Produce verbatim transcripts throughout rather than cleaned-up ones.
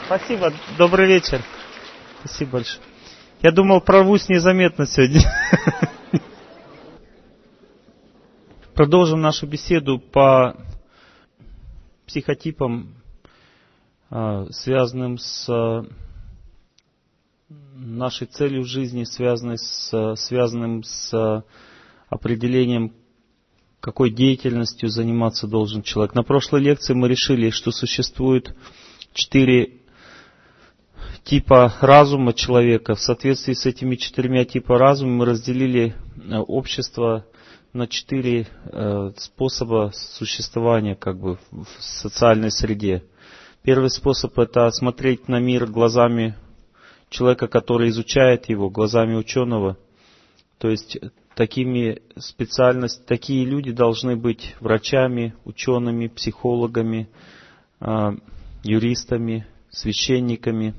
Спасибо, добрый вечер. Спасибо большое. Я думал, прорвусь незаметно сегодня. Продолжим нашу беседу по психотипам, связанным с нашей целью в жизни, связанным с, связанным с определением, какой деятельностью заниматься должен человек. На прошлой лекции мы решили, что существует четыре типа разума человека. В соответствии с этими четырьмя типами разума мы разделили общество на четыре э, способа существования как бы в социальной среде. Первый способ — это смотреть на мир глазами человека, который изучает его, глазами ученого. То есть такими специальность, такие люди должны быть врачами, учеными, психологами, э, юристами, священниками,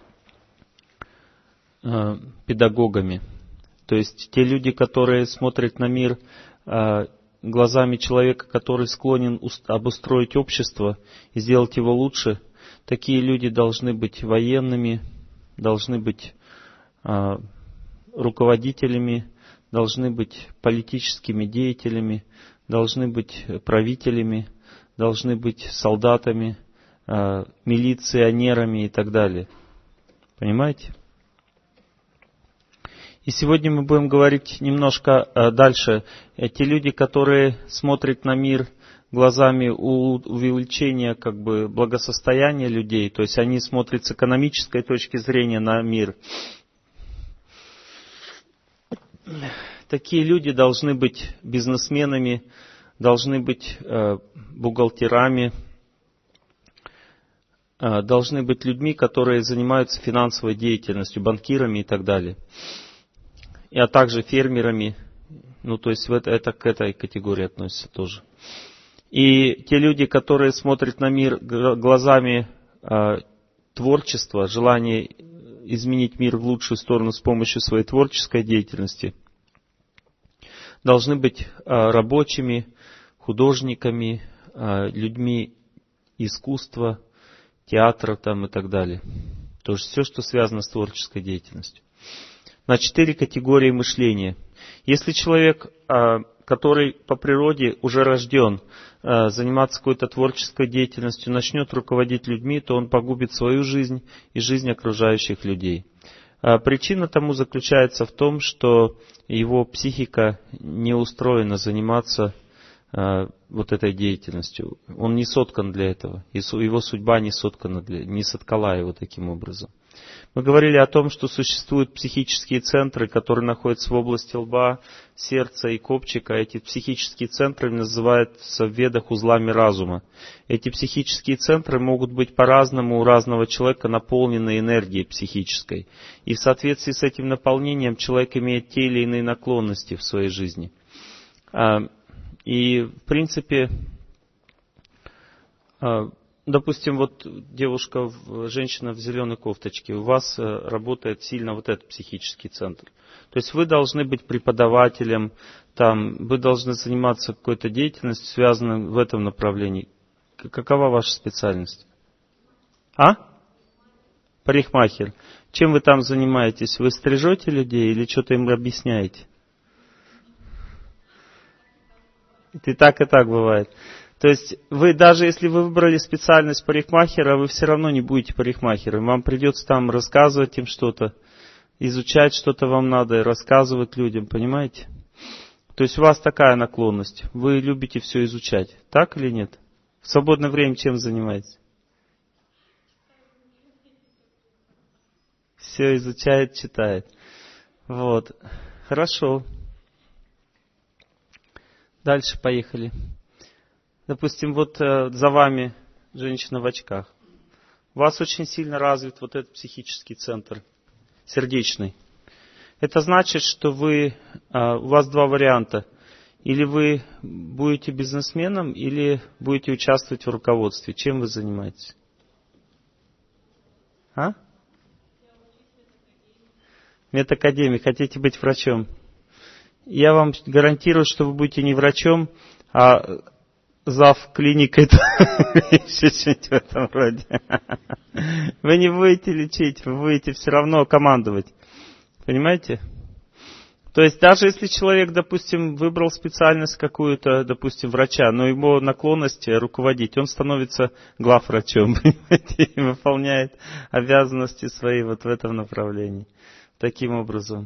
э, педагогами. То есть те люди, которые смотрят на мир э, глазами человека, который склонен обустроить общество и сделать его лучше, такие люди должны быть военными, должны быть э, руководителями, должны быть политическими деятелями, должны быть правителями, должны быть солдатами, э, милиционерами и так далее. Понимаете? И сегодня мы будем говорить немножко э, дальше. Те люди, которые смотрят на мир глазами увеличения как бы благосостояния людей, то есть они смотрят с экономической точки зрения на мир. Такие люди должны быть бизнесменами, должны быть э, бухгалтерами, э, должны быть людьми, которые занимаются финансовой деятельностью, банкирами и так далее. И, а также фермерами, ну то есть это, это к этой категории относится тоже. И те люди, которые смотрят на мир глазами э, творчества, желания изменить мир в лучшую сторону с помощью своей творческой деятельности, должны быть э, рабочими, художниками, э, людьми искусства, театра там и так далее. То есть все, что связано с творческой деятельностью. На четыре категории мышления. Если человек, который по природе уже рожден, заниматься какой-то творческой деятельностью, начнет руководить людьми, то он погубит свою жизнь и жизнь окружающих людей. Причина тому заключается в том, что его психика не устроена заниматься вот этой деятельностью. Он не соткан для этого. Его судьба не соткана для, не соткала его таким образом. Мы говорили о том, что существуют психические центры, которые находятся в области лба, сердца и копчика. Эти психические центры называются в ведах узлами разума. Эти психические центры могут быть по-разному у разного человека наполнены энергией психической. И в соответствии с этим наполнением человек имеет те или иные наклонности в своей жизни. И в принципе, допустим, вот девушка, женщина в зеленой кофточке, у вас работает сильно вот этот психический центр. То есть вы должны быть преподавателем, там, вы должны заниматься какой-то деятельностью, связанной в этом направлении. Какова ваша специальность? А? Парикмахер. Чем вы там занимаетесь? Вы стрижете людей или что-то им объясняете? И так, и так бывает. То есть вы даже если вы выбрали специальность парикмахера, вы все равно не будете парикмахером. Вам придется там рассказывать им что-то, изучать что-то вам надо, и рассказывать людям, понимаете? То есть у вас такая наклонность. Вы любите все изучать, так или нет? В свободное время чем занимаетесь? Все изучает, читает. Вот. Хорошо. Дальше поехали. Допустим, вот э, за вами женщина в очках. У вас очень сильно развит вот этот психический центр, сердечный. Это значит, что вы, э, у вас два варианта. Или вы будете бизнесменом, или будете участвовать в руководстве. Чем вы занимаетесь? А? Медакадемик. Хотите быть врачом? Я вам гарантирую, что вы будете не врачом, а зав клиникой, еще что-нибудь в этом роде. Вы не будете лечить, вы будете все равно командовать. Понимаете? То есть даже если человек, допустим, выбрал специальность какую-то, допустим, врача, но его наклонность руководить, он становится главврачом, понимаете, и выполняет обязанности свои вот в этом направлении. Таким образом.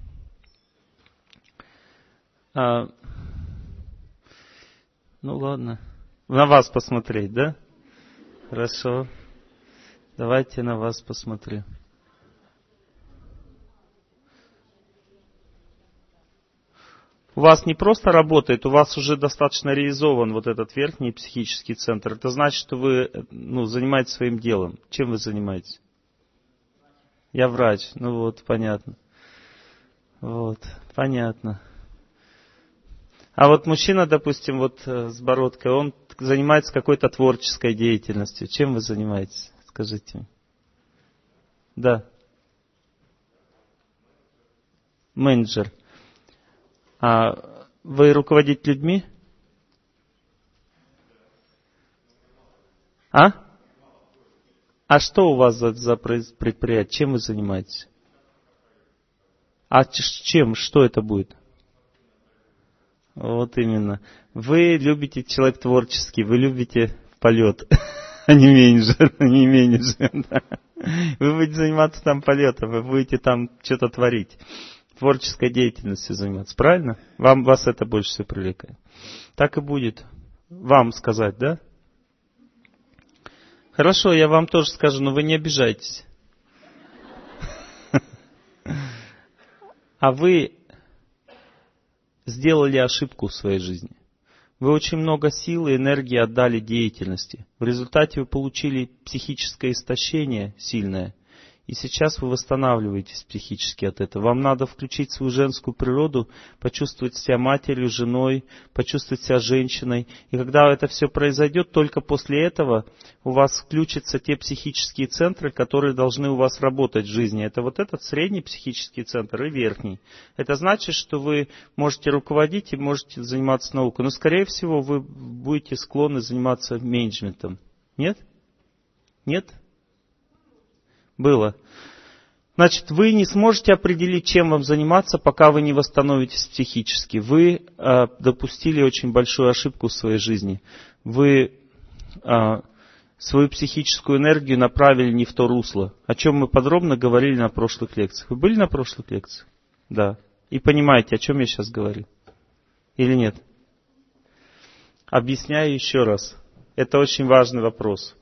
А, ну ладно. На вас посмотреть, да? Хорошо. Давайте на вас посмотрю. У вас не просто работает, у вас уже достаточно реализован вот этот верхний психический центр. Это значит, что вы ну, занимаетесь своим делом. Чем вы занимаетесь? Я врач. Ну вот, понятно. Вот, понятно. А вот мужчина, допустим, вот с бородкой, он занимается какой-то творческой деятельностью. Чем вы занимаетесь? Скажите мне. Да. Менеджер. А вы руководите людьми? А? А что у вас за, за предприятие? Чем вы занимаетесь? А чем? Что это будет? Вот именно. Вы любите человек творческий, вы любите полет, а не менеджер, не менеджер. Да. Вы будете заниматься там полетом, вы будете там что-то творить. Творческой деятельностью заниматься. Правильно? Вам, вас это больше всего привлекает. Так и будет. Вам сказать, да? Хорошо, я вам тоже скажу, но вы не обижайтесь. А вы сделали ошибку в своей жизни. Вы очень много сил и энергии отдали деятельности. В результате вы получили психическое истощение сильное. И сейчас вы восстанавливаетесь психически от этого. Вам надо включить свою женскую природу, почувствовать себя матерью, женой, почувствовать себя женщиной. И когда это все произойдет, только после этого у вас включатся те психические центры, которые должны у вас работать в жизни. Это вот этот средний психический центр и верхний. Это значит, что вы можете руководить и можете заниматься наукой. Но, скорее всего, вы будете склонны заниматься менеджментом. Нет? Нет? Было. Значит, вы не сможете определить, чем вам заниматься, пока вы не восстановитесь психически. Вы э, допустили очень большую ошибку в своей жизни. Вы э, свою психическую энергию направили не в то русло, о чем мы подробно говорили на прошлых лекциях. Вы были на прошлых лекциях? Да. И понимаете, о чем я сейчас говорю? Или нет? Объясняю еще раз. Это очень важный вопрос.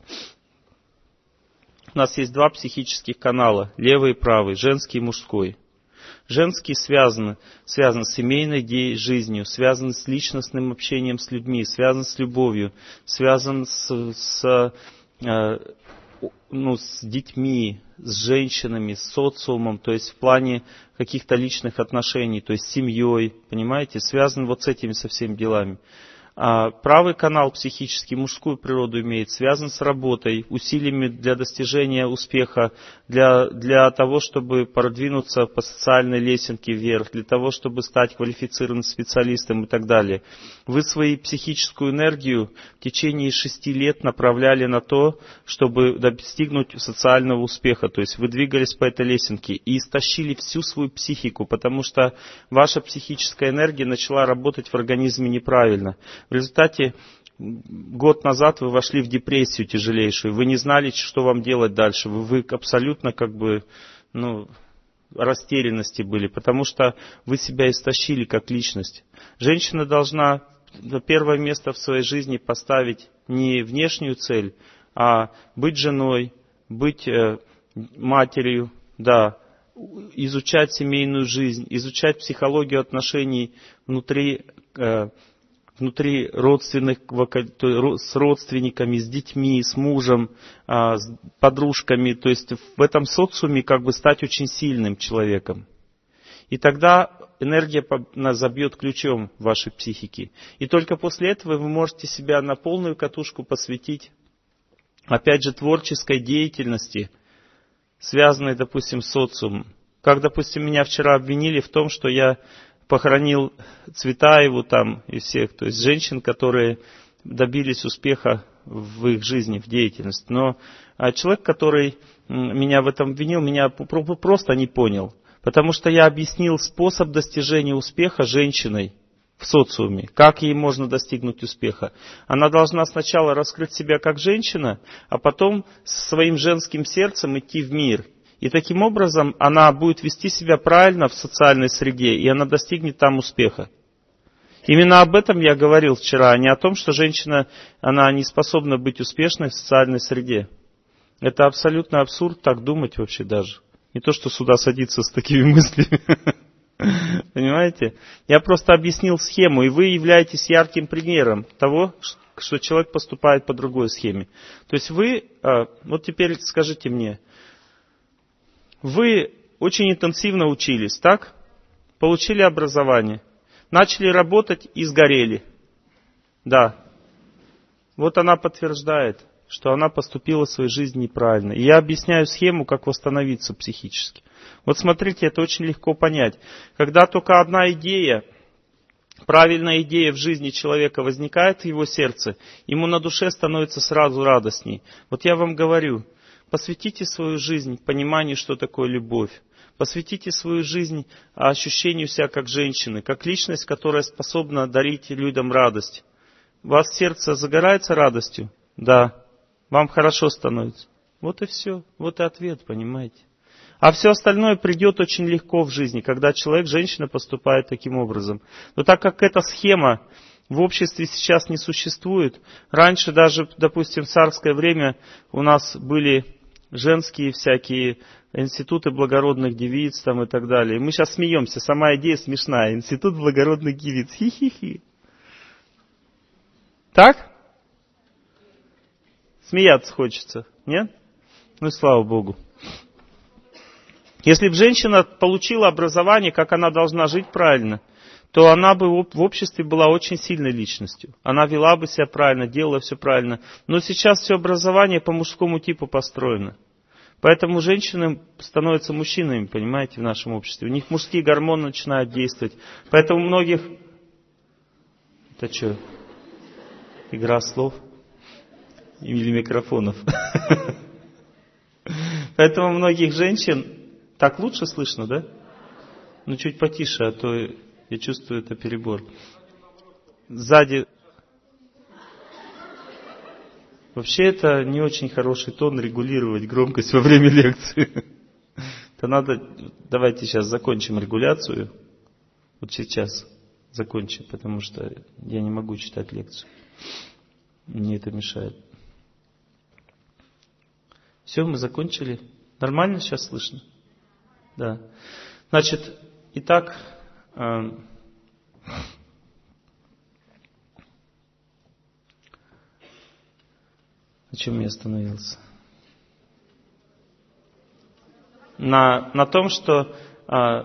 У нас есть два психических канала, левый и правый, женский и мужской. Женский связан, связан с семейной жизнью, связан с личностным общением с людьми, связан с любовью, связан с, с, э, ну, с детьми, с женщинами, с социумом, то есть в плане каких-то личных отношений, то есть с семьей, понимаете, связан вот с этими со всеми делами. А правый канал психический, мужскую природу имеет, связан с работой, усилиями для достижения успеха, для, для того, чтобы продвинуться по социальной лесенке вверх, для того, чтобы стать квалифицированным специалистом и так далее. Вы свою психическую энергию в течение шести лет направляли на то, чтобы достигнуть социального успеха. То есть вы двигались по этой лесенке и истощили всю свою психику, потому что ваша психическая энергия начала работать в организме неправильно. В результате год назад вы вошли в депрессию тяжелейшую, вы не знали, что вам делать дальше, вы, вы абсолютно как бы, ну, растерянности были, потому что вы себя истощили как личность. Женщина должна на первое место в своей жизни поставить не внешнюю цель, а быть женой, быть э, матерью, да, изучать семейную жизнь, изучать психологию отношений внутри э, внутри родственных, с родственниками, с детьми, с мужем, с подружками, то есть в этом социуме как бы стать очень сильным человеком. И тогда энергия забьет ключом в вашей психике. И только после этого вы можете себя на полную катушку посвятить, опять же, творческой деятельности, связанной, допустим, с социумом. Как, допустим, меня вчера обвинили в том, что я похоронил Цветаеву там и всех, то есть женщин, которые добились успеха в их жизни, в деятельности. Но человек, который меня в этом обвинил, меня просто не понял. Потому что я объяснил способ достижения успеха женщиной в социуме. Как ей можно достигнуть успеха? Она должна сначала раскрыть себя как женщина, а потом своим женским сердцем идти в мир. И таким образом она будет вести себя правильно в социальной среде, и она достигнет там успеха. Именно об этом я говорил вчера, а не о том, что женщина, она не способна быть успешной в социальной среде. Это абсолютно абсурд так думать вообще даже. Не то, что сюда садиться с такими мыслями. Понимаете? Я просто объяснил схему, и вы являетесь ярким примером того, что человек поступает по другой схеме. То есть вы, вот теперь скажите мне, вы очень интенсивно учились, так? Получили образование, начали работать и сгорели. Да. Вот она подтверждает, что она поступила в своей жизни неправильно. И я объясняю схему, как восстановиться психически. Вот смотрите, это очень легко понять. Когда только одна идея, правильная идея в жизни человека возникает в его сердце, ему на душе становится сразу радостней. Вот я вам говорю, посвятите свою жизнь пониманию, что такое любовь. Посвятите свою жизнь ощущению себя как женщины, как личность, которая способна дарить людям радость. У вас сердце загорается радостью? Да. Вам хорошо становится. Вот и все. Вот и ответ, понимаете. А все остальное придет очень легко в жизни, когда человек, женщина поступает таким образом. Но так как эта схема в обществе сейчас не существует, раньше даже, допустим, в царское время у нас были женские всякие институты благородных девиц там и так далее. И мы сейчас смеемся, сама идея смешная. Институт благородных девиц. Хи-хи-хи. Так? Смеяться хочется, нет? Ну и слава Богу. Если бы женщина получила образование, как она должна жить правильно, то она бы в обществе была очень сильной личностью. Она вела бы себя правильно, делала все правильно. Но сейчас все образование по мужскому типу построено. Поэтому женщины становятся мужчинами, понимаете, в нашем обществе. У них мужские гормоны начинают действовать. Поэтому многих... Это что? Игра слов? Или микрофонов? Поэтому многих женщин... Так лучше слышно, да? Ну, чуть потише, а то я чувствую, это перебор. Сзади... Вообще, это не очень хороший тон регулировать громкость во время лекции. Это надо... Давайте сейчас закончим регуляцию. Вот сейчас закончим, потому что я не могу читать лекцию. Мне это мешает. Все, мы закончили. Нормально сейчас слышно? Да. Значит, итак, э, на чем я остановился? На, на том, что э,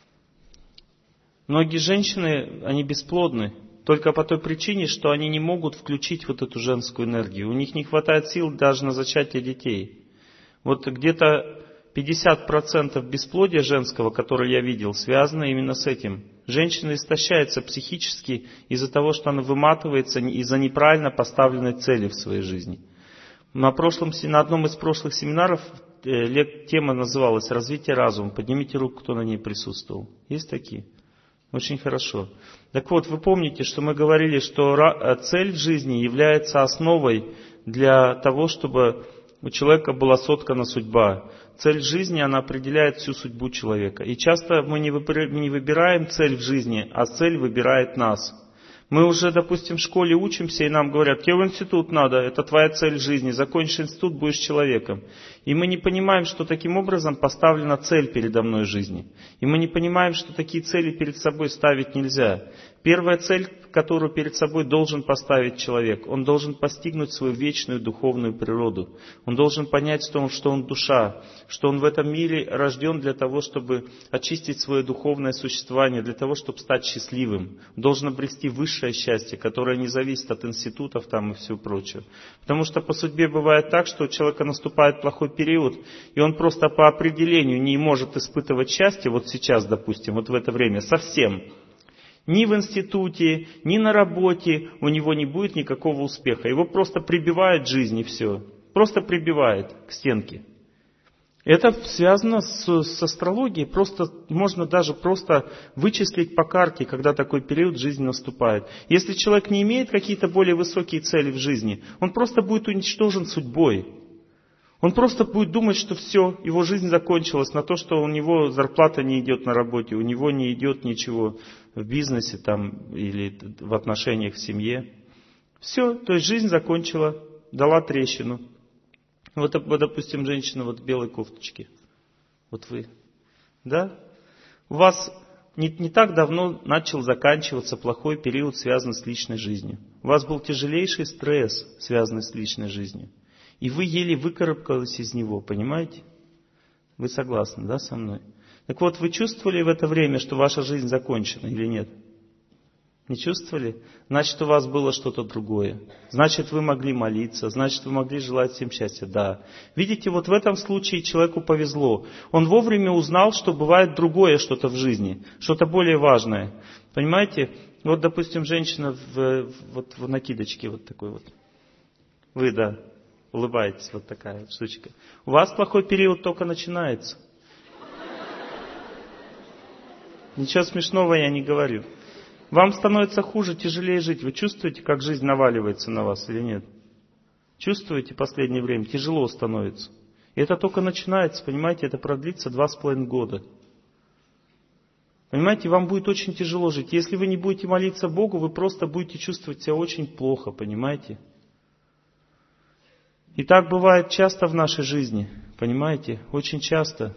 многие женщины, они бесплодны только по той причине, что они не могут включить вот эту женскую энергию. У них не хватает сил даже на зачатие детей. Вот где-то пятьдесят процентов бесплодия женского, которое я видел, связано именно с этим. Женщина истощается психически из-за того, что она выматывается из-за неправильно поставленной цели в своей жизни. На, прошлом, на одном из прошлых семинаров э, тема называлась «Развитие разума». Поднимите руку, кто на ней присутствовал. Есть такие? Очень хорошо. Так вот, вы помните, что мы говорили, что цель в жизни является основой для того, чтобы у человека была соткана судьба. Цель жизни, она определяет всю судьбу человека. И часто мы не выбираем цель в жизни, а цель выбирает нас. Мы уже, допустим, в школе учимся, и нам говорят, тебе в институт надо, это твоя цель жизни, закончишь институт, будешь человеком. И мы не понимаем, что таким образом поставлена цель передо мной жизни. И мы не понимаем, что такие цели перед собой ставить нельзя. Первая цель, которую перед собой должен поставить человек, он должен постигнуть свою вечную духовную природу. Он должен понять, что он, что он душа, что он в этом мире рожден для того, чтобы очистить свое духовное существование, для того, чтобы стать счастливым. Он должен обрести высшее счастье, которое не зависит от институтов там и всего прочего. Потому что по судьбе бывает так, что у человека наступает плохой период, и он просто по определению не может испытывать счастье, вот сейчас, допустим, вот в это время, совсем. Ни в институте, ни на работе у него не будет никакого успеха. Его просто прибивает жизнь и все. Просто прибивает к стенке. Это связано с, с астрологией. Просто, можно даже просто вычислить по карте, когда такой период жизни наступает. Если человек не имеет какие-то более высокие цели в жизни, он просто будет уничтожен судьбой. Он просто будет думать, что все, его жизнь закончилась на то, что у него зарплата не идет на работе, у него не идет ничего в бизнесе там, или в отношениях в семье. Все, то есть жизнь закончила, дала трещину. Вот, допустим, женщина вот в белой кофточке. Вот вы. Да? У вас не, не так давно начал заканчиваться плохой период, связанный с личной жизнью. У вас был тяжелейший стресс, связанный с личной жизнью. И вы еле выкарабкались из него, понимаете? Вы согласны, да, со мной? Так вот, вы чувствовали в это время, что ваша жизнь закончена или нет? Не чувствовали? Значит, у вас было что-то другое. Значит, вы могли молиться. Значит, вы могли желать всем счастья. Да. Видите, вот в этом случае человеку повезло. Он вовремя узнал, что бывает другое что-то в жизни. Что-то более важное. Понимаете? Вот, допустим, женщина в, вот, в накидочке вот такой вот. Вы, да, улыбаетесь. Вот такая вот штучка. У вас плохой период только начинается. Ничего смешного я не говорю. Вам становится хуже, тяжелее жить. Вы чувствуете, как жизнь наваливается на вас или нет? Чувствуете в последнее время? Тяжело становится. И это только начинается, понимаете, это продлится два с половиной года. Понимаете, вам будет очень тяжело жить. Если вы не будете молиться Богу, вы просто будете чувствовать себя очень плохо, понимаете? И так бывает часто в нашей жизни, понимаете? Очень часто,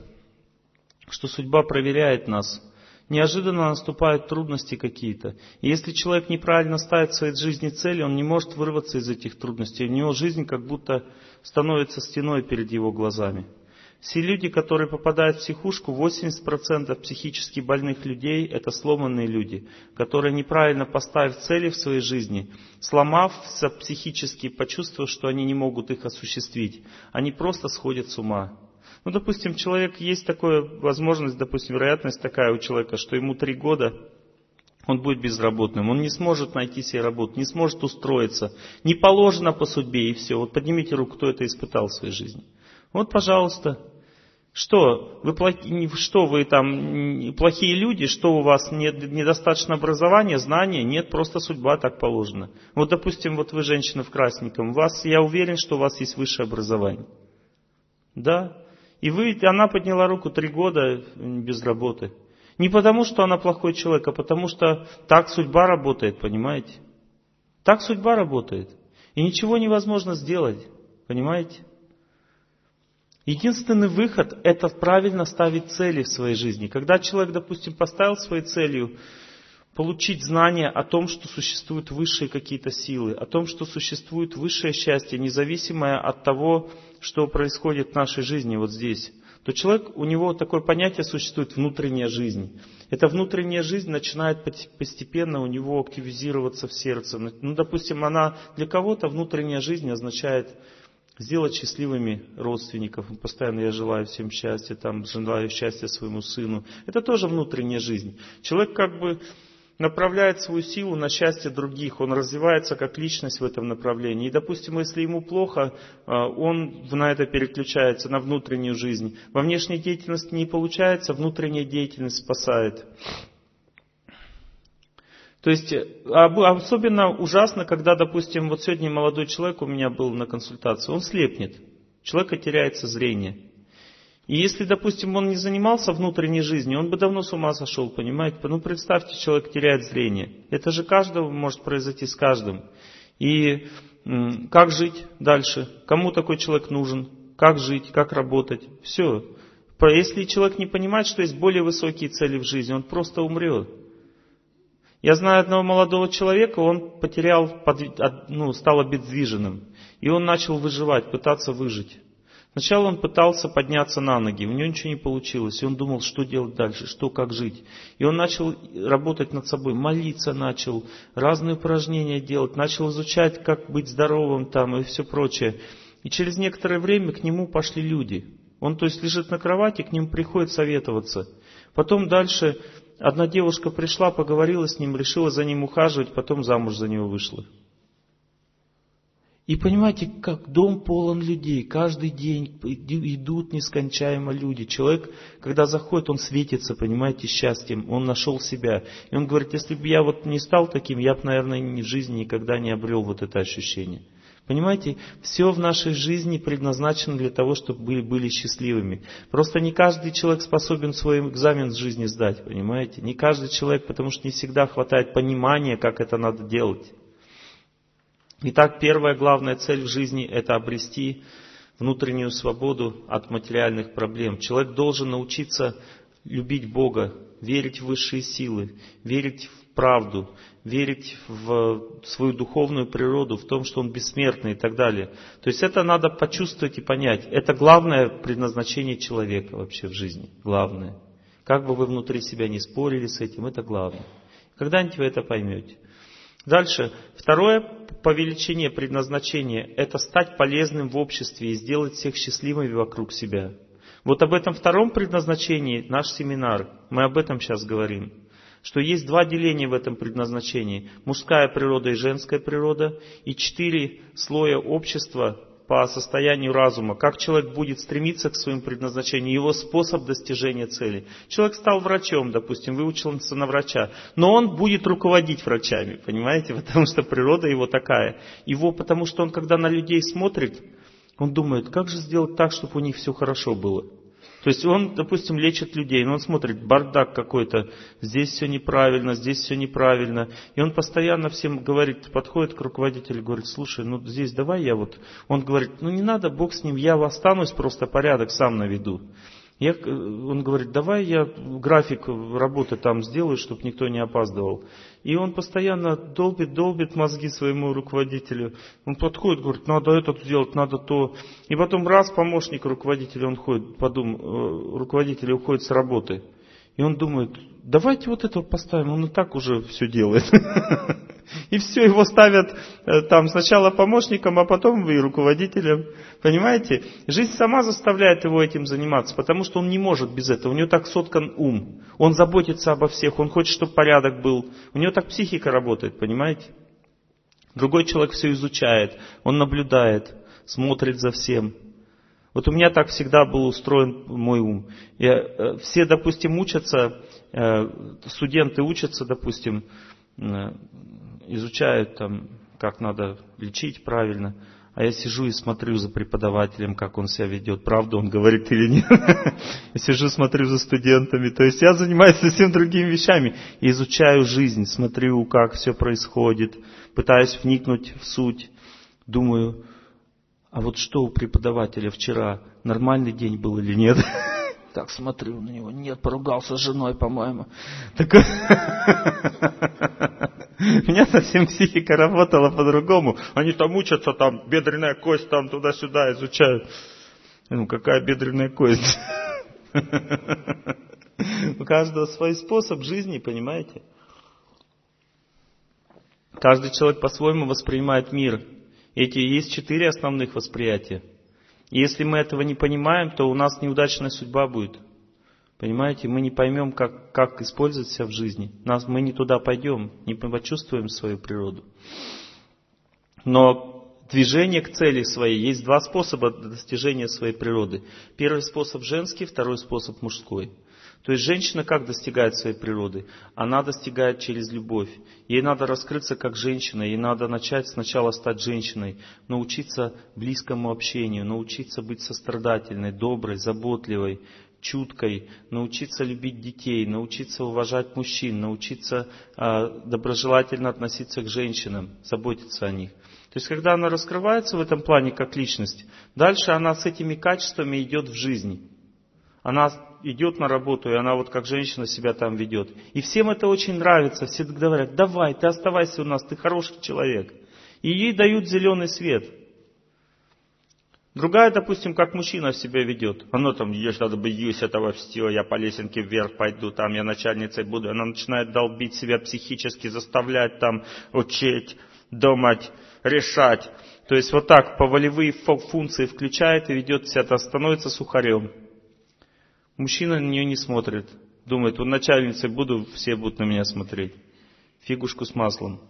что судьба проверяет нас. Неожиданно наступают трудности какие-то. И если человек неправильно ставит в своей жизни цели, он не может вырваться из этих трудностей. У него жизнь как будто становится стеной перед его глазами. Все люди, которые попадают в психушку, восемьдесят процентов психически больных людей, это сломанные люди, которые неправильно поставив цели в своей жизни, сломався психически, почувствовав, что они не могут их осуществить, они просто сходят с ума. Ну, допустим, человек, есть такая возможность, допустим, вероятность такая у человека, что ему три года он будет безработным, он не сможет найти себе работу, не сможет устроиться, не положено по судьбе и все. Вот поднимите руку, кто это испытал в своей жизни. Вот, пожалуйста. Что? Вы, плохи, что вы там плохие люди? Что у вас нет недостаточно образования, знания? Нет, просто судьба так положена. Вот, допустим, вот вы женщина в красненьком, у вас, я уверен, что у вас есть высшее образование. Да? И вы, она подняла руку три года без работы. Не потому, что она плохой человек, а потому, что так судьба работает, понимаете? Так судьба работает. И ничего невозможно сделать, понимаете? Единственный выход – это правильно ставить цели в своей жизни. Когда человек, допустим, поставил своей целью получить знания о том, что существуют высшие какие-то силы, о том, что существует высшее счастье, независимое от того, что происходит в нашей жизни вот здесь, то человек, у него такое понятие существует внутренняя жизнь. Эта внутренняя жизнь начинает постепенно у него активизироваться в сердце. Ну, допустим, она для кого-то внутренняя жизнь означает сделать счастливыми родственников. Постоянно я желаю всем счастья, там, желаю счастья своему сыну. Это тоже внутренняя жизнь. Человек как бы направляет свою силу на счастье других, он развивается как личность в этом направлении. И, допустим, если ему плохо, он на это переключается, на внутреннюю жизнь. Во внешней деятельности не получается, внутренняя деятельность спасает. То есть, особенно ужасно, когда, допустим, вот сегодня молодой человек у меня был на консультации, он слепнет, у человека теряется зрение. И если, допустим, он не занимался внутренней жизнью, он бы давно с ума сошел, понимаете? Ну, представьте, человек теряет зрение. Это же каждого может произойти с каждым. И м, как жить дальше? Кому такой человек нужен? Как жить? Как работать? Все. Если человек не понимает, что есть более высокие цели в жизни, он просто умрет. Я знаю одного молодого человека, он потерял, ну, стал обездвиженным. И он начал выживать, пытаться выжить. Сначала он пытался подняться на ноги, у него ничего не получилось. И он думал, что делать дальше, что, как жить. И он начал работать над собой, молиться начал, разные упражнения делать, начал изучать, как быть здоровым там и все прочее. И через некоторое время к нему пошли люди. Он, то есть, лежит на кровати, к нему приходит советоваться. Потом дальше одна девушка пришла, поговорила с ним, решила за ним ухаживать, потом замуж за него вышла. И понимаете, как дом полон людей, каждый день идут нескончаемо люди. Человек, когда заходит, он светится, понимаете, счастьем, он нашел себя. И он говорит, если бы я вот не стал таким, я бы, наверное, в жизни никогда не обрел вот это ощущение. Понимаете, все в нашей жизни предназначено для того, чтобы были, были счастливыми. Просто не каждый человек способен свой экзамен в жизни сдать, понимаете? Не каждый человек, потому что не всегда хватает понимания, как это надо делать. Итак, первая главная цель в жизни – это обрести внутреннюю свободу от материальных проблем. Человек должен научиться любить Бога, верить в высшие силы, верить в правду, верить в свою духовную природу, в том, что он бессмертный и так далее. То есть это надо почувствовать и понять. Это главное предназначение человека вообще в жизни. Главное. Как бы вы внутри себя не спорили с этим, это главное. Когда-нибудь вы это поймете. Дальше. Второе по величине предназначение – это стать полезным в обществе и сделать всех счастливыми вокруг себя. Вот об этом втором предназначении наш семинар. Мы об этом сейчас говорим. Что есть два деления в этом предназначении. Мужская природа и женская природа. И четыре слоя общества по состоянию разума. Как человек будет стремиться к своему предназначению, его способ достижения цели. Человек стал врачом, допустим, выучился на врача. Но он будет руководить врачами, понимаете? Потому что природа его такая. Его, потому что он, когда на людей смотрит, он думает, как же сделать так, чтобы у них все хорошо было. То есть он, допустим, лечит людей, но он смотрит, бардак какой-то, здесь все неправильно, здесь все неправильно. И он постоянно всем говорит, подходит к руководителю, говорит, слушай, ну здесь давай я вот... Он говорит, ну не надо, Бог с ним, я останусь, просто порядок сам наведу. Я, он говорит, давай я график работы там сделаю, чтобы никто не опаздывал. И он постоянно долбит, долбит мозги своему руководителю. Он подходит, говорит, надо это сделать, надо то. И потом раз помощник руководителя, он ходит, подум, руководитель уходит с работы. И он думает, давайте вот это поставим, он и так уже все делает. И все, его ставят там сначала помощником, а потом и руководителем. Понимаете? Жизнь сама заставляет его этим заниматься, потому что он не может без этого. У него так соткан ум. Он заботится обо всех, он хочет, чтобы порядок был. У него так психика работает, понимаете? Другой человек все изучает, он наблюдает, смотрит за всем. Вот у меня так всегда был устроен мой ум. Я, все, допустим, учатся, студенты учатся, допустим, изучают там, как надо лечить правильно. А я сижу и смотрю за преподавателем, как он себя ведет, правду он говорит или нет. Я сижу, смотрю за студентами. То есть я занимаюсь совсем другими вещами. Изучаю жизнь, смотрю, как все происходит, пытаюсь вникнуть в суть. Думаю, а вот что у преподавателя вчера, нормальный день был или нет? Так смотрю на него, нет, поругался с женой, по-моему. Такой... У меня совсем психика работала по-другому. Они там учатся, там бедренная кость, там туда-сюда изучают. Ну, какая бедренная кость? У каждого свой способ жизни, понимаете? Каждый человек по-своему воспринимает мир. Эти есть четыре основных восприятия. И если мы этого не понимаем, то у нас неудачная судьба будет. Понимаете, мы не поймем, как, как использовать себя в жизни. Нас, мы не туда пойдем, не почувствуем свою природу. Но движение к цели своей, есть два способа достижения своей природы. Первый способ женский, второй способ мужской. То есть женщина как достигает своей природы? Она достигает через любовь. Ей надо раскрыться как женщина, ей надо начать сначала стать женщиной, научиться близкому общению, научиться быть сострадательной, доброй, заботливой, чуткой, научиться любить детей, научиться уважать мужчин, научиться э, доброжелательно относиться к женщинам, заботиться о них. То есть, когда она раскрывается в этом плане как личность, дальше она с этими качествами идет в жизнь. Она идет на работу, и она вот как женщина себя там ведет. И всем это очень нравится, все говорят, давай, ты оставайся у нас, ты хороший человек. И ей дают зеленый свет. Другая, допустим, как мужчина себя ведет. Она там, я надо боюсь этого всего, я по лесенке вверх пойду, там я начальницей буду. Она начинает долбить себя психически, заставлять там учить, думать, решать. То есть вот так по волевые функции включает и ведет себя, становится сухарем. Мужчина на нее не смотрит. Думает, вот начальницей буду, все будут на меня смотреть. Фигушку с маслом.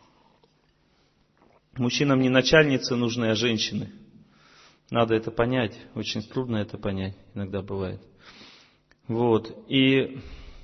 Мужчинам не начальницы нужны, а женщины. Надо это понять. Очень трудно это понять. Иногда бывает. Вот. И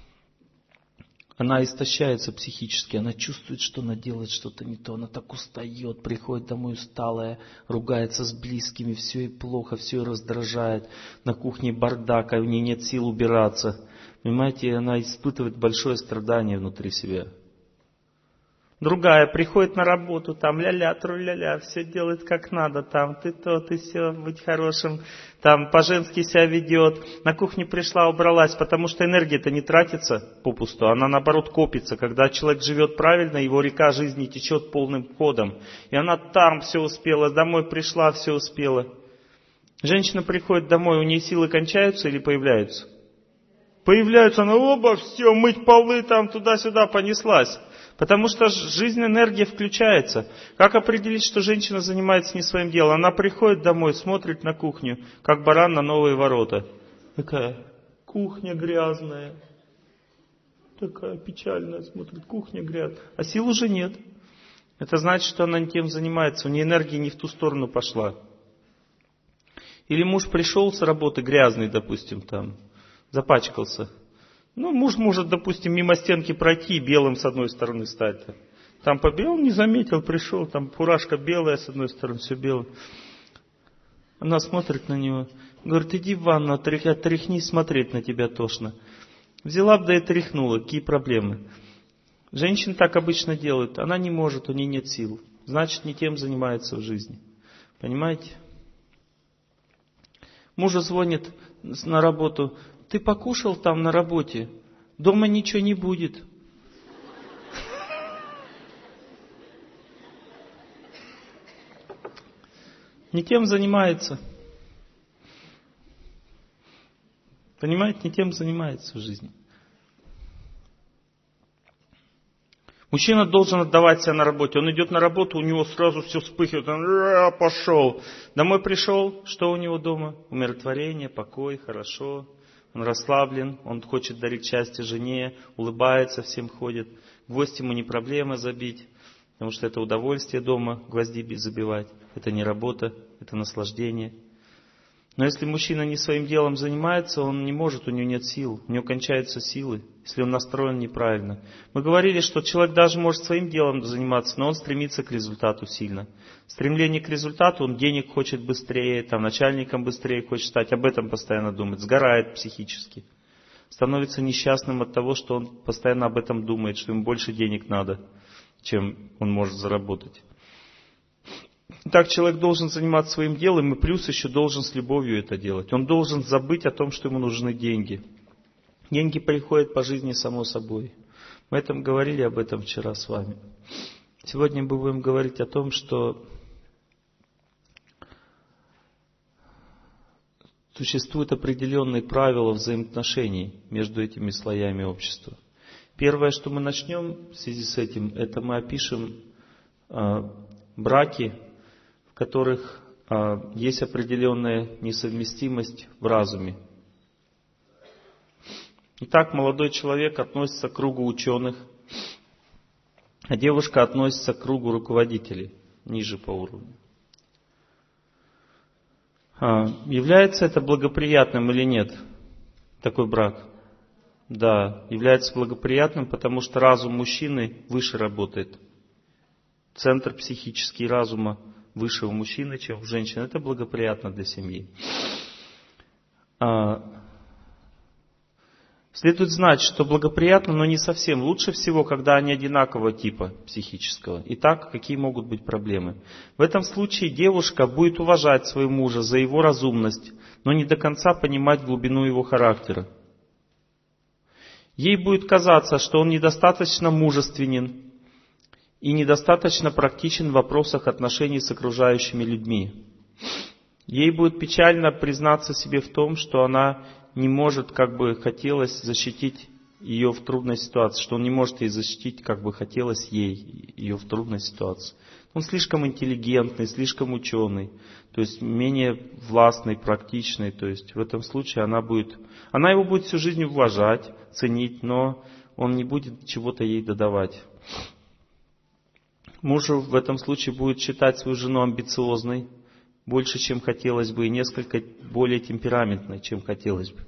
она истощается психически. Она чувствует, что она делает что-то не то. Она так устает, приходит домой усталая, ругается с близкими, все ей плохо, все ее раздражает. На кухне бардак, а у нее нет сил убираться. Понимаете, она испытывает большое страдание внутри себя. Другая приходит на работу, там ля-ля, тру-ля-ля, все делает как надо, там ты то, ты все, быть хорошим, там по-женски себя ведет. На кухне пришла, убралась, потому что энергия-то не тратится попусту, она наоборот копится. Когда человек живет правильно, его река жизни течет полным ходом. И она там все успела, домой пришла, все успела. Женщина приходит домой, у нее силы кончаются или появляются? Появляются, она оба, все, мыть полы, там туда-сюда понеслась. Потому что жизненная энергия включается. Как определить, что женщина занимается не своим делом? Она приходит домой, смотрит на кухню, как баран на новые ворота. Такая кухня грязная. Такая печальная, смотрит, кухня грязная. А сил уже нет. Это значит, что она не тем занимается. У нее энергия не в ту сторону пошла. Или муж пришел с работы грязный, допустим, там, запачкался. Ну, муж может, допустим, мимо стенки пройти и белым с одной стороны стать. Там побел, не заметил, пришел, там фуражка белая, с одной стороны все белое. Она смотрит на него, говорит, иди в ванну, отряхни, смотреть на тебя тошно. Взяла бы да и тряхнула, какие проблемы. Женщины так обычно делают, она не может, у нее нет сил. Значит, не тем занимается в жизни. Понимаете? Мужу звонит на работу. Ты покушал там на работе? Дома ничего не будет. Не тем занимается. Понимаете, не тем занимается в жизни. Мужчина должен отдавать себя на работе. Он идет на работу, у него сразу все вспыхивает. Он пошел. Домой пришел, что у него дома? Умиротворение, покой, хорошо. Он расслаблен, он хочет дарить счастье жене, улыбается, всем ходит. Гвоздь ему не проблема забить, потому что это удовольствие дома, гвозди забивать. Это не работа, это наслаждение. Но если мужчина не своим делом занимается, он не может, у него нет сил, у него кончаются силы, если он настроен неправильно. Мы говорили, что человек даже может своим делом заниматься, но он стремится к результату сильно. Стремление к результату, он денег хочет быстрее, там, начальником быстрее хочет стать, об этом постоянно думает, сгорает психически. Становится несчастным от того, что он постоянно об этом думает, что ему больше денег надо, чем он может заработать. Так человек должен заниматься своим делом и плюс еще должен с любовью это делать. Он должен забыть о том, что ему нужны деньги. Деньги приходят по жизни само собой. Мы этом говорили об этом вчера с вами. Сегодня мы будем говорить о том, что существуют определенные правила взаимоотношений между этими слоями общества. Первое, что мы начнем в связи с этим, это мы опишем э, браки, в которых а, есть определенная несовместимость в разуме. Итак, молодой человек относится к кругу ученых, а девушка относится к кругу руководителей, ниже по уровню. А, является это благоприятным или нет, такой брак? Да, является благоприятным, потому что разум мужчины выше работает. Центр психический разума выше у мужчины, чем у женщины. Это благоприятно для семьи. Следует знать, что благоприятно, но не совсем. Лучше всего, когда они одинакового типа психического. Итак, какие могут быть проблемы? В этом случае девушка будет уважать своего мужа за его разумность, но не до конца понимать глубину его характера. Ей будет казаться, что он недостаточно мужественен и недостаточно практичен в вопросах отношений с окружающими людьми. Ей будет печально признаться себе в том, что она не может, как бы хотелось, защитить ее в трудной ситуации, что он не может ей защитить, как бы хотелось ей, ее в трудной ситуации. Он слишком интеллигентный, слишком ученый, то есть менее властный, практичный. То есть в этом случае она будет, она его будет всю жизнь уважать, ценить, но он не будет чего-то ей додавать. Муж в этом случае будет считать свою жену амбициозной, больше, чем хотелось бы, и несколько более темпераментной, чем хотелось бы.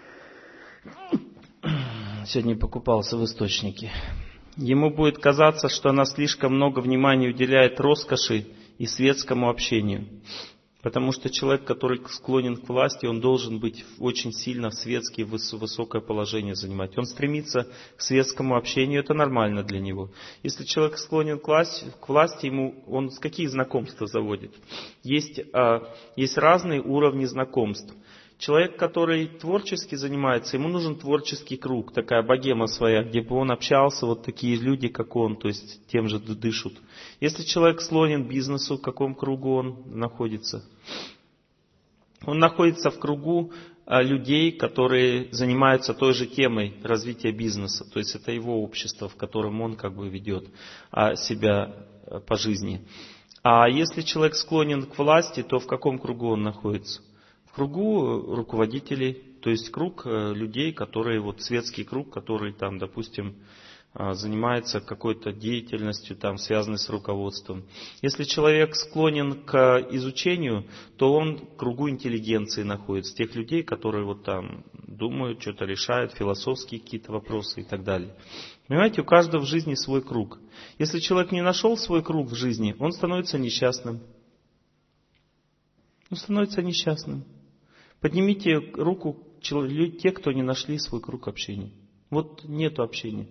Сегодня покупался в источнике. Ему будет казаться, что она слишком много внимания уделяет роскоши и светскому общению. Потому что человек, который склонен к власти, он должен быть очень сильно в светское, высокое положение занимать. Он стремится к светскому общению, это нормально для него. Если человек склонен к власти, к власти ему, он какие знакомства заводит? Есть, а, есть разные уровни знакомств. Человек, который творчески занимается, ему нужен творческий круг, такая богема своя, где бы он общался, вот такие люди, как он, то есть тем же дышат. Если человек склонен к бизнесу, в каком кругу он находится? Он находится в кругу людей, которые занимаются той же темой развития бизнеса, то есть это его общество, в котором он как бы ведет себя по жизни. А если человек склонен к власти, то в каком кругу он находится? В кругу руководителей, то есть круг людей, которые, вот светский круг, который там, допустим, занимается какой-то деятельностью, там, связанной с руководством. Если человек склонен к изучению, то он в кругу интеллигенции находится, тех людей, которые вот там думают, что-то решают, философские какие-то вопросы и так далее. Понимаете, у каждого в жизни свой круг. Если человек не нашел свой круг в жизни, он становится несчастным. Он становится несчастным. Поднимите руку те, кто не нашли свой круг общения. Вот нету общения.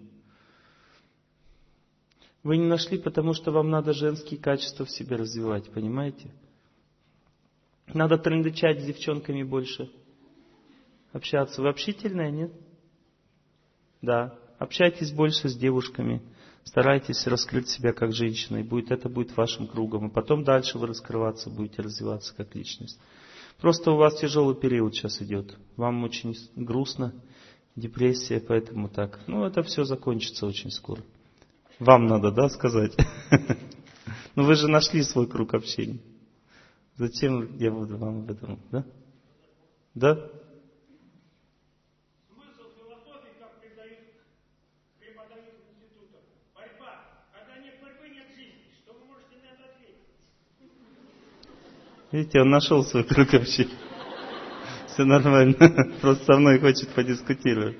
Вы не нашли, потому что вам надо женские качества в себе развивать, понимаете? Надо трындычать с девчонками больше. Общаться. Вы общительная, нет? Да. Общайтесь больше с девушками. Старайтесь раскрыть себя как женщина, и будет, это будет вашим кругом. И потом дальше вы раскрываться будете, развиваться как личность. Просто у вас тяжелый период сейчас идет. Вам очень грустно, депрессия, поэтому так. Ну, это все закончится очень скоро. Вам надо, да, сказать? Но вы же нашли свой круг общения. Зачем я буду вам об этом, да? Да? Смысл философии, как преподают в институтах. Борьба. Когда нет борьбы, нет жизни. Что вы можете на это ответить? Видите, он нашел свой круг общения. Все нормально. Просто со мной хочет подискутировать.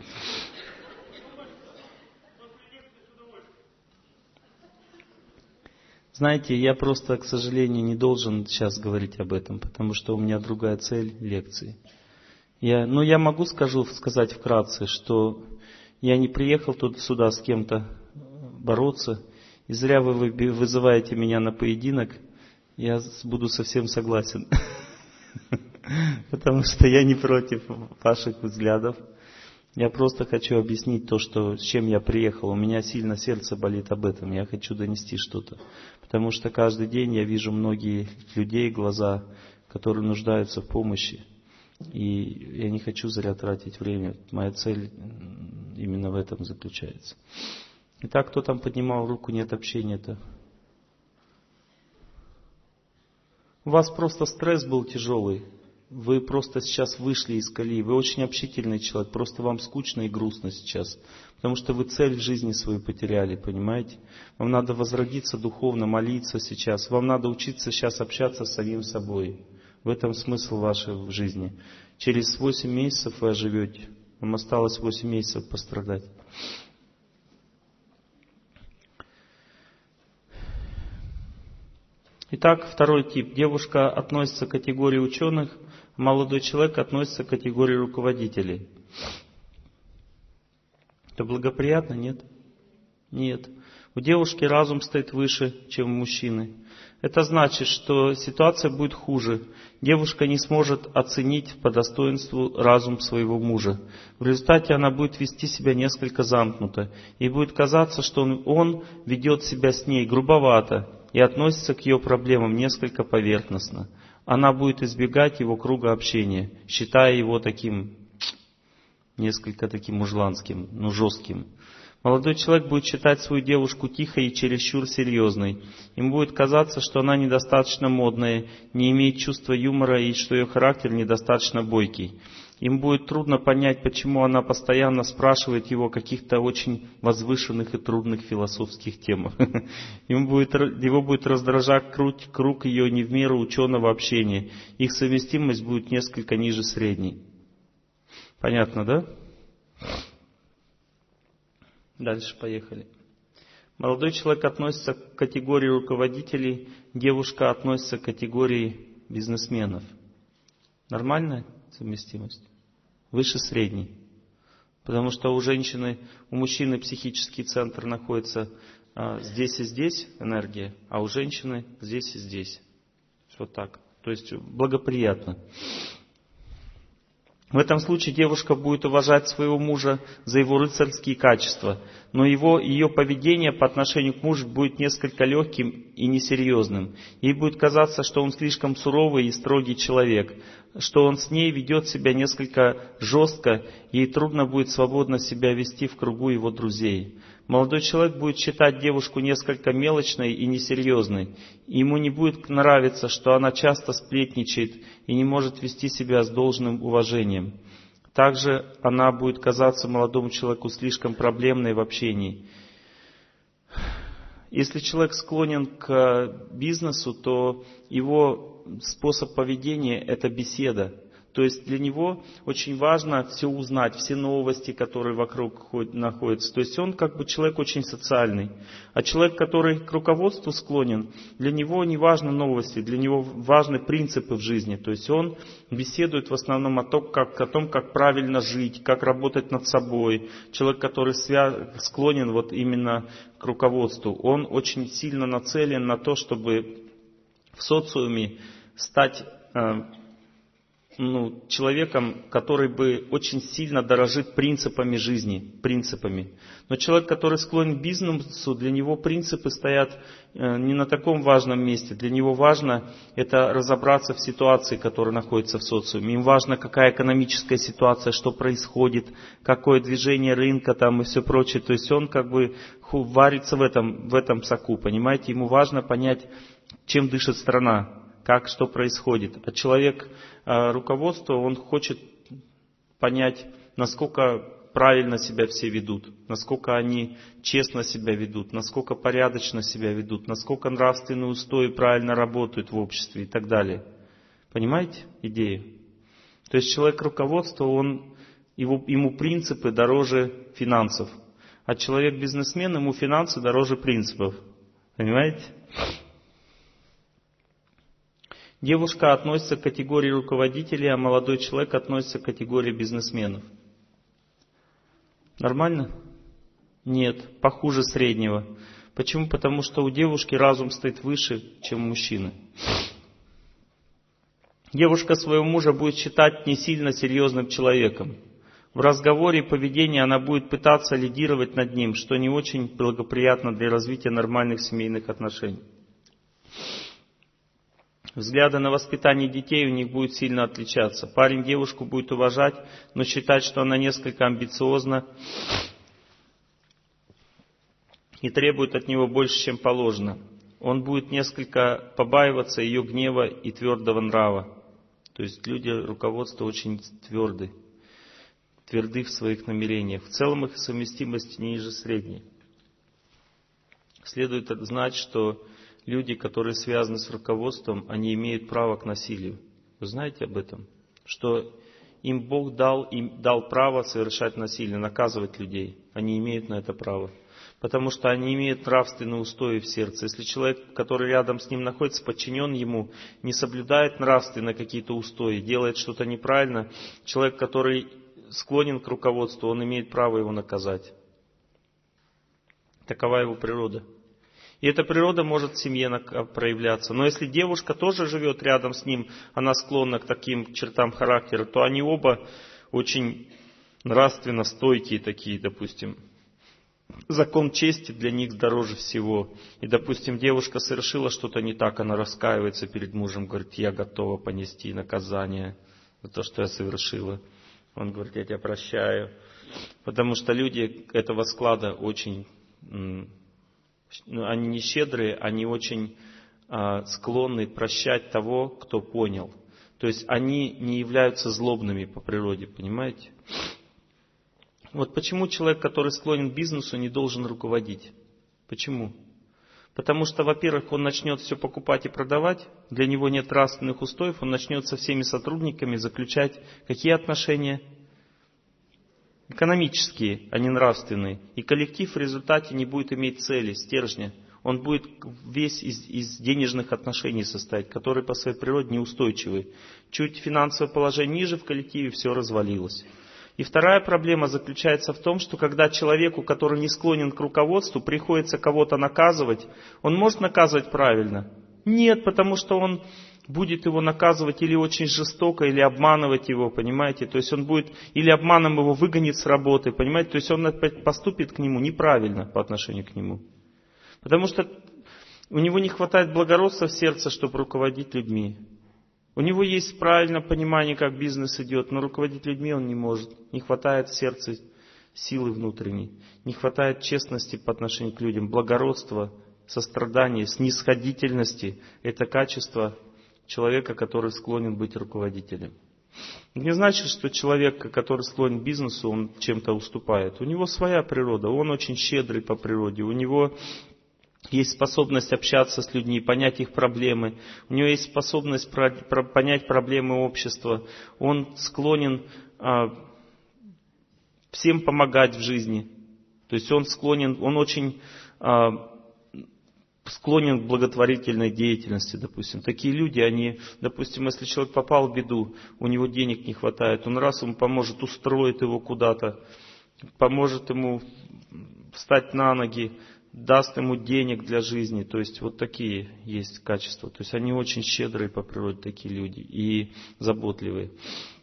Знаете, я просто, к сожалению, не должен сейчас говорить об этом, потому что у меня другая цель лекции. Я, ну, я могу скажу, сказать вкратце, что я не приехал тут сюда с кем-то бороться, и зря вы вызываете меня на поединок, я буду совсем согласен. Потому что я не против ваших взглядов. Я просто хочу объяснить то, что, с чем я приехал. У меня сильно сердце болит об этом. Я хочу донести что-то. Потому что каждый день я вижу многие людей, глаза, которые нуждаются в помощи. И я не хочу зря тратить время. Моя цель именно в этом заключается. Итак, кто там поднимал руку, нет общения-то? У вас просто стресс был тяжелый. Вы просто сейчас вышли из колеи. Вы очень общительный человек. Просто вам скучно и грустно сейчас. Потому что вы цель в жизни свою потеряли, понимаете? Вам надо возродиться духовно, молиться сейчас. Вам надо учиться сейчас общаться с самим собой. В этом смысл вашей жизни. Через восемь месяцев вы оживете. Вам осталось восемь месяцев пострадать. Итак, второй тип. Девушка относится к категории ученых, а молодой человек относится к категории руководителей. Это благоприятно? Нет? Нет. У девушки разум стоит выше, чем у мужчины. Это значит, что ситуация будет хуже. Девушка не сможет оценить по достоинству разум своего мужа. В результате она будет вести себя несколько замкнуто. Ей будет казаться, что он, он ведет себя с ней грубовато и относится к ее проблемам несколько поверхностно. Она будет избегать его круга общения, считая его таким, несколько таким мужланским, ну жестким. Молодой человек будет считать свою девушку тихой и чересчур серьезной. Ему будет казаться, что она недостаточно модная, не имеет чувства юмора и что ее характер недостаточно бойкий. Им будет трудно понять, почему она постоянно спрашивает его о каких-то очень возвышенных и трудных философских темах. Ему будет, его будет раздражать круг, круг ее не в меру ученого общения. Их совместимость будет несколько ниже средней. Понятно, да? Дальше поехали. Молодой человек относится к категории руководителей, девушка относится к категории бизнесменов. Нормальная совместимость? Выше средней. Потому что у женщины, у мужчины психический центр находится а, здесь и здесь, энергия, а у женщины здесь и здесь. Вот так. То есть благоприятно. В этом случае девушка будет уважать своего мужа за его рыцарские качества, но его, ее поведение по отношению к мужу будет несколько легким и несерьезным. Ей будет казаться, что он слишком суровый и строгий человек, что он с ней ведет себя несколько жестко, ей трудно будет свободно себя вести в кругу его друзей. Молодой человек будет считать девушку несколько мелочной и несерьезной. Ему не будет нравиться, что она часто сплетничает и не может вести себя с должным уважением. Также она будет казаться молодому человеку слишком проблемной в общении. Если человек склонен к бизнесу, то его способ поведения – это беседа. То есть для него очень важно все узнать, все новости, которые вокруг находятся. То есть он как бы человек очень социальный. А человек, который к руководству склонен, для него не важны новости, для него важны принципы в жизни. То есть он беседует в основном о том, как, о том, как правильно жить, как работать над собой. Человек, который свя... склонен вот именно к руководству, он очень сильно нацелен на то, чтобы в социуме стать ну, человеком, который бы очень сильно дорожит принципами жизни, принципами. Но человек, который склонен к бизнесу, для него принципы стоят не на таком важном месте. Для него важно это разобраться в ситуации, которая находится в социуме. Им важно, какая экономическая ситуация, что происходит, какое движение рынка там и все прочее. То есть он как бы варится в этом, в этом соку, понимаете? Ему важно понять, чем дышит страна, как, что происходит. А человек, руководство, он хочет понять, насколько правильно себя все ведут, насколько они честно себя ведут, насколько порядочно себя ведут, насколько нравственные устои правильно работают в обществе и так далее. Понимаете идею? То есть человек руководства, он, его, ему принципы дороже финансов. А человек-бизнесмен, ему финансы дороже принципов. Понимаете? Девушка относится к категории руководителей, а молодой человек относится к категории бизнесменов. Нормально? Нет, похуже среднего. Почему? Потому что у девушки разум стоит выше, чем у мужчины. Девушка своего мужа будет считать не сильно серьезным человеком. В разговоре и поведении она будет пытаться лидировать над ним, что не очень благоприятно для развития нормальных семейных отношений. Взгляды на воспитание детей у них будут сильно отличаться. Парень девушку будет уважать, но считать, что она несколько амбициозна и требует от него больше, чем положено. Он будет несколько побаиваться ее гнева и твердого нрава. То есть люди руководства очень тверды, тверды в своих намерениях. В целом их совместимость ниже средней. Следует знать, что люди, которые связаны с руководством, они имеют право к насилию. Вы знаете об этом? Что им Бог дал, им дал право совершать насилие, наказывать людей. Они имеют на это право. Потому что они имеют нравственные устои в сердце. Если человек, который рядом с ним находится, подчинен ему, не соблюдает нравственно какие-то устои, делает что-то неправильно, человек, который склонен к руководству, он имеет право его наказать. Такова его природа. И эта природа может в семье проявляться. Но если девушка тоже живет рядом с ним, она склонна к таким чертам характера, то они оба очень нравственно стойкие такие, допустим. Закон чести для них дороже всего. И, допустим, девушка совершила что-то не так, она раскаивается перед мужем, говорит, я готова понести наказание за то, что я совершила. Он говорит, я тебя прощаю. Потому что люди этого склада очень, ну, они не щедрые, они очень а, склонны прощать того, кто понял. То есть они не являются злобными по природе, понимаете? Вот почему человек, который склонен к бизнесу, не должен руководить? Почему? Потому что, во-первых, он начнет все покупать и продавать, для него нет нравственных устоев, он начнет со всеми сотрудниками заключать какие отношения? Экономические, а не нравственные. И коллектив в результате не будет иметь цели, стержня. Он будет весь из, из денежных отношений состоять, которые по своей природе неустойчивы. Чуть финансовое положение ниже в коллективе, все развалилось. И вторая проблема заключается в том, что когда человеку, который не склонен к руководству, приходится кого-то наказывать, он может наказывать правильно? Нет, потому что он будет его наказывать или очень жестоко, или обманывать его, понимаете? То есть он будет, или обманом его выгонит с работы, понимаете? То есть он поступит к нему неправильно по отношению к нему. Потому что у него не хватает благородства в сердце, чтобы руководить людьми. У него есть правильное понимание, как бизнес идет, но руководить людьми он не может. Не хватает в сердце силы внутренней. Не хватает честности по отношению к людям, благородства, сострадания, снисходительности. Это качество человека, который склонен быть руководителем. Не значит, что человек, который склонен к бизнесу, он чем-то уступает. У него своя природа, он очень щедрый по природе, у него есть способность общаться с людьми, понять их проблемы. У него есть способность про, про, понять проблемы общества. Он склонен а, всем помогать в жизни. То есть он склонен, он очень а, склонен к благотворительной деятельности, допустим. Такие люди, они, допустим, если человек попал в беду, у него денег не хватает, он раз ему поможет, устроит его куда-то, поможет ему встать на ноги, даст ему денег для жизни. То есть вот такие есть качества. То есть они очень щедрые по природе, такие люди, и заботливые.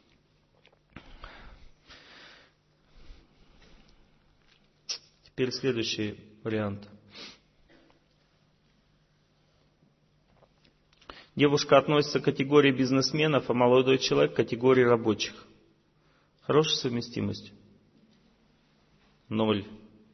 Теперь следующий вариант. Девушка относится к категории бизнесменов, а молодой человек к категории рабочих. Хорошая совместимость? Ноль.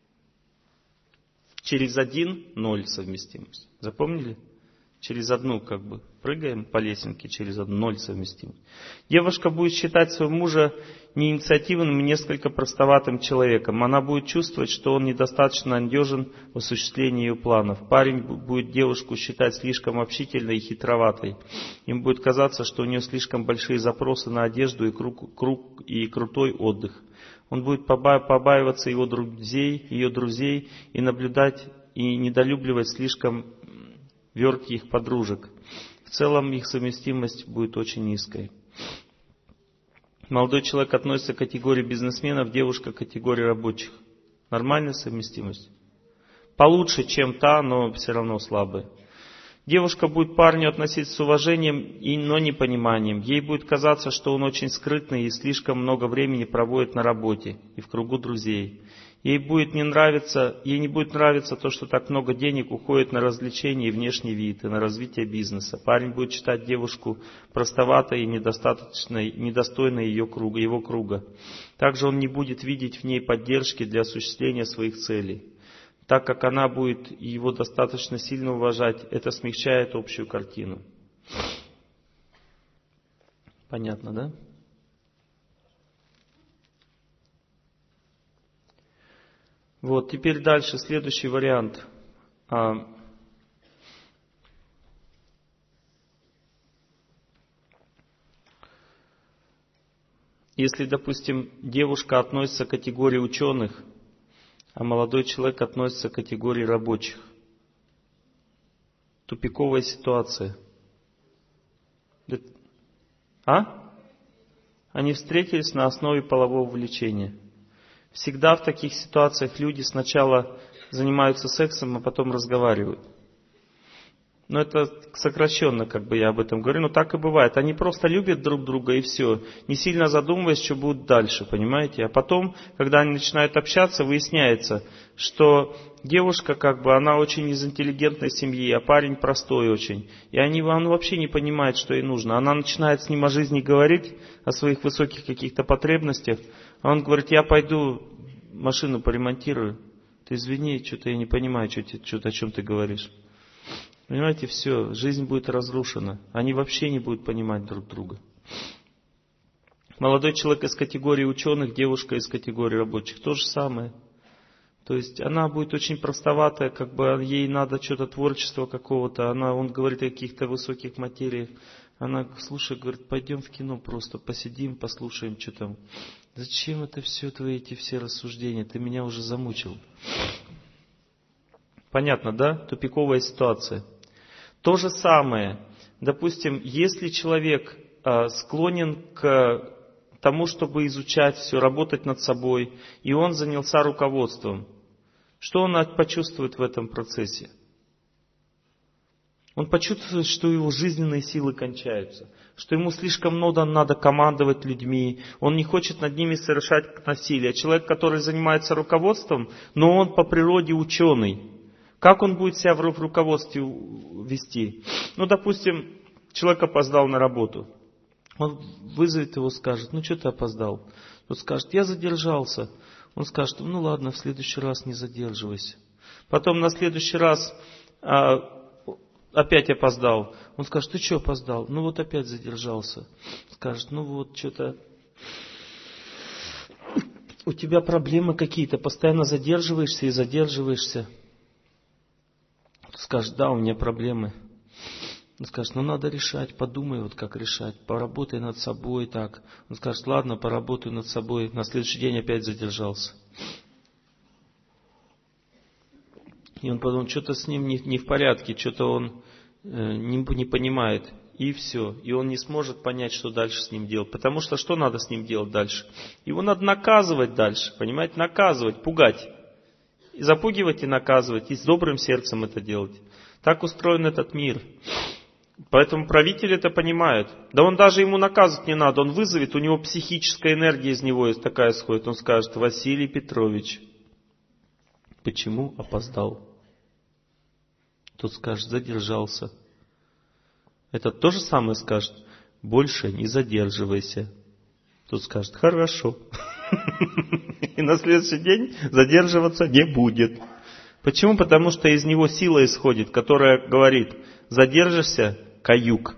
Через один ноль совместимость. Запомнили? Через одну как бы прыгаем по лесенке, через одну ноль совместимость. Девушка будет считать своего мужа неинициативным и несколько простоватым человеком. Она будет чувствовать, что он недостаточно надежен в осуществлении ее планов. Парень будет девушку считать слишком общительной и хитроватой. Им будет казаться, что у нее слишком большие запросы на одежду и, круг, круг, и крутой отдых. Он будет побаиваться его друзей, ее друзей и наблюдать и недолюбливать слишком вертких подружек. В целом их совместимость будет очень низкой. Молодой человек относится к категории бизнесменов, девушка к категории рабочих. Нормальная совместимость? Получше, чем та, но все равно слабая. Девушка будет к парню относиться с уважением, но не пониманием. Ей будет казаться, что он очень скрытный и слишком много времени проводит на работе и в кругу друзей. Ей будет не нравиться, ей не будет нравиться то, что так много денег уходит на развлечения и внешний вид, и на развитие бизнеса. Парень будет считать девушку простоватой и недостаточной, недостойной ее круга, его круга. Также он не будет видеть в ней поддержки для осуществления своих целей. Так как она будет его достаточно сильно уважать, это смягчает общую картину. Понятно, да? Вот, теперь дальше, следующий вариант. Если, допустим, девушка относится к категории ученых, а молодой человек относится к категории рабочих. Тупиковая ситуация. А? Они встретились на основе полового влечения. Всегда в таких ситуациях люди сначала занимаются сексом, а потом разговаривают. Но это сокращенно, как бы я об этом говорю, но так и бывает. Они просто любят друг друга и все, не сильно задумываясь, что будет дальше, понимаете? А потом, когда они начинают общаться, выясняется, что девушка, как бы, она очень из интеллигентной семьи, а парень простой очень. И они, он вообще не понимает, что ей нужно. Она начинает с ним о жизни говорить, о своих высоких каких-то потребностях. А он говорит, я пойду машину поремонтирую. Ты извини, что-то я не понимаю, что, что, о чем ты говоришь. Понимаете, все, жизнь будет разрушена. Они вообще не будут понимать друг друга. Молодой человек из категории ученых, девушка из категории рабочих. То же самое. То есть она будет очень простоватая, как бы ей надо что-то творчество какого-то. Она, он говорит о каких-то высоких материях. Она слушает, говорит, пойдем в кино просто, посидим, послушаем, что там. Зачем это все, твои эти все рассуждения? Ты меня уже замучил. Понятно, да? Тупиковая ситуация. То же самое. Допустим, если человек а, склонен к тому, чтобы изучать все, работать над собой, и он занялся руководством, что он почувствует в этом процессе? Он почувствует, что его жизненные силы кончаются, что ему слишком много надо командовать людьми, он не хочет над ними совершать насилие. Человек, который занимается руководством, но он по природе ученый, как он будет себя в руководстве вести? Ну, допустим, человек опоздал на работу. Он вызовет его, скажет, ну что ты опоздал? Тот скажет, я задержался. Он скажет, ну ладно, в следующий раз не задерживайся. Потом на следующий раз а, опять опоздал. Он скажет, ты что опоздал? Ну вот опять задержался. Скажет, ну вот что-то у тебя проблемы какие-то, постоянно задерживаешься и задерживаешься. Скажет, да, у меня проблемы. Он скажет, ну надо решать, подумай, вот как решать, поработай над собой так. Он скажет, ладно, поработаю над собой. На следующий день опять задержался. И он подумал, что-то с ним не, не в порядке, что-то он э, не, не понимает. И все. И он не сможет понять, что дальше с ним делать. Потому что что надо с ним делать дальше? Его надо наказывать дальше, понимаете, наказывать, пугать. И запугивать и наказывать, и с добрым сердцем это делать. Так устроен этот мир. Поэтому правитель это понимает. Да он даже ему наказывать не надо, он вызовет, у него психическая энергия из него такая сходит. Он скажет, Василий Петрович, почему опоздал? Тот скажет, задержался. Этот то же самое скажет, больше не задерживайся. Тот скажет, хорошо. И на следующий день задерживаться не будет. Почему? Потому что из него сила исходит, которая говорит, задержишься, каюк.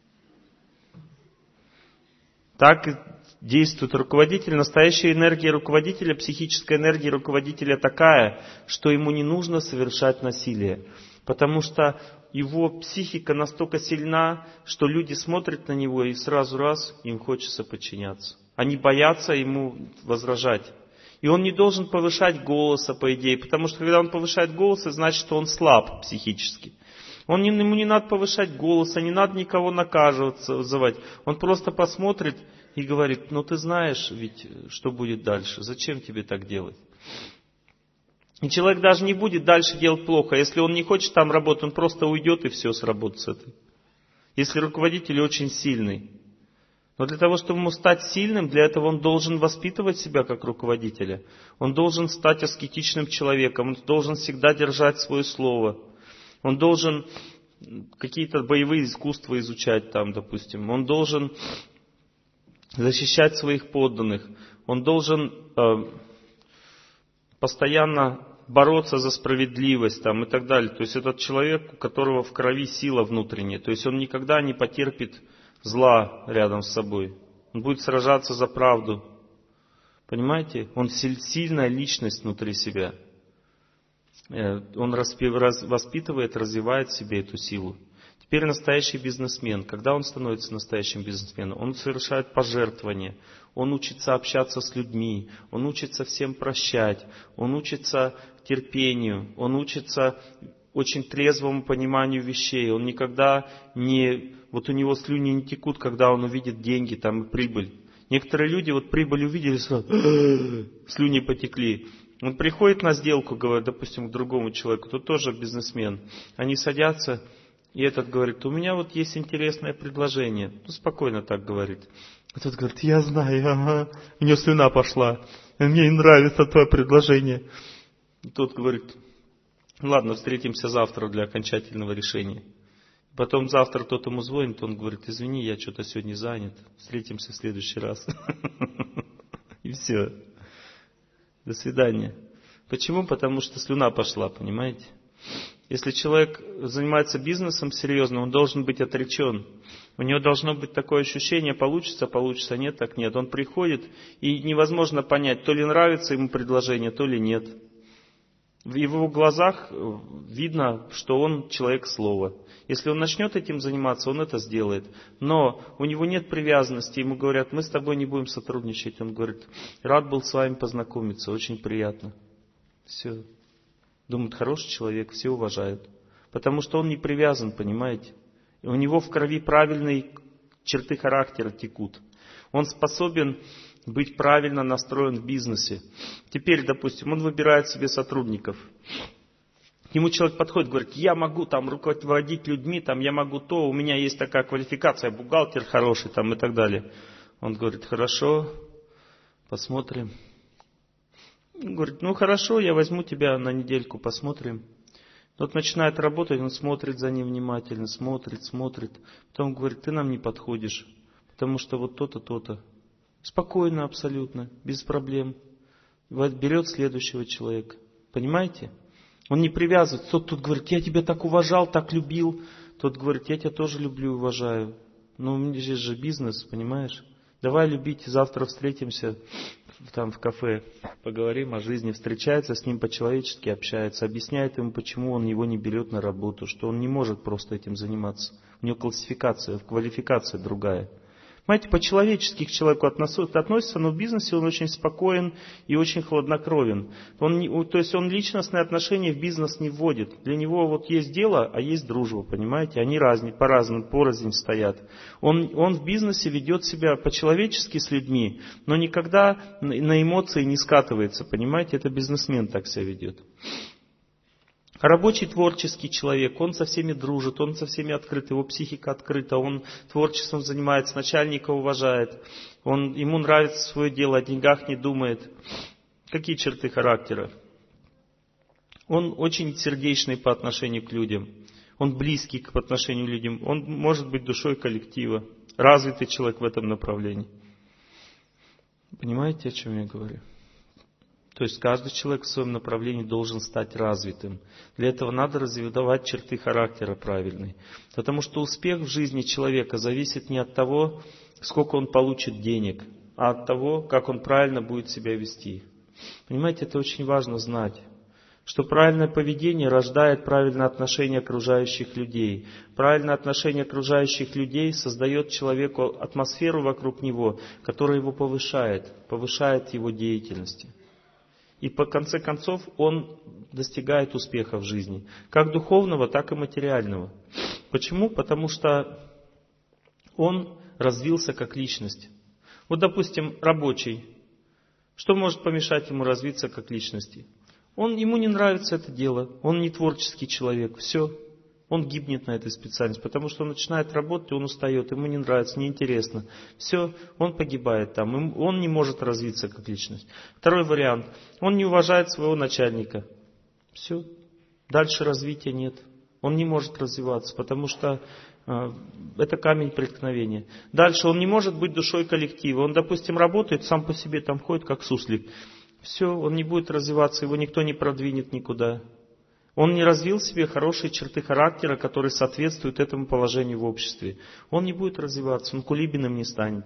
Так действует руководитель. Настоящая энергия руководителя, психическая энергия руководителя такая, что ему не нужно совершать насилие. Потому что его психика настолько сильна, что люди смотрят на него и сразу раз им хочется подчиняться. Они боятся ему возражать. И он не должен повышать голоса, по идее, потому что когда он повышает голос, это значит, что он слаб психически. Он, ему не надо повышать голоса, не надо никого наказываться, вызывать. Он просто посмотрит и говорит, ну ты знаешь ведь, что будет дальше, зачем тебе так делать? И человек даже не будет дальше делать плохо. Если он не хочет там работать, он просто уйдет и все с работы с этой. Если руководитель очень сильный. Но для того, чтобы ему стать сильным, для этого он должен воспитывать себя как руководителя. Он должен стать аскетичным человеком, он должен всегда держать свое слово. Он должен какие-то боевые искусства изучать там, допустим. Он должен защищать своих подданных. Он должен э, постоянно бороться за справедливость там, и так далее. То есть этот человек, у которого в крови сила внутренняя. То есть он никогда не потерпит зла рядом с собой. Он будет сражаться за правду. Понимаете? Он сильная личность внутри себя. Он воспитывает, развивает в себе эту силу. Теперь настоящий бизнесмен. Когда он становится настоящим бизнесменом? Он совершает пожертвования. Он учится общаться с людьми. Он учится всем прощать. Он учится терпению. Он учится очень трезвому пониманию вещей. Он никогда не... Вот у него слюни не текут, когда он увидит деньги там, и прибыль. Некоторые люди вот прибыль увидели, сразу слюни потекли. Он приходит на сделку, говорит, допустим, к другому человеку, тут тоже бизнесмен. Они садятся, и этот говорит, у меня вот есть интересное предложение. Ну, спокойно так говорит. А тот говорит, я знаю, ага. У него слюна пошла. Мне нравится твое предложение. И тот говорит, Ладно, встретимся завтра для окончательного решения. Потом завтра кто-то ему звонит, он говорит, извини, я что-то сегодня занят, встретимся в следующий раз. И все. До свидания. Почему? Потому что слюна пошла, понимаете? Если человек занимается бизнесом серьезно, он должен быть отречен. У него должно быть такое ощущение, получится, получится, нет, так нет. Он приходит, и невозможно понять, то ли нравится ему предложение, то ли нет. В его глазах видно, что он человек слова. Если он начнет этим заниматься, он это сделает. Но у него нет привязанности. Ему говорят, мы с тобой не будем сотрудничать. Он говорит, рад был с вами познакомиться, очень приятно. Все. Думают, хороший человек, все уважают. Потому что он не привязан, понимаете. И у него в крови правильные черты характера текут. Он способен быть правильно настроен в бизнесе. Теперь, допустим, он выбирает себе сотрудников. К нему человек подходит, говорит, я могу там руководить людьми, там, я могу то, у меня есть такая квалификация, бухгалтер хороший там, и так далее. Он говорит, хорошо, посмотрим. Он говорит, ну хорошо, я возьму тебя на недельку, посмотрим. Тот начинает работать, он смотрит за ним внимательно, смотрит, смотрит. Потом говорит, ты нам не подходишь, потому что вот то-то, то-то. Спокойно абсолютно, без проблем. Берет следующего человека. Понимаете? Он не привязывает. Тот тут говорит, я тебя так уважал, так любил. Тот говорит, я тебя тоже люблю и уважаю. Но здесь же бизнес, понимаешь? Давай любить, завтра встретимся там в кафе, поговорим о жизни. Встречается с ним по-человечески, общается, объясняет ему, почему он его не берет на работу, что он не может просто этим заниматься. У него классификация, квалификация другая. Понимаете, по-человечески к человеку относится, но в бизнесе он очень спокоен и очень хладнокровен. Он не, то есть он личностные отношения в бизнес не вводит. Для него вот есть дело, а есть дружба, понимаете? Они разные, по-разному, порознь стоят. Он, он в бизнесе ведет себя по-человечески с людьми, но никогда на эмоции не скатывается, понимаете? Это бизнесмен так себя ведет. Рабочий творческий человек, он со всеми дружит, он со всеми открыт, его психика открыта, он творчеством занимается, начальника уважает, он, ему нравится свое дело, о деньгах не думает. Какие черты характера? Он очень сердечный по отношению к людям, он близкий по отношению к людям, он может быть душой коллектива, развитый человек в этом направлении. Понимаете, о чем я говорю? То есть каждый человек в своем направлении должен стать развитым. Для этого надо развивать черты характера правильные. Потому что успех в жизни человека зависит не от того, сколько он получит денег, а от того, как он правильно будет себя вести. Понимаете, это очень важно знать. Что правильное поведение рождает правильное отношение окружающих людей. Правильное отношение окружающих людей создает человеку атмосферу вокруг него, которая его повышает, повышает его деятельность. И по конце концов он достигает успеха в жизни. Как духовного, так и материального. Почему? Потому что он развился как личность. Вот, допустим, рабочий. Что может помешать ему развиться как личности? Он, ему не нравится это дело. Он не творческий человек. Все. Он гибнет на этой специальности, потому что он начинает работать, и он устает, ему не нравится, неинтересно. Все, он погибает там, он не может развиться как личность. Второй вариант. Он не уважает своего начальника. Все, дальше развития нет. Он не может развиваться, потому что э, это камень преткновения. Дальше он не может быть душой коллектива. Он, допустим, работает, сам по себе там ходит, как суслик. Все, он не будет развиваться, его никто не продвинет никуда. Он не развил в себе хорошие черты характера, которые соответствуют этому положению в обществе. Он не будет развиваться, он кулибиным не станет.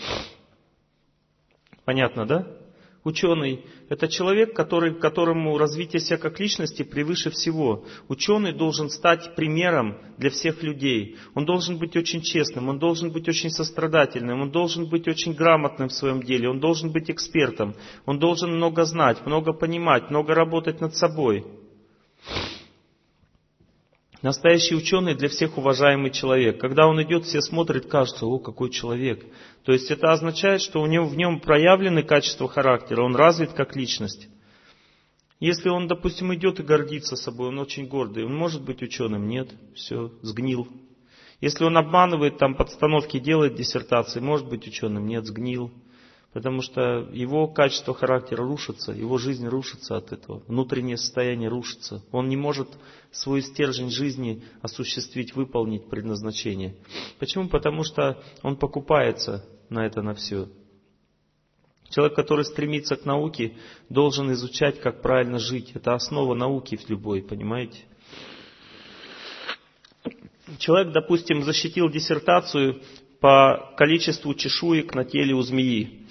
Понятно, да? Ученый – это человек, который, которому развитие себя как личности превыше всего. Ученый должен стать примером для всех людей. Он должен быть очень честным, он должен быть очень сострадательным, он должен быть очень грамотным в своем деле, он должен быть экспертом, он должен много знать, много понимать, много работать над собой. Настоящий ученый для всех уважаемый человек. Когда он идет, все смотрят, кажется, о, какой человек. То есть это означает, что у него, в нем проявлены качества характера, он развит как личность. Если он, допустим, идет и гордится собой, он очень гордый, он может быть ученым? Нет, все, сгнил. Если он обманывает, там подстановки делает диссертации, может быть ученым? Нет, сгнил. Потому что его качество характера рушится, его жизнь рушится от этого, внутреннее состояние рушится. Он не может свой стержень жизни осуществить, выполнить предназначение. Почему? Потому что он покупается на это, на все. Человек, который стремится к науке, должен изучать, как правильно жить. Это основа науки в любой, понимаете? Человек, допустим, защитил диссертацию по количеству чешуек на теле у змеи.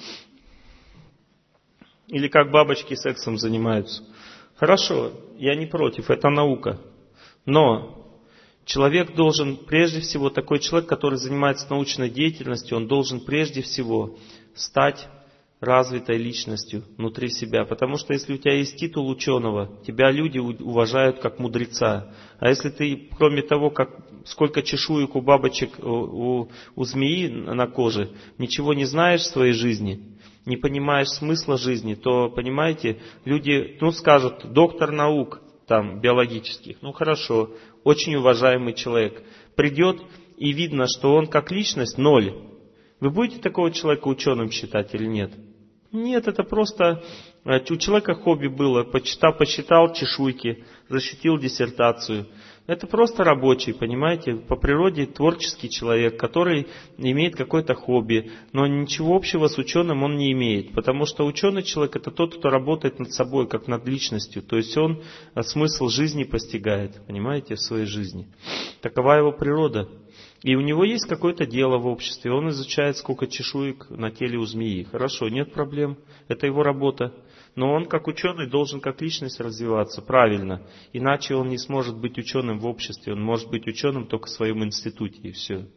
Или как бабочки сексом занимаются. Хорошо, я не против, это наука. Но человек должен, прежде всего, такой человек, который занимается научной деятельностью, он должен прежде всего стать развитой личностью внутри себя. Потому что если у тебя есть титул ученого, тебя люди уважают как мудреца. А если ты, кроме того, как, сколько чешуек у бабочек, у, у, у змеи на коже, ничего не знаешь в своей жизни, не понимаешь смысла жизни, то, понимаете, люди, ну, скажут, доктор наук, там, биологических, ну, хорошо, очень уважаемый человек, придет и видно, что он как личность ноль. Вы будете такого человека ученым считать или нет? Нет, это просто у человека хобби было, почитал, почитал чешуйки, защитил диссертацию. Это просто рабочий, понимаете, по природе творческий человек, который имеет какое-то хобби, но ничего общего с ученым он не имеет, потому что ученый человек это тот, кто работает над собой, как над личностью, то есть он смысл жизни постигает, понимаете, в своей жизни. Такова его природа. И у него есть какое-то дело в обществе, он изучает, сколько чешуек на теле у змеи. Хорошо, нет проблем, это его работа. Но он, как ученый, должен как личность развиваться правильно. Иначе он не сможет быть ученым в обществе, он может быть ученым только в своем институте, и все.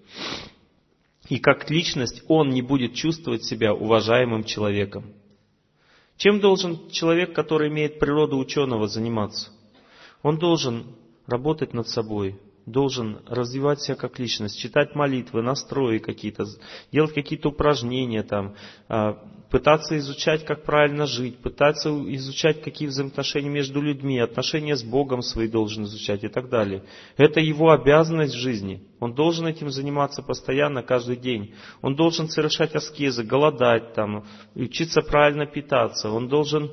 И как личность он не будет чувствовать себя уважаемым человеком. Чем должен человек, который имеет природу ученого, заниматься? Он должен работать над собой. Должен развивать себя как личность, читать молитвы, настрои какие-то, делать какие-то упражнения, там, пытаться изучать, как правильно жить, пытаться изучать, какие взаимоотношения между людьми, отношения с Богом свои должен изучать и так далее. Это его обязанность в жизни. Он должен этим заниматься постоянно, каждый день. Он должен совершать аскезы, голодать, там, учиться правильно питаться. Он должен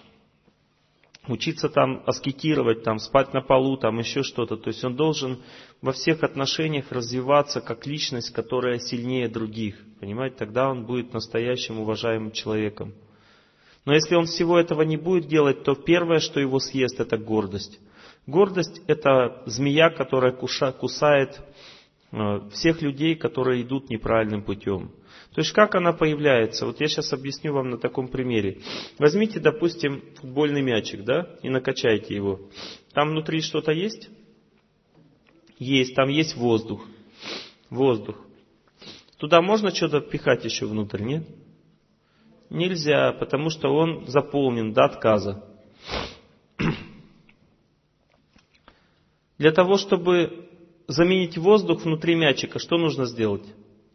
учиться там аскетировать, там, спать на полу, там еще что-то. То есть он должен во всех отношениях развиваться как личность, которая сильнее других. Понимаете, тогда он будет настоящим уважаемым человеком. Но если он всего этого не будет делать, то первое, что его съест, это гордость. Гордость – это змея, которая кусает всех людей, которые идут неправильным путем. То есть как она появляется? Вот я сейчас объясню вам на таком примере. Возьмите, допустим, футбольный мячик, да, и накачайте его. Там внутри что-то есть? Есть, там есть воздух. Воздух. Туда можно что-то пихать еще внутрь, нет? Нельзя, потому что он заполнен до отказа. Для того, чтобы заменить воздух внутри мячика, что нужно сделать?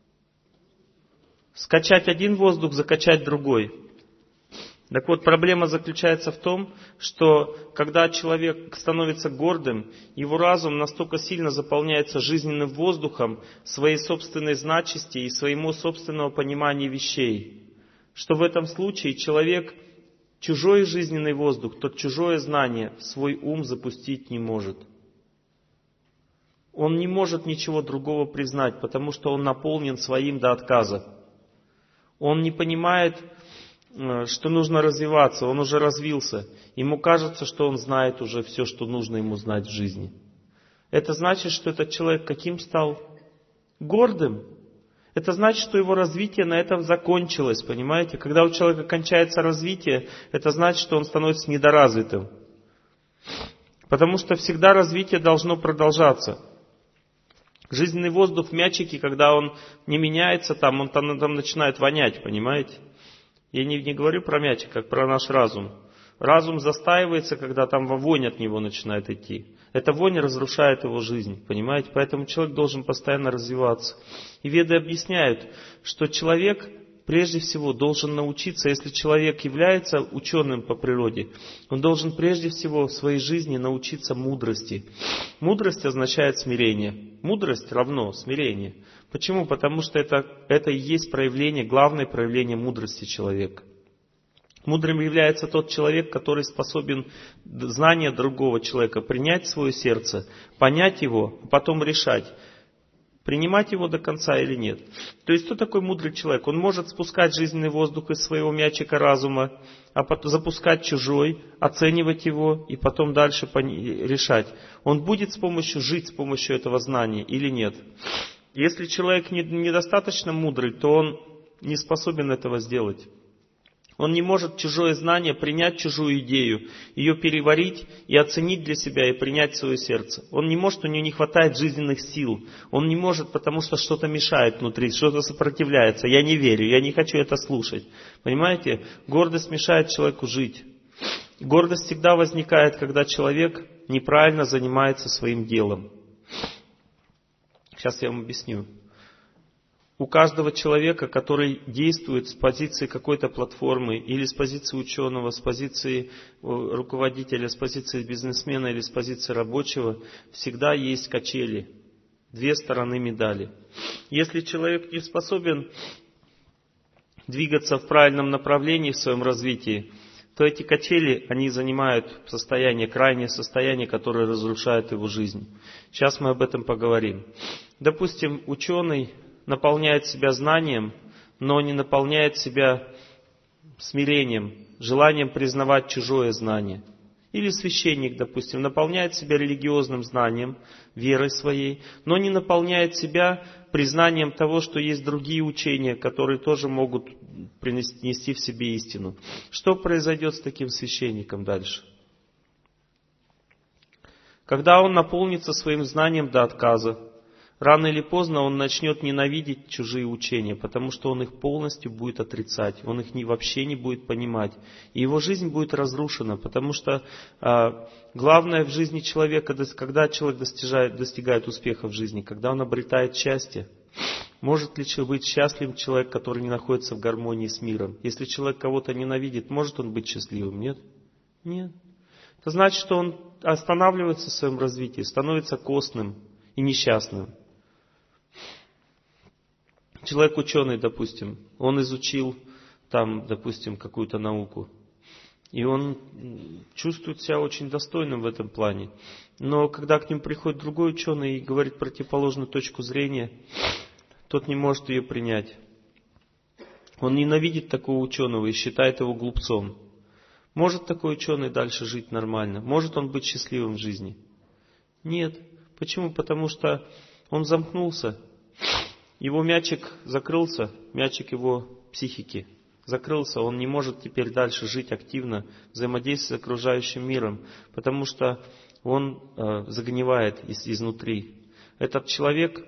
Скачать один воздух, закачать другой. Так вот, проблема заключается в том, что когда человек становится гордым, его разум настолько сильно заполняется жизненным воздухом своей собственной значимости и своему собственного понимания вещей, что в этом случае человек чужой жизненный воздух, тот чужое знание в свой ум запустить не может. Он не может ничего другого признать, потому что он наполнен своим до отказа. Он не понимает, что нужно развиваться, он уже развился. Ему кажется, что он знает уже все, что нужно ему знать в жизни. Это значит, что этот человек каким стал? Гордым. Это значит, что его развитие на этом закончилось, понимаете? Когда у человека кончается развитие, это значит, что он становится недоразвитым. Потому что всегда развитие должно продолжаться. Жизненный воздух в мячике, когда он не меняется, там, он там, там начинает вонять, понимаете? Я не, не говорю про мячик, как про наш разум. Разум застаивается, когда там вонь от него начинает идти. Эта вонь разрушает его жизнь, понимаете? Поэтому человек должен постоянно развиваться. И веды объясняют, что человек прежде всего должен научиться, если человек является ученым по природе, он должен прежде всего в своей жизни научиться мудрости. Мудрость означает смирение. Мудрость равно смирение. Почему? Потому что это, это и есть проявление, главное проявление мудрости человека. Мудрым является тот человек, который способен знание другого человека принять в свое сердце, понять его, а потом решать, принимать его до конца или нет. То есть, кто такой мудрый человек? Он может спускать жизненный воздух из своего мячика разума, а потом запускать чужой, оценивать его и потом дальше решать, он будет с помощью жить с помощью этого знания или нет. Если человек недостаточно мудрый, то он не способен этого сделать. Он не может чужое знание принять, чужую идею, ее переварить и оценить для себя и принять в свое сердце. Он не может, у него не хватает жизненных сил. Он не может, потому что что-то мешает внутри, что-то сопротивляется. Я не верю, я не хочу это слушать. Понимаете? Гордость мешает человеку жить. Гордость всегда возникает, когда человек неправильно занимается своим делом. Сейчас я вам объясню. У каждого человека, который действует с позиции какой-то платформы, или с позиции ученого, с позиции руководителя, с позиции бизнесмена или с позиции рабочего, всегда есть качели, две стороны медали. Если человек не способен двигаться в правильном направлении в своем развитии, то эти качели, они занимают состояние, крайнее состояние, которое разрушает его жизнь. Сейчас мы об этом поговорим. Допустим, ученый наполняет себя знанием, но не наполняет себя смирением, желанием признавать чужое знание. Или священник, допустим, наполняет себя религиозным знанием, верой своей, но не наполняет себя признанием того, что есть другие учения, которые тоже могут принести в себе истину. Что произойдет с таким священником дальше? Когда он наполнится своим знанием до отказа, рано или поздно он начнет ненавидеть чужие учения, потому что он их полностью будет отрицать, он их не, вообще не будет понимать. И его жизнь будет разрушена, потому что а, главное в жизни человека, когда человек достигает, достигает успеха в жизни, когда он обретает счастье. Может ли быть счастливым человек, который не находится в гармонии с миром? Если человек кого-то ненавидит, может он быть счастливым? Нет? Нет. Это значит, что он останавливается в своем развитии, становится костным и несчастным. Человек ученый, допустим, он изучил там, допустим, какую-то науку. И он чувствует себя очень достойным в этом плане. Но когда к нему приходит другой ученый и говорит противоположную точку зрения, тот не может ее принять. Он ненавидит такого ученого и считает его глупцом. Может такой ученый дальше жить нормально? Может он быть счастливым в жизни? Нет. Почему? Потому что он замкнулся. Его мячик закрылся, мячик его психики закрылся. Он не может теперь дальше жить активно, взаимодействовать с окружающим миром, потому что он э, загнивает из, изнутри. Этот человек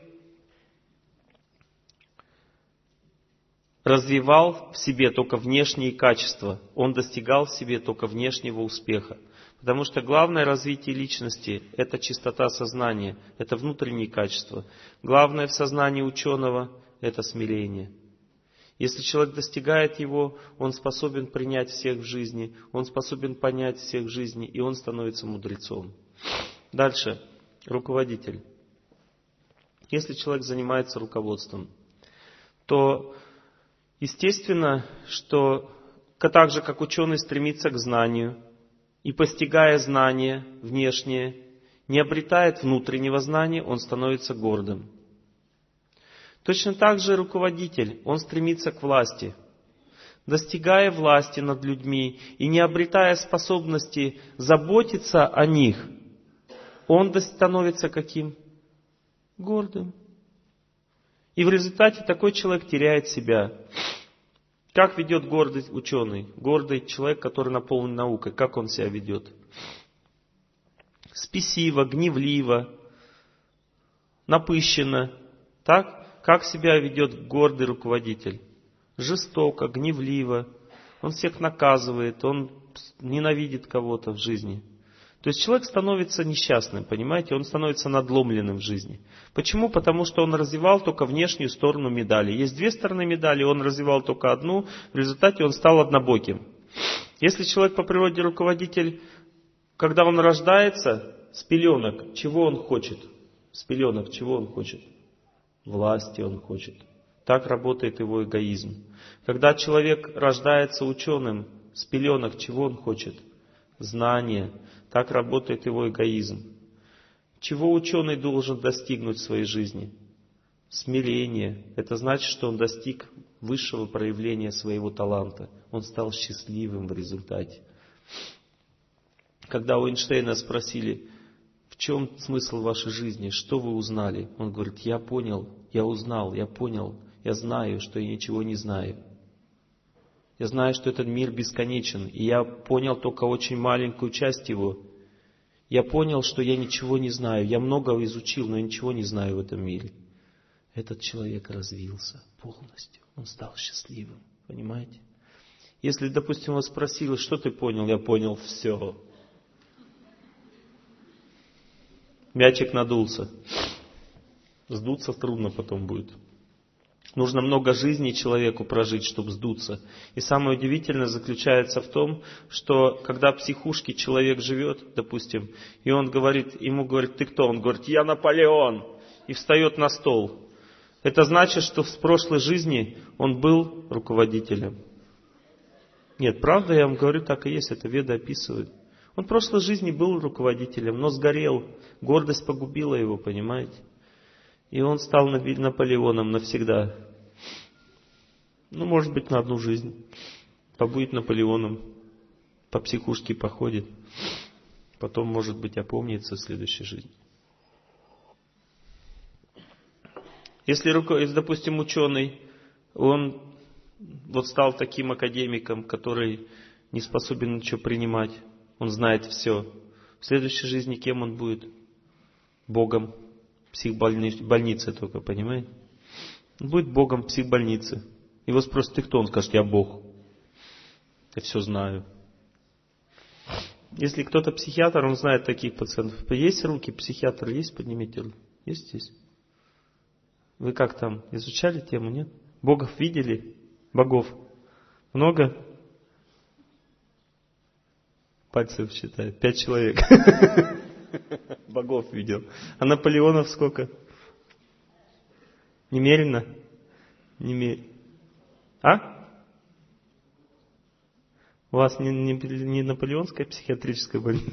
развивал в себе только внешние качества. Он достигал в себе только внешнего успеха. Потому что главное развитие личности – это чистота сознания, это внутренние качества. Главное в сознании ученого – это смирение. Если человек достигает его, он способен принять всех в жизни, он способен понять всех в жизни, и он становится мудрецом. Дальше. Руководитель. Если человек занимается руководством, то естественно, что так же, как ученый стремится к знанию, и постигая знание внешнее, не обретает внутреннего знания, он становится гордым. Точно так же руководитель, он стремится к власти. Достигая власти над людьми и не обретая способности заботиться о них, он становится каким? Гордым. И в результате такой человек теряет себя. Как ведет гордый ученый, гордый человек, который наполнен наукой, как он себя ведет? Спесиво, гневливо, напыщенно. Так? Как себя ведет гордый руководитель? Жестоко, гневливо. Он всех наказывает, он ненавидит кого-то в жизни. То есть человек становится несчастным, понимаете, он становится надломленным в жизни. Почему? Потому что он развивал только внешнюю сторону медали. Есть две стороны медали, он развивал только одну, в результате он стал однобоким. Если человек по природе руководитель, когда он рождается, с пеленок, чего он хочет? С пеленок, чего он хочет? Власти он хочет. Так работает его эгоизм. Когда человек рождается ученым, с пеленок, чего он хочет? Знания. Так работает его эгоизм. Чего ученый должен достигнуть в своей жизни? Смирение. Это значит, что он достиг высшего проявления своего таланта. Он стал счастливым в результате. Когда у Эйнштейна спросили, в чем смысл вашей жизни, что вы узнали? Он говорит, я понял, я узнал, я понял, я знаю, что я ничего не знаю. Я знаю, что этот мир бесконечен, и я понял только очень маленькую часть его. Я понял, что я ничего не знаю. Я много изучил, но ничего не знаю в этом мире. Этот человек развился полностью. Он стал счастливым. Понимаете? Если, допустим, вас спросили, что ты понял? Я понял все. Мячик надулся. Сдуться трудно потом будет. Нужно много жизней человеку прожить, чтобы сдуться. И самое удивительное заключается в том, что когда в психушке человек живет, допустим, и он говорит, ему говорит, ты кто? Он говорит, я Наполеон. И встает на стол. Это значит, что в прошлой жизни он был руководителем. Нет, правда, я вам говорю, так и есть, это Веды описывают. Он в прошлой жизни был руководителем, но сгорел. Гордость погубила его, понимаете? И он стал Наполеоном навсегда. Ну, может быть, на одну жизнь. Побудет Наполеоном. По психушке походит. Потом, может быть, опомнится в следующей жизни. Если, если, допустим, ученый, он вот стал таким академиком, который не способен ничего принимать. Он знает все. В следующей жизни кем он будет? Богом. Психбольнице только, понимаете? Он будет Богом в психбольнице. Его спросят, ты кто? Он скажет, я Бог. Я все знаю. Если кто-то психиатр, он знает таких пациентов. Есть руки? Психиатр есть? Поднимите руки. Есть здесь? Вы как там? Изучали тему, нет? Богов видели? Богов? Много? Пальцев считает. Пять человек. Богов видел. А Наполеонов сколько? Немерено? Немерено. А? У вас не, не, не наполеонская психиатрическая больница?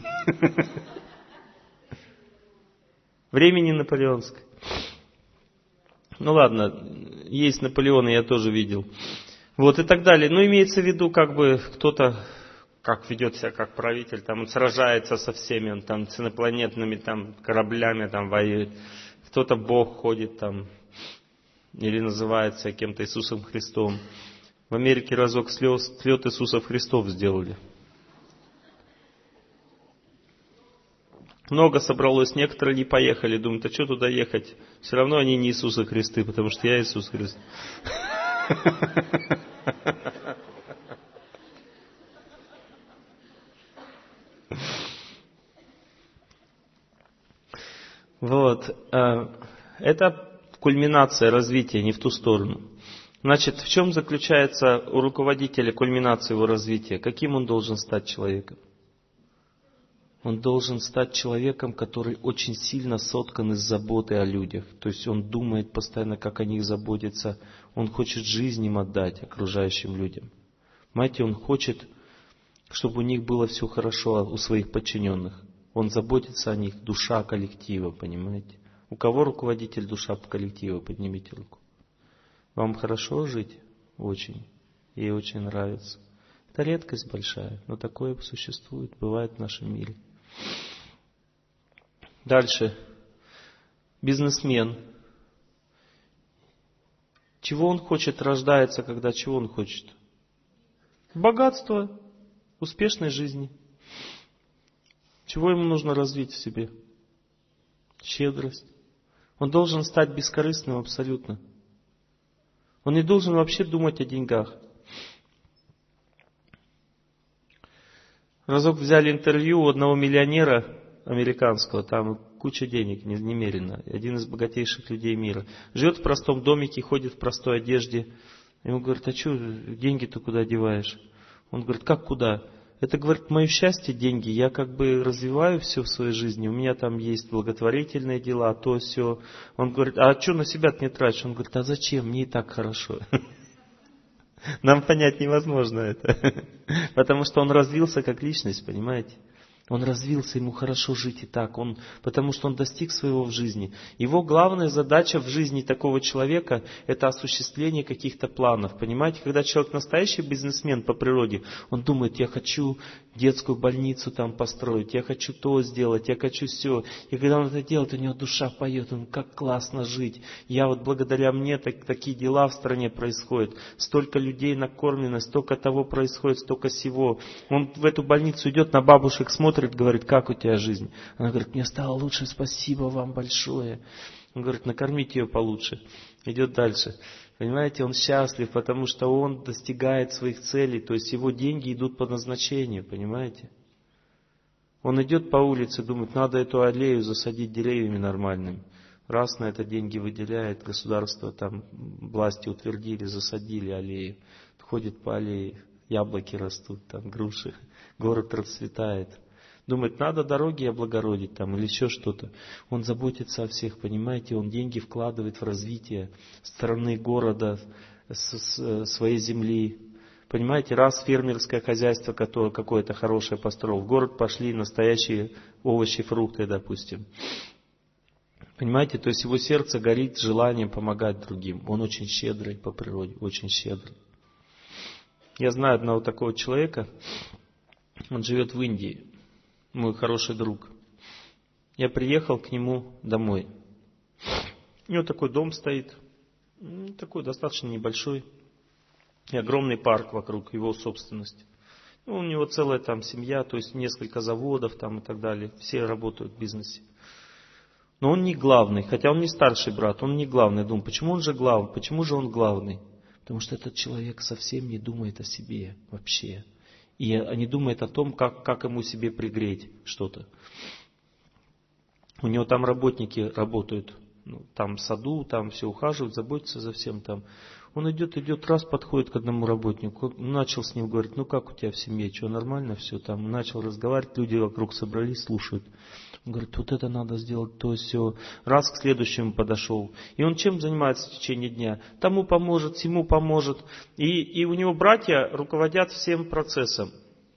Времени наполеонское. Ну ладно, есть Наполеоны, я тоже видел. Вот и так далее. Но имеется в виду, как бы кто-то как ведет себя как правитель, там он сражается со всеми, он там с инопланетными там, кораблями там воюет. Кто-то Бог ходит там, или называется кем-то Иисусом Христом. В Америке разок слез, слет Иисусов Христов сделали. Много собралось, некоторые не поехали, думают, а что туда ехать? Все равно они не Иисусы Христы, потому что я Иисус Христ. Вот. Это кульминация развития, не в ту сторону. Значит, в чем заключается у руководителя кульминация его развития? Каким он должен стать человеком? Он должен стать человеком, который очень сильно соткан из заботы о людях. То есть он думает постоянно, как о них заботиться. Он хочет жизнь им отдать, окружающим людям. Понимаете, он хочет, чтобы у них было все хорошо, у своих подчиненных. Он заботится о них, душа коллектива, понимаете? У кого руководитель душа коллектива? Поднимите руку. Вам хорошо жить? Очень. Ей очень нравится. Это редкость большая, но такое существует, бывает в нашем мире. Дальше. Бизнесмен. Чего он хочет, рождается, когда чего он хочет? Богатство, успешной жизни. Чего ему нужно развить в себе? Щедрость. Он должен стать бескорыстным абсолютно. Он не должен вообще думать о деньгах. Разок взяли интервью у одного миллионера американского, там куча денег немерено, один из богатейших людей мира. Живет в простом домике, ходит в простой одежде. Ему говорят: а что, деньги-то куда деваешь? Он говорит: как куда? Это, говорит, мое счастье, деньги. Я как бы развиваю все в своей жизни. У меня там есть благотворительные дела, то все. Он говорит: а что на себя-то не тратишь? Он говорит: а зачем? Мне и так хорошо. Нам понять невозможно это. Потому что он развился как личность, понимаете? Он развился, ему хорошо жить и так. Он, потому что он достиг своего в жизни. Его главная задача в жизни такого человека – это осуществление каких-то планов. Понимаете, когда человек настоящий бизнесмен по природе, он думает: я хочу детскую больницу там построить, я хочу то сделать, я хочу все. И когда он это делает, у него душа поет, он: как классно жить. Я вот благодаря мне так, такие дела в стране происходят. Столько людей накормлено, столько того происходит, столько всего. Он в эту больницу идет, на бабушек смотрит, говорит: как у тебя жизнь? Она говорит: мне стало лучше, спасибо вам большое. Он говорит: накормите ее получше. Идет дальше. Понимаете, он счастлив, потому что он достигает своих целей, то есть его деньги идут по назначению, понимаете? Он идет по улице, думает: надо эту аллею засадить деревьями нормальными. Раз на это деньги выделяет, государство там, власти утвердили, засадили аллею. Ходит по аллее, яблоки растут, там груши, город расцветает. Думает: надо дороги облагородить там или еще что-то. Он заботится о всех, понимаете, он деньги вкладывает в развитие страны, города, своей земли. Понимаете, раз фермерское хозяйство, которое какое-то хорошее построил, в город пошли настоящие овощи, фрукты, допустим. Понимаете, то есть его сердце горит желанием помогать другим. Он очень щедрый по природе, очень щедрый. Я знаю одного такого человека, он живет в Индии. Мой хороший друг. Я приехал к нему домой. У него такой дом стоит, такой достаточно небольшой, и огромный парк вокруг, его собственность. Ну, у него целая там семья, то есть несколько заводов там и так далее. Все работают в бизнесе. Но он не главный, хотя он не старший брат, он не главный. Я думаю: почему он же главный? Почему же он главный? Потому что этот человек совсем не думает о себе вообще. И не думает о том, как, как ему себе пригреть что-то. У него там работники работают, ну, там в саду, там все ухаживают, заботятся за всем там. Он идет, идет, раз подходит к одному работнику, начал с ним говорить: ну как у тебя в семье, что, нормально все там? Начал разговаривать, люди вокруг собрались, слушают. Он говорит: вот это надо сделать, то все. Раз к следующему подошел. И он чем занимается в течение дня? Тому поможет, всему поможет. И, и у него братья руководят всем процессом.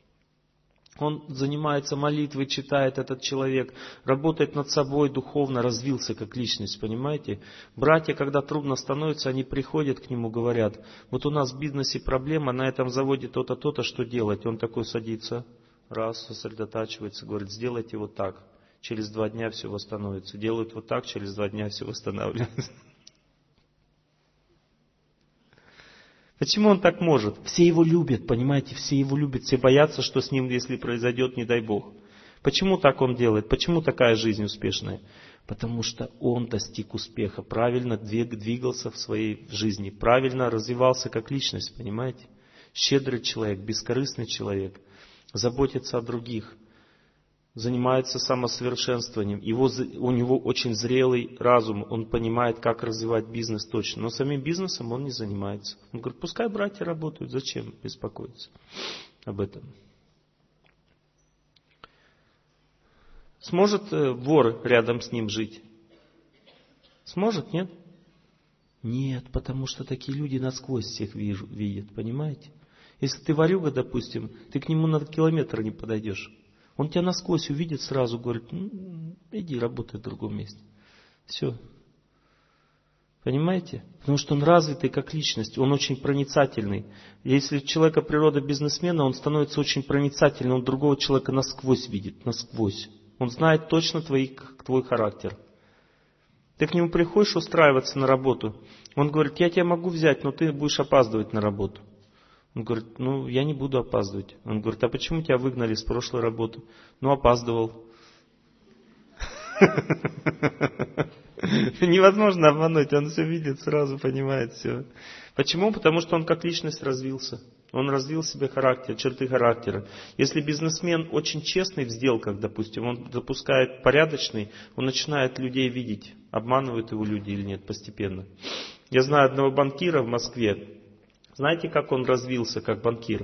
Он занимается молитвой, читает этот человек, работает над собой духовно, развился как личность, понимаете? Братья, когда трудно становится, они приходят к нему, говорят: вот у нас в бизнесе проблема, на этом заводе то-то, то-то, что делать? Он такой садится, раз, сосредотачивается, говорит: сделайте вот так. Через два дня все восстановится. Делают вот так, через два дня все восстанавливается. Почему он так может? Все его любят, понимаете, все его любят, все боятся, что с ним, если произойдет, не дай Бог. Почему так он делает? Почему такая жизнь успешная? Потому что он достиг успеха, правильно двигался в своей жизни, правильно развивался как личность, понимаете? Щедрый человек, бескорыстный человек, заботится о других, занимается самосовершенствованием. Его, у него очень зрелый разум, он понимает, как развивать бизнес точно. Но самим бизнесом он не занимается. Он говорит: пускай братья работают, зачем беспокоиться об этом? Сможет вор рядом с ним жить? Сможет, нет? Нет, потому что такие люди насквозь всех видят, понимаете? Если ты ворюга, допустим, ты к нему на километр не подойдешь. Он тебя насквозь увидит, сразу говорит: ну, иди работай в другом месте. Все. Понимаете? Потому что он развитый как личность, он очень проницательный. Если у человека природа бизнесмена, он становится очень проницательным, он другого человека насквозь видит, насквозь. Он знает точно твой, твой характер. Ты к нему приходишь устраиваться на работу, он говорит: я тебя могу взять, но ты будешь опаздывать на работу. Он говорит: ну, я не буду опаздывать. Он говорит: а почему тебя выгнали с прошлой работы? Ну, опаздывал. Невозможно обмануть, он все видит, сразу понимает все. Почему? Потому что он как личность развился. Он развил в себе характер, черты характера. Если бизнесмен очень честный в сделках, допустим, он допускает порядочный, он начинает людей видеть, обманывают его люди или нет постепенно. Я знаю одного банкира в Москве. Знаете, как он развился как банкир?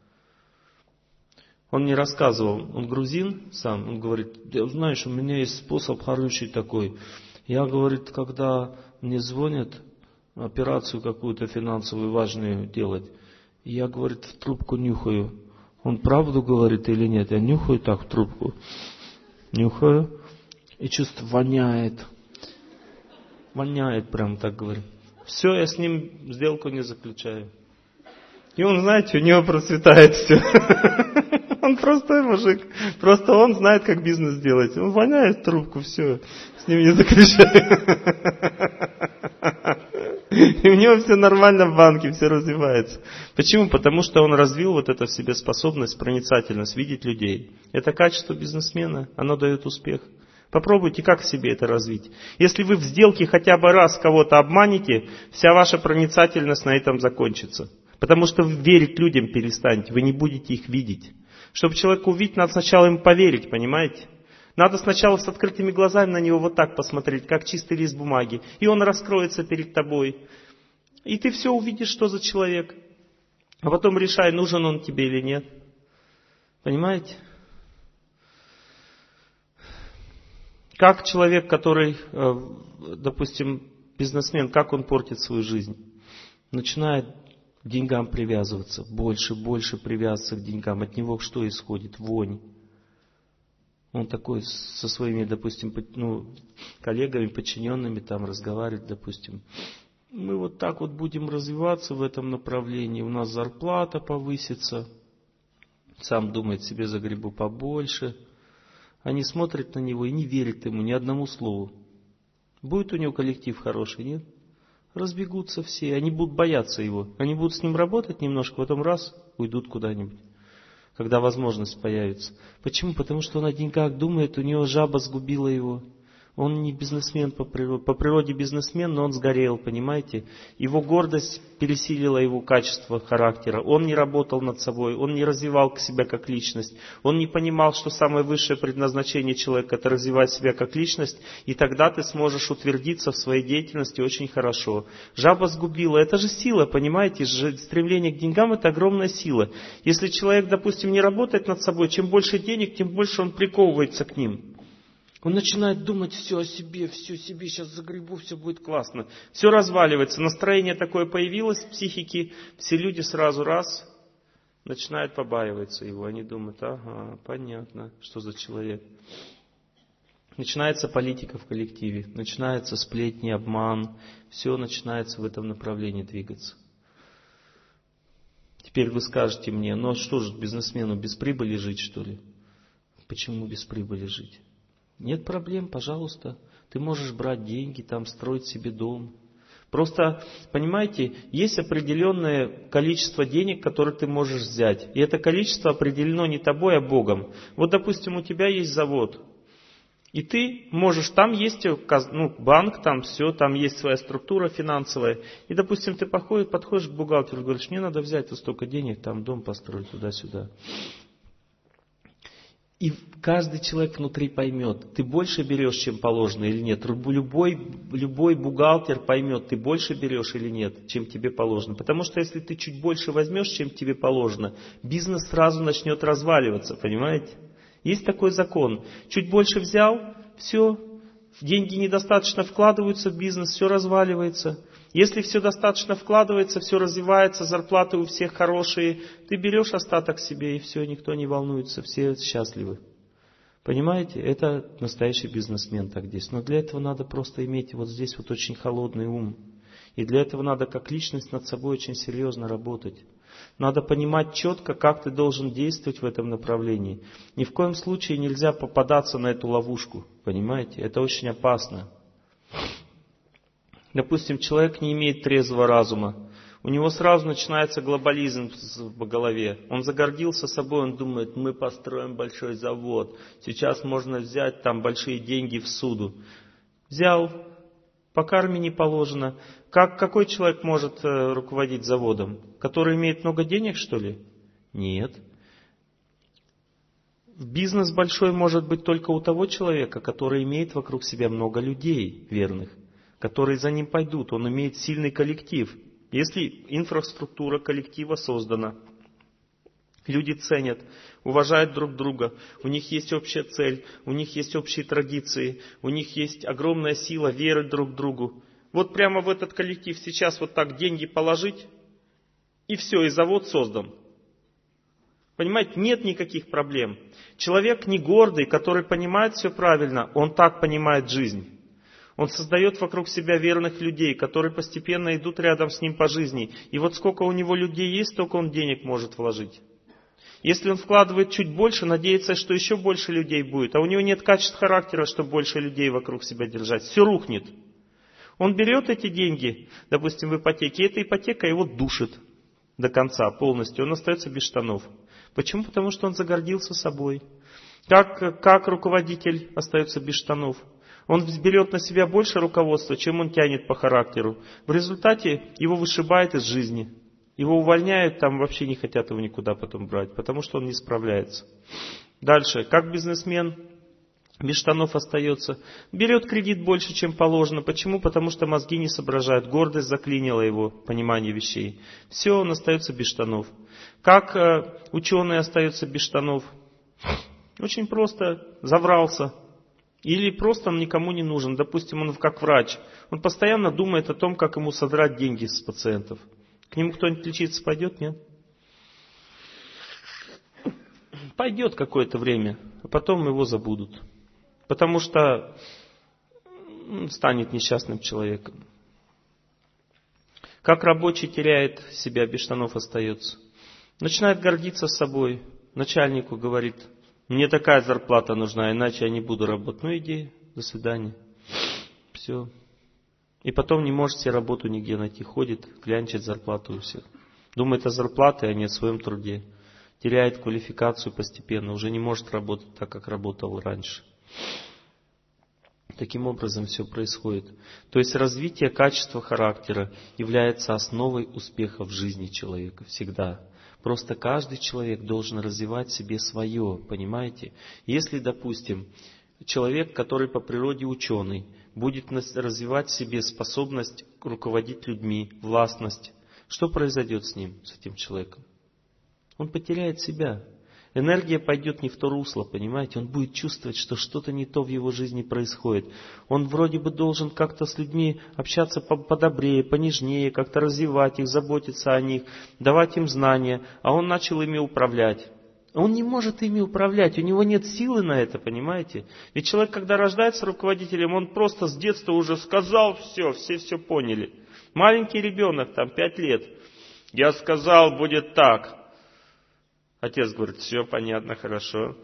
Он мне рассказывал, он грузин сам, он говорит, знаешь, у меня есть способ хороший такой. Я, говорит, когда мне звонят, операцию какую-то финансовую важную делать, я, говорит, в трубку нюхаю. Он правду говорит или нет? Я нюхаю так в трубку. Нюхаю. И чувство воняет. Воняет прям так, говорит. Все, я с ним сделку не заключаю. И он, знаете, у него процветает все. Он простой мужик. Просто он знает, как бизнес делать. Он воняет в трубку, все. С ним не заключаю. И у него все нормально в банке, все развивается. Почему? Потому что он развил вот эту в себе способность, проницательность, видеть людей. Это качество бизнесмена, оно дает успех. Попробуйте, как в себе это развить. Если вы в сделке хотя бы раз кого-то обманете, вся ваша проницательность на этом закончится. Потому что вы верить людям перестанете, вы не будете их видеть. Чтобы человека увидеть, надо сначала ему поверить, понимаете? Надо сначала с открытыми глазами на него вот так посмотреть, как чистый лист бумаги. И он раскроется перед тобой. И ты все увидишь, что за человек. А потом решай, нужен он тебе или нет. Понимаете? Как человек, который, допустим, бизнесмен, как он портит свою жизнь? Начинает к деньгам привязываться. Больше, больше привязываться к деньгам. От него что исходит? Вонь. Он такой со своими, допустим, ну, коллегами, подчиненными там разговаривает, допустим. Мы вот так вот будем развиваться в этом направлении, у нас зарплата повысится. Сам думает, себе загребу побольше. Они смотрят на него и не верят ему ни одному слову. Будет у него коллектив хороший, нет? Разбегутся все, они будут бояться его. Они будут с ним работать немножко, потом раз, уйдут куда-нибудь. Когда возможность появится. Почему? Потому что он о деньгах думает, у него жаба сгубила его. Он не бизнесмен по природе. По природе бизнесмен, но он сгорел, понимаете? Его гордость пересилила его качество характера. Он не работал над собой, он не развивал себя как личность. Он не понимал, что самое высшее предназначение человека – это развивать себя как личность. И тогда ты сможешь утвердиться в своей деятельности очень хорошо. Жаба сгубила. Это же сила, понимаете? Стремление к деньгам – это огромная сила. Если человек, допустим, не работает над собой, чем больше денег, тем больше он приковывается к ним. Он начинает думать все о себе, все о себе, сейчас загребу, все будет классно. Все разваливается, настроение такое появилось в психике, все люди сразу раз начинают побаиваться его. Они думают, ага, понятно, что за человек. Начинается политика в коллективе, начинается сплетни, обман, все начинается в этом направлении двигаться. Теперь вы скажете мне, ну что же бизнесмену без прибыли жить, что ли? Почему без прибыли жить? Нет проблем, пожалуйста. Ты можешь брать деньги, там строить себе дом. Просто, понимаете, есть определенное количество денег, которые ты можешь взять. И это количество определено не тобой, а Богом. Вот, допустим, у тебя есть завод. И ты можешь, там есть ну, банк, там все, там есть своя структура финансовая. И, допустим, ты подходишь, подходишь к бухгалтеру, говоришь, мне надо взять вот столько денег, там дом построить туда-сюда. И каждый человек внутри поймет, ты больше берешь, чем положено или нет. Любой, любой бухгалтер поймет, ты больше берешь или нет, чем тебе положено. Потому что если ты чуть больше возьмешь, чем тебе положено, бизнес сразу начнет разваливаться, понимаете? Есть такой закон. Чуть больше взял, все, деньги недостаточно вкладываются в бизнес, все разваливается. Если все достаточно вкладывается, все развивается, зарплаты у всех хорошие, ты берешь остаток себе и все, никто не волнуется, все счастливы. Понимаете, это настоящий бизнесмен так здесь. Но для этого надо просто иметь вот здесь вот очень холодный ум. И для этого надо как личность над собой очень серьезно работать. Надо понимать четко, как ты должен действовать в этом направлении. Ни в коем случае нельзя попадаться на эту ловушку. Понимаете, это очень опасно. Допустим, человек не имеет трезвого разума. У него сразу начинается глобализм в голове. Он загордился собой, он думает, мы построим большой завод. Сейчас можно взять там большие деньги в суду. Взял, По карме не положено. Как, какой человек может э, руководить заводом? Который имеет много денег, что ли? Нет. Бизнес большой может быть только у того человека, который имеет вокруг себя много людей верных, которые за ним пойдут. Он имеет сильный коллектив. Если инфраструктура коллектива создана, люди ценят, уважают друг друга, у них есть общая цель, у них есть общие традиции, у них есть огромная сила веры друг другу. Вот прямо в этот коллектив сейчас вот так деньги положить, и все, и завод создан. Понимаете, нет никаких проблем. Человек не гордый, который понимает все правильно, он так понимает жизнь. Он создает вокруг себя верных людей, которые постепенно идут рядом с ним по жизни. И вот сколько у него людей есть, столько он денег может вложить. Если он вкладывает чуть больше, надеется, что еще больше людей будет. А у него нет качеств характера, чтобы больше людей вокруг себя держать. Все рухнет. Он берет эти деньги, допустим, в ипотеке, и эта ипотека его душит до конца полностью. Он остается без штанов. Почему? Потому что он загордился собой. Как, как руководитель остается без штанов? Он берет на себя больше руководства, чем он тянет по характеру. В результате его вышибает из жизни. Его увольняют, там вообще не хотят его никуда потом брать, потому что он не справляется. Дальше. Как бизнесмен без штанов остается? Берет кредит больше, чем положено. Почему? Потому что мозги не соображают. Гордость заклинила его понимание вещей. Все, он остается без штанов. Как э, ученый остается без штанов? Очень просто. Заврался. Или просто он никому не нужен. Допустим, он как врач. Он постоянно думает о том, как ему содрать деньги с пациентов. К нему кто-нибудь лечиться пойдет, нет? Пойдет какое-то время, а потом его забудут. Потому что станет несчастным человеком. Как рабочий теряет себя, без штанов остается. Начинает гордиться собой. Начальнику говорит: мне такая зарплата нужна, иначе я не буду работать. Ну иди, до свидания. Все. И потом не может себе работу нигде найти. Ходит, клянчит зарплату у всех. Думает о зарплате, а не о своем труде. Теряет квалификацию постепенно. Уже не может работать так, как работал раньше. Таким образом все происходит. То есть развитие качества характера является основой успеха в жизни человека. Всегда. Просто каждый человек должен развивать в себе свое. Понимаете? Если, допустим, человек, который по природе ученый, будет развивать в себе способность руководить людьми, властность, что произойдет с ним, с этим человеком? Он потеряет себя. Энергия пойдет не в то русло, понимаете? Он будет чувствовать, что что-то не то в его жизни происходит. Он вроде бы должен как-то с людьми общаться подобрее, понежнее, как-то развивать их, заботиться о них, давать им знания, а он начал ими управлять. Он не может ими управлять, у него нет силы на это, понимаете? Ведь человек, когда рождается руководителем, он просто с детства уже сказал все, все все поняли. Маленький ребенок, там, пять лет. Я сказал, будет так. Отец говорит: все понятно, хорошо.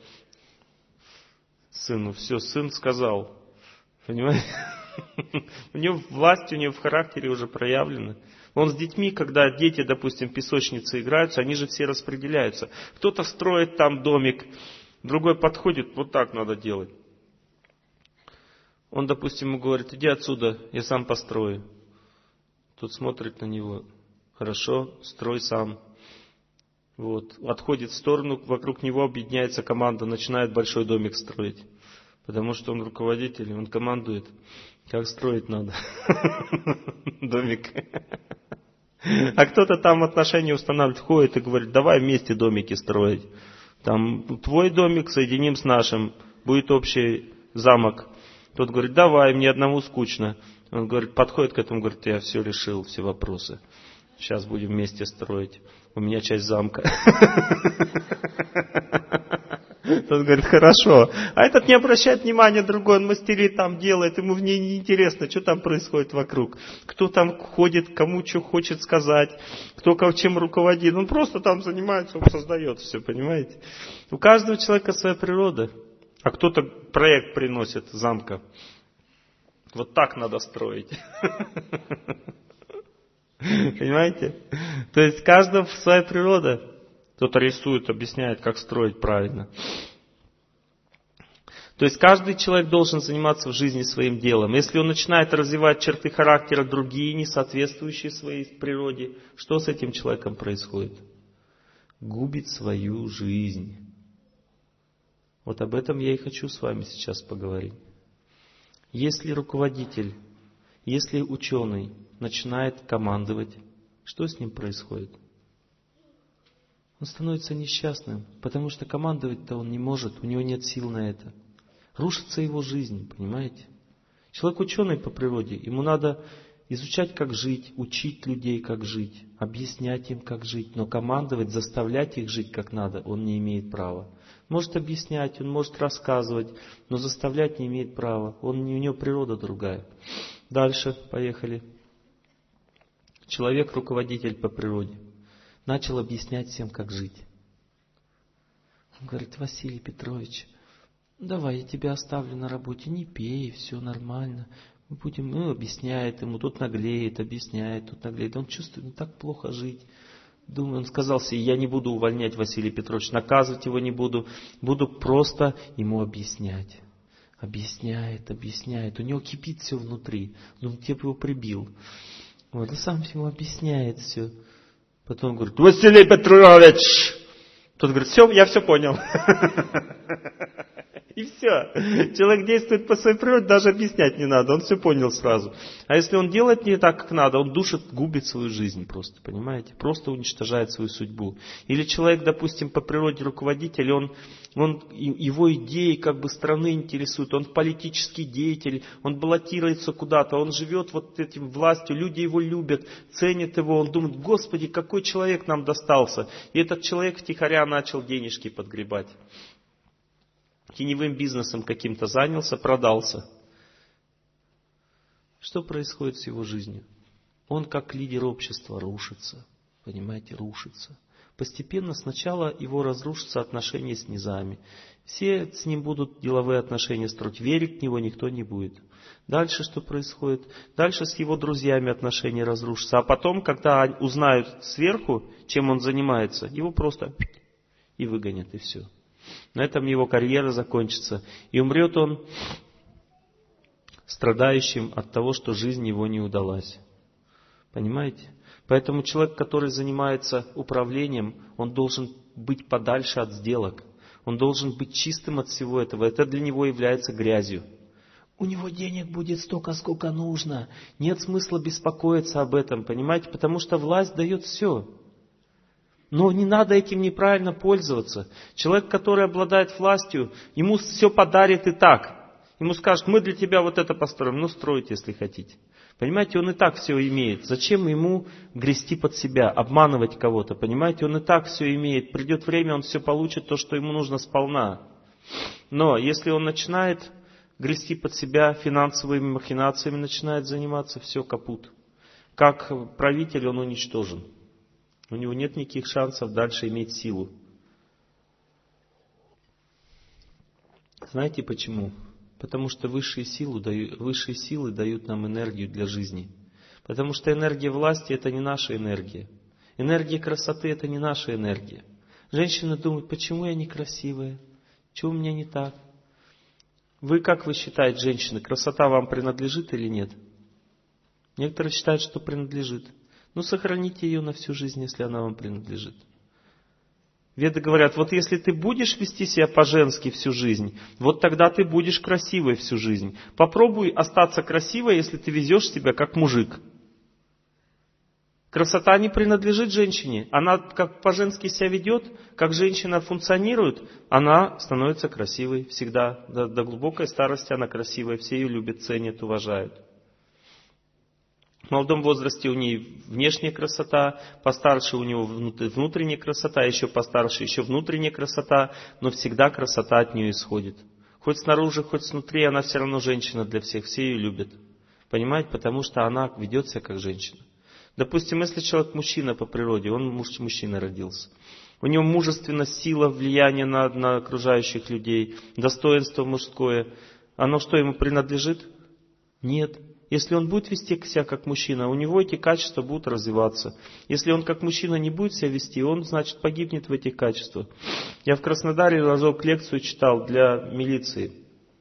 Сыну, все, сын сказал. Понимаете? У него власть, у него в характере уже проявлена. Он с детьми, когда дети, допустим, в песочнице играются, они же все распределяются. Кто-то строит там домик, другой подходит, вот так надо делать. Он, допустим, ему говорит: иди отсюда, я сам построю. Тот смотрит на него: хорошо, строй сам. Вот. Отходит в сторону, вокруг него объединяется команда, начинает большой домик строить. Потому что он руководитель, он командует, как строить надо домик. А кто-то там отношения устанавливает, ходит и говорит: давай вместе домики строить. Там твой домик соединим с нашим, будет общий замок. Тот говорит: давай, мне одному скучно. Он говорит, подходит к этому, говорит: я все решил, все вопросы. Сейчас будем вместе строить. У меня часть замка. Тот говорит: хорошо. А этот не обращает внимания, другой, он мастерит там, делает, ему в ней не интересно, что там происходит вокруг. Кто там ходит, кому что хочет сказать, кто чем руководит. Он просто там занимается, он создает все, понимаете? У каждого человека своя природа. А кто-то проект приносит замка. Вот так надо строить. Понимаете? То есть каждого своя природа. Кто-то рисует, объясняет, как строить правильно. То есть каждый человек должен заниматься в жизни своим делом. Если он начинает развивать черты характера другие, не соответствующие своей природе, что с этим человеком происходит? Губит свою жизнь. Вот об этом я и хочу с вами сейчас поговорить. Если руководитель, если ученый начинает командовать, что с ним происходит? Он становится несчастным, потому что командовать-то он не может, у него нет сил на это. Рушится его жизнь, понимаете? Человек ученый по природе, ему надо изучать, как жить, учить людей, как жить, объяснять им, как жить, но командовать, заставлять их жить как надо, он не имеет права. Может объяснять, он может рассказывать, но заставлять не имеет права. Он, у него природа другая. Дальше, поехали. Человек, руководитель по природе, начал объяснять всем, как жить. Он говорит: Василий Петрович, давай я тебя оставлю на работе, не пей, все нормально. Мы будем, ну, объясняет ему, тут наглеет, объясняет, тут наглеет. Он чувствует, ну так плохо жить. Думаю, он сказал себе: я не буду увольнять Василия Петровича, наказывать его не буду, буду просто ему объяснять. Объясняет, объясняет. У него кипит все внутри. Думаю, я бы его прибил. Вот, и сам ему объясняет все. Потом говорит: Василий Петрович! Тот говорит: все, я все понял. И все. Человек действует по своей природе, даже объяснять не надо, он все понял сразу. А если он делает не так, как надо, он душит, губит свою жизнь просто, понимаете? Просто уничтожает свою судьбу. Или человек, допустим, по природе руководитель, он, он, его идеи как бы страны интересуют, он политический деятель, он баллотируется куда-то, он живет вот этим властью, люди его любят, ценят его, он думает: Господи, какой человек нам достался. И этот человек втихаря начал денежки подгребать. Теневым бизнесом каким-то занялся, продался. Что происходит с его жизнью? Он как лидер общества рушится. Понимаете, рушится. Постепенно сначала его разрушатся отношения с низами. Все с ним будут деловые отношения строить. Верить в него никто не будет. Дальше что происходит? Дальше с его друзьями отношения разрушатся. А потом, когда узнают сверху, чем он занимается, его просто и выгонят, и все. На этом его карьера закончится. И умрет он страдающим от того, что жизнь его не удалась. Понимаете? Поэтому человек, который занимается управлением, он должен быть подальше от сделок. Он должен быть чистым от всего этого. Это для него является грязью. У него денег будет столько, сколько нужно. Нет смысла беспокоиться об этом, понимаете? Потому что власть дает все. Но не надо этим неправильно пользоваться. Человек, который обладает властью, ему все подарит и так. Ему скажут: мы для тебя вот это построим. Ну, стройте, если хотите. Понимаете, он и так все имеет. Зачем ему грести под себя, обманывать кого-то? Понимаете, он и так все имеет. Придет время, он все получит, то, что ему нужно, сполна. Но если он начинает грести под себя, финансовыми махинациями начинает заниматься, все, капут. Как правитель он уничтожен. У него нет никаких шансов дальше иметь силу. Знаете почему? Потому что высшие силы, дают, высшие силы дают нам энергию для жизни. Потому что энергия власти — это не наша энергия. Энергия красоты — это не наша энергия. Женщины думают: почему я некрасивая? Чего у меня не так? Вы как вы считаете, женщины, красота вам принадлежит или нет? Некоторые считают, что принадлежит. Ну, сохраните ее на всю жизнь, если она вам принадлежит. Веды говорят: вот если ты будешь вести себя по-женски всю жизнь, вот тогда ты будешь красивой всю жизнь. Попробуй остаться красивой, если ты везешь себя как мужик. Красота не принадлежит женщине. Она как по-женски себя ведет, как женщина функционирует, она становится красивой всегда. До, до глубокой старости она красивая, все ее любят, ценят, уважают. В молодом возрасте у нее внешняя красота, постарше у него внутренняя красота, еще постарше еще внутренняя красота, но всегда красота от нее исходит. Хоть снаружи, хоть снутри, она все равно женщина для всех, все ее любят. Понимаете? Потому что она ведет себя как женщина. Допустим, если человек мужчина по природе, он муж, мужчина родился. У него мужественность, сила, влияние на, на окружающих людей, достоинство мужское. Оно что, ему принадлежит? Нет. Если он будет вести себя как мужчина, у него эти качества будут развиваться. Если он как мужчина не будет себя вести, он, значит, погибнет в этих качествах. Я в Краснодаре разок лекцию читал для милиции.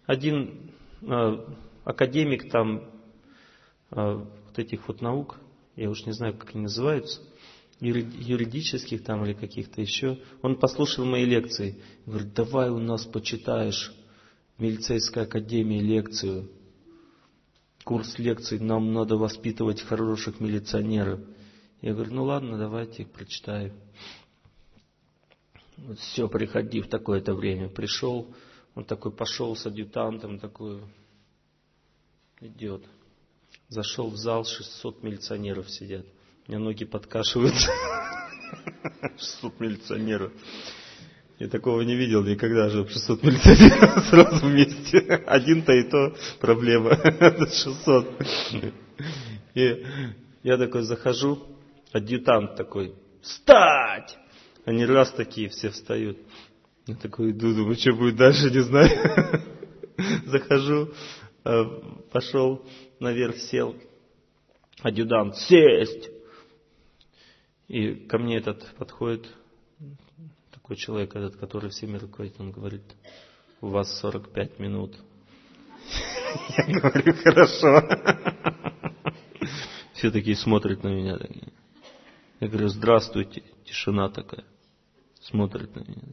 один э, академик там э, вот этих вот наук, я уж не знаю, как они называются, юридических там или каких-то еще, он послушал мои лекции. Говорит, давай у нас почитаешь в милицейской академии лекцию, курс лекций, нам надо воспитывать хороших милиционеров. Я говорю, ну ладно, давайте прочитаю. Вот все, приходи в такое-то время. Пришел, он такой пошел с адъютантом, такой идет. Зашел в зал, шестьсот милиционеров сидят. У меня ноги подкашиваются. шестьсот милиционеров. Я такого не видел никогда же. шестьсот милиционеров сразу вместе. Один-то и то проблема. шестьсот. И я такой захожу, адъютант такой, встать! Они раз такие все встают. Я такой иду, думаю, что будет дальше, не знаю. Захожу, пошел наверх, сел. Адъютант, сесть! И ко мне этот подходит, такой человек, этот, который всеми руководит, он говорит, у вас сорок пять минут. Я говорю, хорошо. Все такие смотрят на меня. Я говорю, здравствуйте. Тишина такая. Смотрят на меня.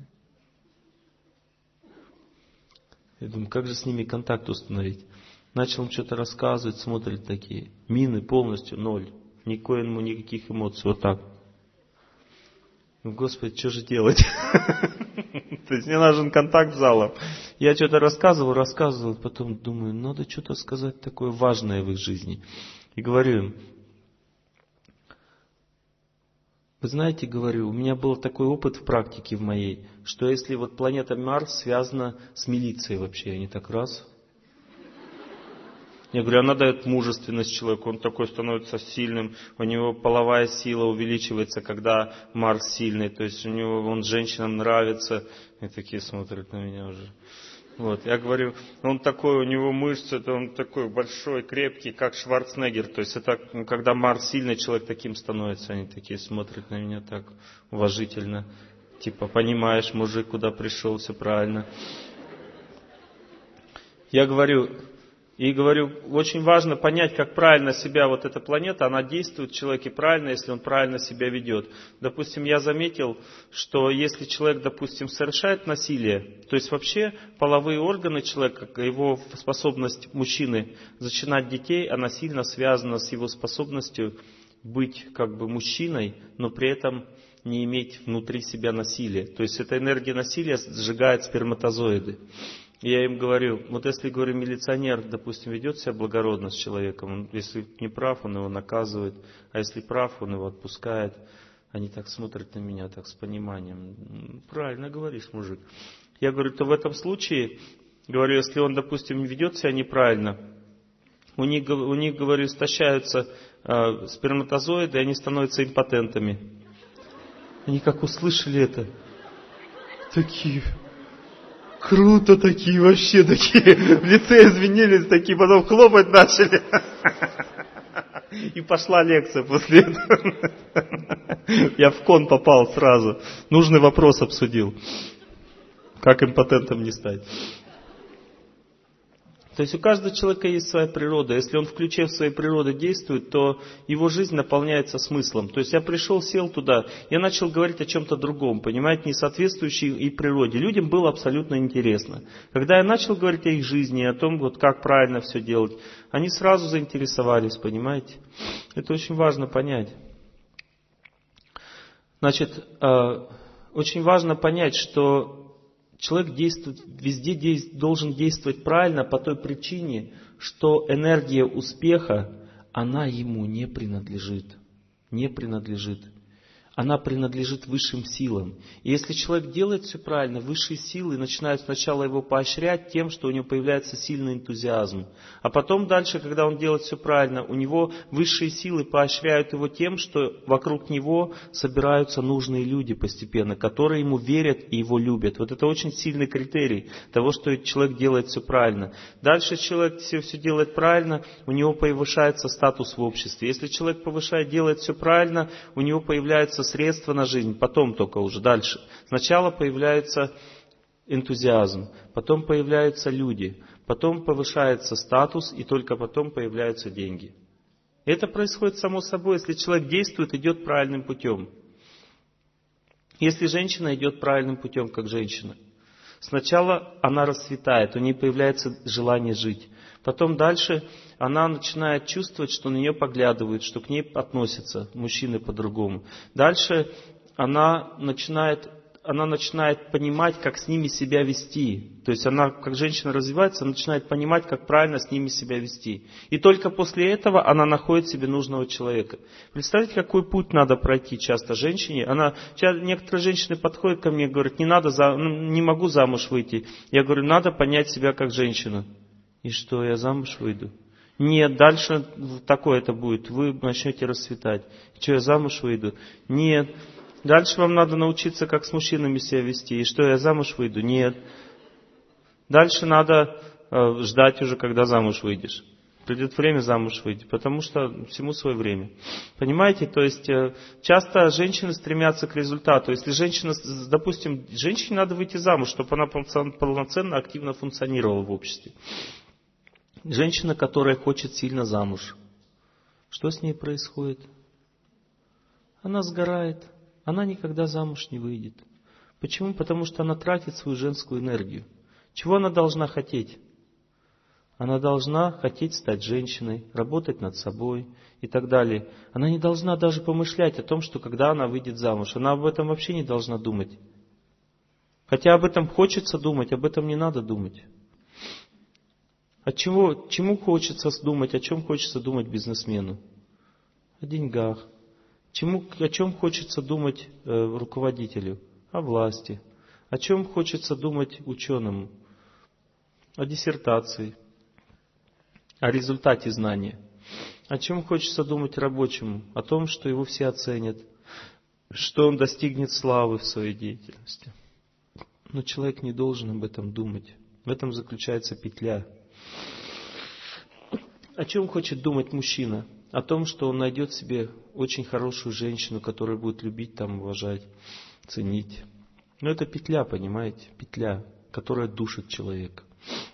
Я думаю, как же с ними контакт установить? Начал им что-то рассказывать, смотрят такие. Мины полностью ноль. Никакой ему никаких эмоций. Вот так. Господи, что же делать? То есть мне нужен контакт с залом. Я что-то рассказывал, рассказывал, потом думаю, надо что-то сказать такое важное в их жизни. И говорю им, вы знаете, говорю, у меня был такой опыт в практике в моей, что если вот планета Марс связана с милицией вообще, они так раз. Я говорю, она дает мужественность человеку, он такой становится сильным, у него половая сила увеличивается, когда Марс сильный, то есть у него он женщинам нравится, и такие смотрят на меня уже. Вот, я говорю, он такой, у него мышцы, он такой большой, крепкий, как Шварценеггер, то есть это когда Марс сильный, человек таким становится, они такие смотрят на меня так уважительно, типа, понимаешь, мужик, куда пришел, все правильно. Я говорю, И говорю, очень важно понять, как правильно себя вот эта планета, она действует в человеке правильно, если он правильно себя ведет. Допустим, я заметил, что если человек, допустим, совершает насилие, то есть вообще половые органы человека, его способность мужчины зачинать детей, она сильно связана с его способностью быть как бы мужчиной, но при этом не иметь внутри себя насилия. То есть эта энергия насилия сжигает сперматозоиды. Я им говорю, вот если, говорю, милиционер, допустим, ведет себя благородно с человеком, он, если не прав, он его наказывает, а если прав, он его отпускает. Они так смотрят на меня, так с пониманием. Правильно говоришь, мужик. Я говорю, то в этом случае, говорю, если он, допустим, ведет себя неправильно, у них, у них говорю, истощаются э, сперматозоиды, и они становятся импотентами. Они как услышали это, такие... Круто такие, вообще такие, в лице извинились, такие, потом хлопать начали. И пошла лекция после этого. Я в кон попал сразу. Нужный вопрос обсудил. Как импотентом не стать. То есть у каждого человека есть своя природа. Если он, включив свою природу, действует, то его жизнь наполняется смыслом. То есть я пришел, сел туда, я начал говорить о чем-то другом, понимаете, не соответствующей и природе. Людям было абсолютно интересно. Когда я начал говорить о их жизни, о том, вот, как правильно все делать, они сразу заинтересовались, понимаете. Это очень важно понять. Значит, очень важно понять, что... Человек действует, везде действ, должен действовать правильно по той причине, что энергия успеха, она ему не принадлежит. Не принадлежит. Она принадлежит высшим силам. И если человек делает все правильно, высшие силы начинают сначала его поощрять тем, что у него появляется сильный энтузиазм. А потом дальше, когда он делает все правильно, у него высшие силы поощряют его тем, что вокруг него собираются нужные люди постепенно, которые ему верят и его любят. Вот это очень сильный критерий того, что человек делает все правильно. Дальше человек все, все делает правильно, у него повышается статус в обществе. Если человек повышает, делает все правильно, у него появляется средства на жизнь, потом только уже дальше. Сначала появляется энтузиазм, потом появляются люди, потом повышается статус, и только потом появляются деньги. Это происходит само собой, если человек действует, идет правильным путем. Если женщина идет правильным путем, как женщина, сначала она расцветает, у нее появляется желание жить. Потом дальше она начинает чувствовать, что на нее поглядывают, что к ней относятся мужчины по-другому. Дальше она начинает, она начинает понимать, как с ними себя вести. То есть она, как женщина развивается, она начинает понимать, как правильно с ними себя вести. И только после этого она находит себе нужного человека. Представьте, какой путь надо пройти часто женщине. Она, некоторые женщины подходят ко мне и говорят, не надо, не могу замуж выйти. Я говорю, надо понять себя как женщину. И что, я замуж выйду? Нет, дальше такое это будет. Вы начнете расцветать. Что, я замуж выйду? Нет. Дальше вам надо научиться, как с мужчинами себя вести. И что, я замуж выйду? Нет. Дальше надо э, ждать уже, когда замуж выйдешь. Придет время замуж выйти, потому что всему свое время. Понимаете? То есть э, часто женщины стремятся к результату. Если женщина, допустим, женщине надо выйти замуж, чтобы она полноценно, активно функционировала в обществе. Женщина, которая хочет сильно замуж. Что с ней происходит? Она сгорает. Она никогда замуж не выйдет. Почему? Потому что она тратит свою женскую энергию. Чего она должна хотеть? Она должна хотеть стать женщиной, работать над собой и так далее. Она не должна даже помышлять о том, что когда она выйдет замуж. Она об этом вообще не должна думать. Хотя об этом хочется думать, об этом не надо думать. О чему, чему хочется думать, о чем хочется думать бизнесмену? О деньгах. Чему, о чем хочется думать э, руководителю? О власти. О чем хочется думать ученому? О диссертации. О результате знания. О чем хочется думать рабочему? О том, что его все оценят. Что он достигнет славы в своей деятельности. Но человек не должен об этом думать. В этом заключается петля. О чем хочет думать мужчина? О том, что он найдет себе очень хорошую женщину, которая будет любить, там, уважать, ценить. Но это петля, понимаете? Петля, которая душит человека.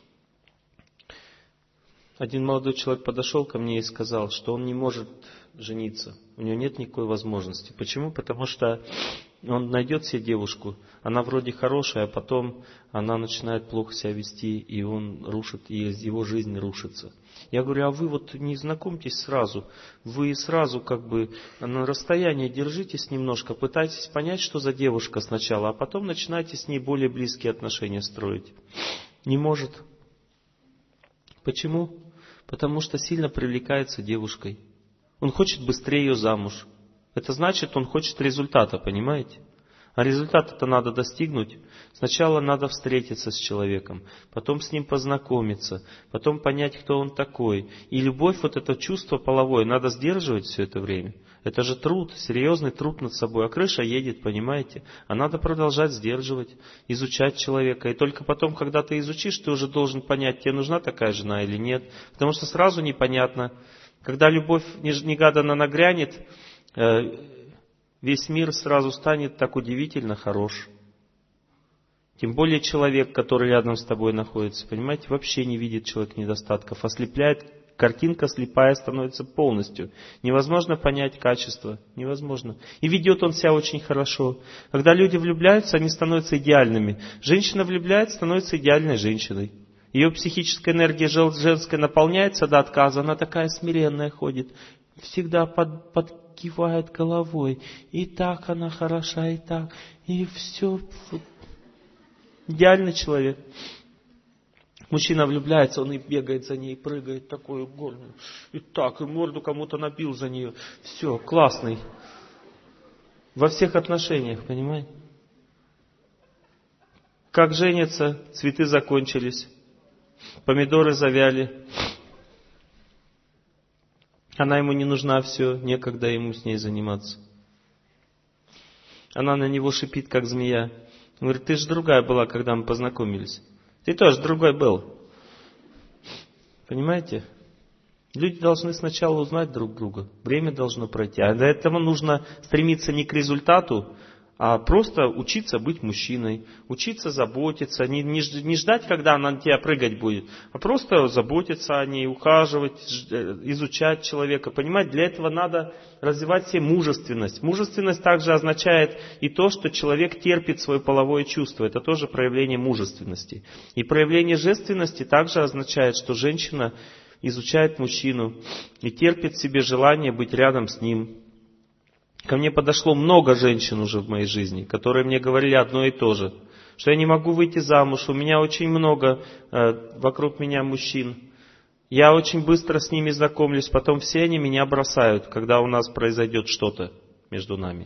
Один молодой человек подошел ко мне и сказал, что он не может жениться. У него нет никакой возможности. Почему? Потому что он найдет себе девушку, она вроде хорошая, а потом она начинает плохо себя вести, и он рушит, и его жизнь рушится. Я говорю, а вы вот не знакомьтесь сразу, вы сразу как бы на расстоянии держитесь немножко, пытайтесь понять, что за девушка сначала, а потом начинайте с ней более близкие отношения строить. Не может. Почему? Потому что сильно привлекается девушкой. Он хочет быстрее ее замуж. Это значит, он хочет результата, понимаете? А результата-то надо достигнуть. Сначала надо встретиться с человеком, потом с ним познакомиться, потом понять, кто он такой. И любовь, вот это чувство половое, надо сдерживать все это время. Это же труд, серьезный труд над собой. А крыша едет, понимаете? А надо продолжать сдерживать, изучать человека. И только потом, когда ты изучишь, ты уже должен понять, тебе нужна такая жена или нет. Потому что сразу непонятно. Когда любовь негаданно нагрянет, весь мир сразу станет так удивительно хорош. Тем более человек, который рядом с тобой находится, понимаете, вообще не видит человек недостатков, ослепляет, картинка слепая становится полностью. Невозможно понять качество, невозможно. И ведет он себя очень хорошо. Когда люди влюбляются, они становятся идеальными. Женщина влюбляется, становится идеальной женщиной. Ее психическая энергия женская наполняется до отказа, она такая смиренная ходит, всегда под, подкивает головой. И так она хороша, и так, и все. Идеальный человек. Мужчина влюбляется, он и бегает за ней, прыгает такой горный. И так, и морду кому-то набил за нее. Все, классный. Во всех отношениях, понимаете? Как женятся, цветы закончились, помидоры завяли. Она ему не нужна, все, некогда ему с ней заниматься. Она на него шипит, как змея. Он говорит, ты же другая была, когда мы познакомились. Ты тоже другой был. Понимаете? Люди должны сначала узнать друг друга. Время должно пройти. А для этого нужно стремиться не к результату, а просто учиться быть мужчиной, учиться заботиться, не, не, не ждать, когда она на тебя прыгать будет, а просто заботиться о ней, ухаживать, изучать человека, понимать, для этого надо развивать себе мужественность. Мужественность также означает и то, что человек терпит свое половое чувство, это тоже проявление мужественности. И проявление женственности также означает, что женщина изучает мужчину и терпит в себе желание быть рядом с ним. Ко мне подошло много женщин уже в моей жизни, которые мне говорили одно и то же, что я не могу выйти замуж, у меня очень много э, вокруг меня мужчин. Я очень быстро с ними знакомлюсь, потом все они меня бросают, когда у нас произойдет что-то между нами.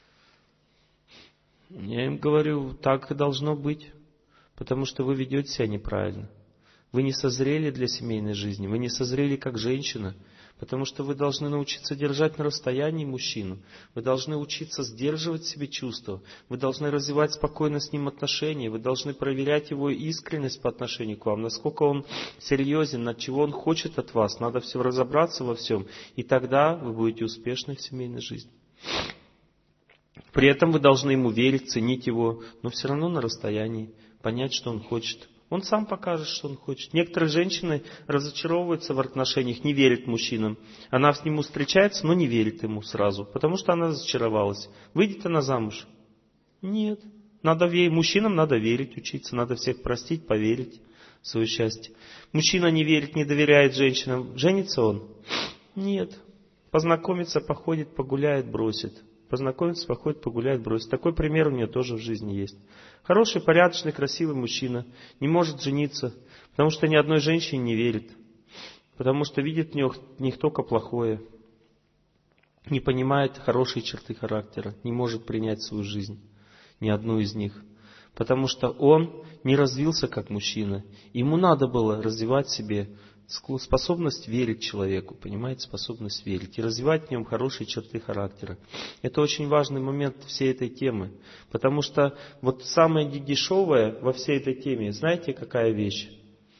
Я им говорю, так и должно быть, потому что вы ведете себя неправильно. Вы не созрели для семейной жизни, вы не созрели как женщина. Потому что вы должны научиться держать на расстоянии мужчину. Вы должны учиться сдерживать в себе чувства. Вы должны развивать спокойно с ним отношения. Вы должны проверять его искренность по отношению к вам. Насколько он серьезен, над чего он хочет от вас. Надо все разобраться во всем. И тогда вы будете успешны в семейной жизни. При этом вы должны ему верить, ценить его. Но все равно на расстоянии. Понять, что он хочет. Он сам покажет, что он хочет. Некоторые женщины разочаровываются в отношениях, не верят мужчинам. Она с ним встречается, но не верит ему сразу, потому что она разочаровалась. Выйдет она замуж? Нет. Надо верить. Мужчинам надо верить, учиться, надо всех простить, поверить в свое счастье. Мужчина не верит, не доверяет женщинам. Женится он? Нет. Познакомится, походит, погуляет, бросит. Познакомится, походит, погуляет, бросит. Такой пример у меня тоже в жизни есть. Хороший, порядочный, красивый мужчина не может жениться, потому что ни одной женщине не верит. Потому что видит в них только плохое. Не понимает хорошие черты характера. Не может принять свою жизнь. Ни одну из них. Потому что он не развился как мужчина. Ему надо было развивать в себе способность верить человеку, понимаете, способность верить и развивать в нем хорошие черты характера. Это очень важный момент всей этой темы, потому что вот самое дешевое во всей этой теме, знаете, какая вещь?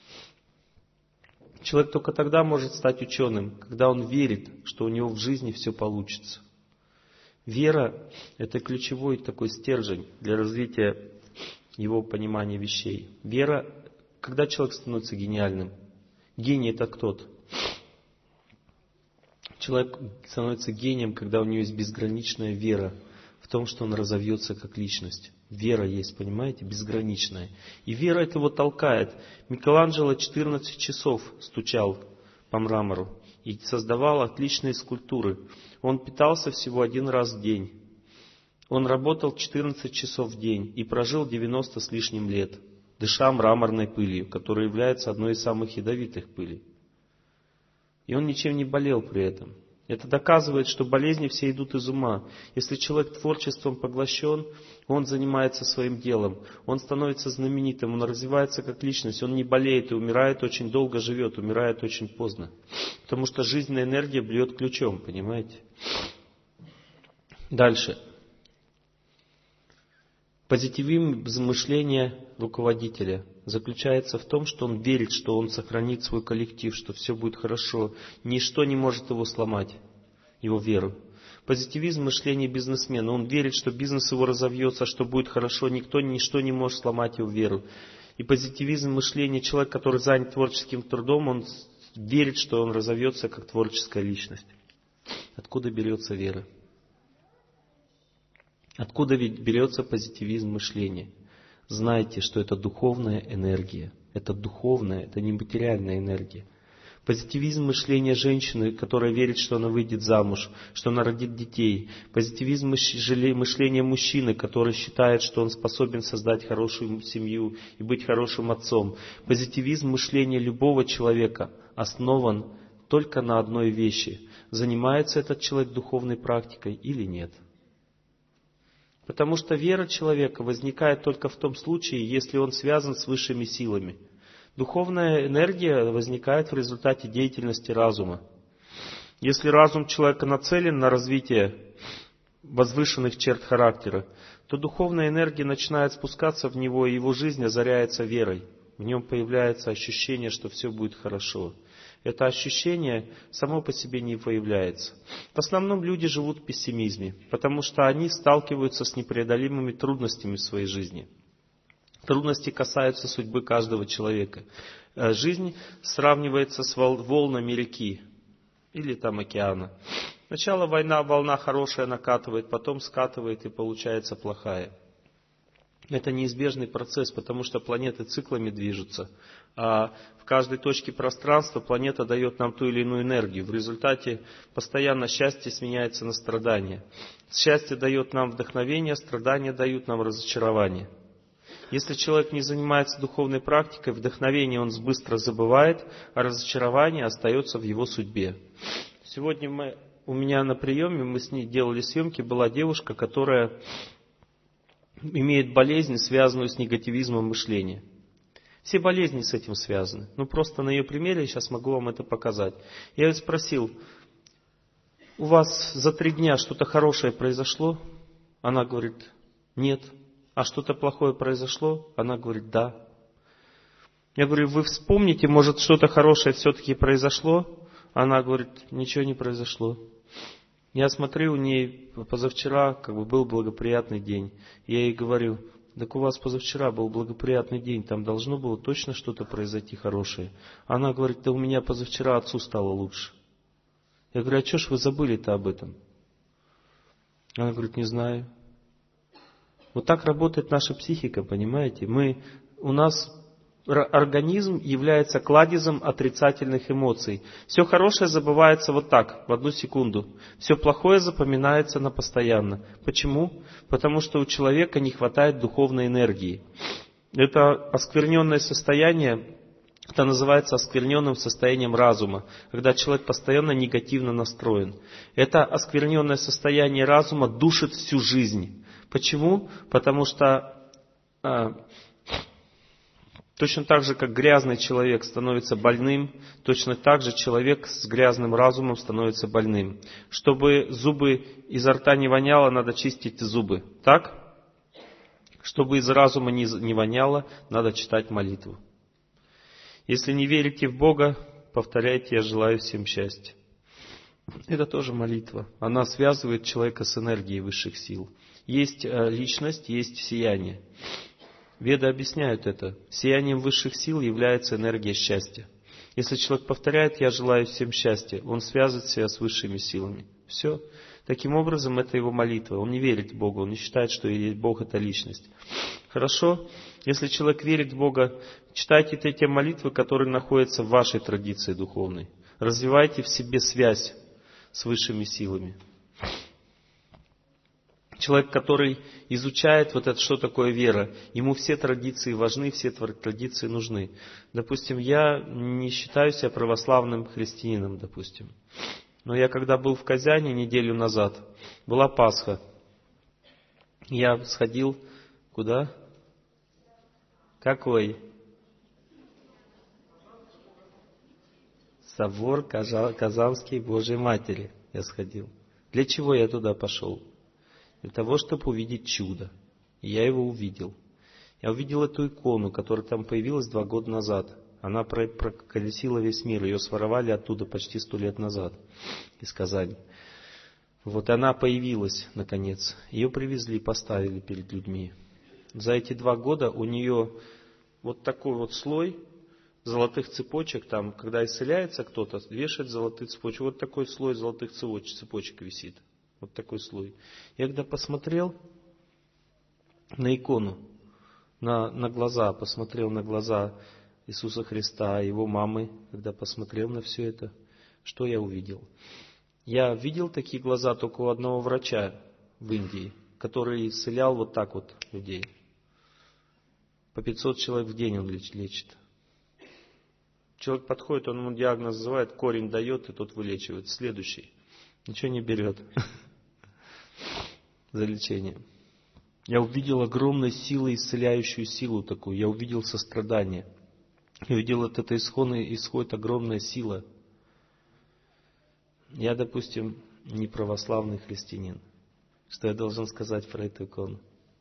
Человек только тогда может стать ученым, когда он верит, что у него в жизни все получится. Вера – это ключевой такой стержень для развития его понимания вещей. Вера, когда человек становится гениальным. Гений – это кто-то. Человек становится гением, когда у него есть безграничная вера в том, что он разовьется как личность. Вера есть, понимаете, безграничная. И вера это его толкает. Микеланджело четырнадцать часов стучал по мрамору и создавал отличные скульптуры. Он питался всего один раз в день. Он работал четырнадцать часов в день и прожил девяносто с лишним лет, дыша мраморной пылью, которая является одной из самых ядовитых пылей. И он ничем не болел при этом. Это доказывает, что болезни все идут из ума. Если человек творчеством поглощен, он занимается своим делом, он становится знаменитым, он развивается как личность, он не болеет и умирает очень долго, живет, умирает очень поздно. Потому что жизненная энергия бьет ключом, понимаете? Дальше. Позитивизм мышления руководителя заключается в том, что он верит, что он сохранит свой коллектив, что все будет хорошо. Ничто не может его сломать, его веру. Позитивизм мышления бизнесмена. Он верит, что бизнес его разовьется, что будет хорошо. Никто, ничто не может сломать его веру. И позитивизм мышления человека, который занят творческим трудом, он верит, что он разовьется как творческая личность. Откуда берется вера? Откуда ведь берется позитивизм мышления? Знайте, что это духовная энергия. Это духовная, это не материальная энергия. Позитивизм мышления женщины, которая верит, что она выйдет замуж, что она родит детей. Позитивизм мышления мужчины, который считает, что он способен создать хорошую семью и быть хорошим отцом. Позитивизм мышления любого человека основан только на одной вещи. Занимается этот человек духовной практикой или нет. Потому что вера человека возникает только в том случае, если он связан с высшими силами. Духовная энергия возникает в результате деятельности разума. Если разум человека нацелен на развитие возвышенных черт характера, то духовная энергия начинает спускаться в него, и его жизнь озаряется верой. В нем появляется ощущение, что все будет хорошо. это ощущение само по себе не появляется. В основном люди живут в пессимизме, потому что они сталкиваются с непреодолимыми трудностями в своей жизни. Трудности касаются судьбы каждого человека. Жизнь сравнивается с волнами реки или там океана. Сначала война, волна хорошая накатывает, потом скатывает и получается плохая. Это неизбежный процесс, потому что планеты циклами движутся. А в каждой точке пространства планета дает нам ту или иную энергию. В результате постоянно счастье сменяется на страдание. Счастье дает нам вдохновение, страдания дают нам разочарование. Если человек не занимается духовной практикой, вдохновение он быстро забывает, а разочарование остается в его судьбе. Сегодня мы, у меня на приеме, мы с ней делали съемки, была девушка, которая имеет болезнь, связанную с негативизмом мышления. Все болезни с этим связаны. Ну, просто на ее примере я сейчас могу вам это показать. Я ее спросил, у вас за три дня что-то хорошее произошло? Она говорит, нет. А что-то плохое произошло? Она говорит, да. Я говорю, вы вспомните, может, что-то хорошее все-таки произошло? Она говорит, ничего не произошло. Я смотрю, у нее позавчера как бы был благоприятный день. Я ей говорю, так у вас позавчера был благоприятный день, там должно было точно что-то произойти хорошее. Она говорит, да у меня позавчера отцу стало лучше. Я говорю, а что ж вы забыли-то об этом? Она говорит, не знаю. Вот так работает наша психика, понимаете? Мы, у нас организм является кладезем отрицательных эмоций. Все хорошее забывается вот так, в одну секунду. Все плохое запоминается на постоянно. Почему? Потому что у человека не хватает духовной энергии. Это оскверненное состояние, это называется оскверненным состоянием разума, когда человек постоянно негативно настроен. Это оскверненное состояние разума душит всю жизнь. Почему? Потому что а, точно так же, как грязный человек становится больным, точно так же человек с грязным разумом становится больным. Чтобы зубы изо рта не воняло, надо чистить зубы. Так? Чтобы из разума не, не воняло, надо читать молитву. Если не верите в Бога, повторяйте «Я желаю всем счастья». Это тоже молитва. Она связывает человека с энергией высших сил. Есть личность, есть сияние. Веды объясняют это. Сиянием высших сил является энергия счастья. Если человек повторяет «Я желаю всем счастья», он связывает себя с высшими силами. Все. Таким образом, это его молитва. Он не верит в Бога, он не считает, что Бог — это личность. Хорошо? Если человек верит в Бога, читайте те молитвы, которые находятся в вашей традиции духовной. Развивайте в себе связь с высшими силами. Человек, который изучает вот это, что такое вера, ему все традиции важны, все традиции нужны. Допустим, я не считаю себя православным христианином, допустим. Но я когда был в Казани неделю назад, была Пасха. Я сходил куда? Какой? Собор Казанской Божьей Матери я сходил. Для чего я туда пошел? Для того, чтобы увидеть чудо. И я его увидел. Я увидел эту икону, которая там появилась два года назад. Она проколесила весь мир. Ее своровали оттуда почти сто лет назад, из Казани. Вот она появилась, наконец. Ее привезли, поставили перед людьми. За эти два года у нее вот такой вот слой золотых цепочек. Там, когда исцеляется кто-то, вешает золотые цепочки. Вот такой слой золотых цепочек висит. Вот такой слой. Я когда посмотрел на икону, на, на глаза, посмотрел на глаза Иисуса Христа, Его мамы, когда посмотрел на все это, что я увидел? Я видел такие глаза только у одного врача в Индии, который исцелял вот так вот людей. По пятьсот человек в день он лечит. Человек подходит, он ему диагноз называет, корень дает, и тот вылечивает. Следующий. Ничего не берет за лечение. Я увидел огромную силу, исцеляющую силу такую. Я увидел сострадание. Я увидел от этой исхода исходит огромная сила. Я, допустим, не православный христианин. Что я должен сказать про эту икону?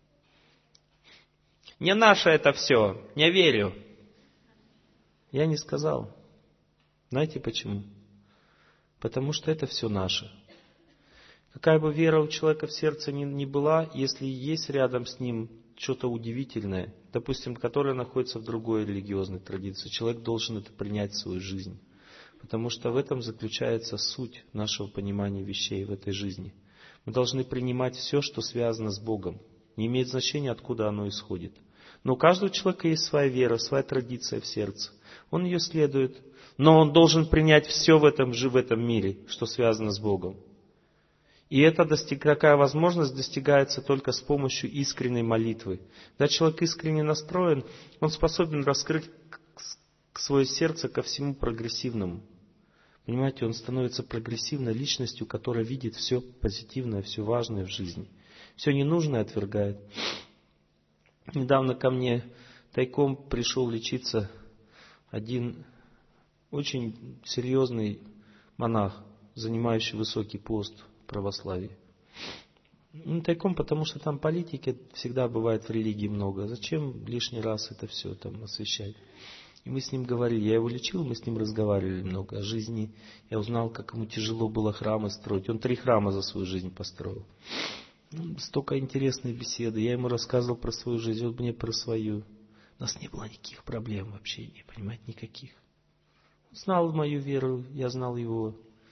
Не наше это все, не верю. Я не сказал. Знаете почему? Потому что это все наше. Какая бы вера у человека в сердце ни, ни была, если есть рядом с ним что-то удивительное, допустим, которое находится в другой религиозной традиции, человек должен это принять в свою жизнь. Потому что в этом заключается суть нашего понимания вещей в этой жизни. Мы должны принимать все, что связано с Богом. Не имеет значения, откуда оно исходит. Но у каждого человека есть своя вера, своя традиция в сердце. Он ее следует. Но он должен принять все в этом же, в этом мире, что связано с Богом. И эта достиг, такая возможность достигается только с помощью искренней молитвы. Когда человек искренне настроен, он способен раскрыть свое сердце ко всему прогрессивному. Понимаете, он становится прогрессивной личностью, которая видит все позитивное, все важное в жизни. Все ненужное отвергает. Недавно ко мне тайком пришел лечиться один очень серьезный монах, занимающий высокий пост в православии. Ну, тайком, потому что там политики всегда бывает в религии много. Зачем лишний раз это все там освещать? И мы с ним говорили, я его лечил, мы с ним разговаривали много о жизни. Я узнал, как ему тяжело было храмы строить. Он три храма за свою жизнь построил. Столько интересной беседы. Я ему рассказывал про свою жизнь, он мне про свою. У нас не было никаких проблем в общении, понимаете, никаких. Он знал мою веру, я знал его.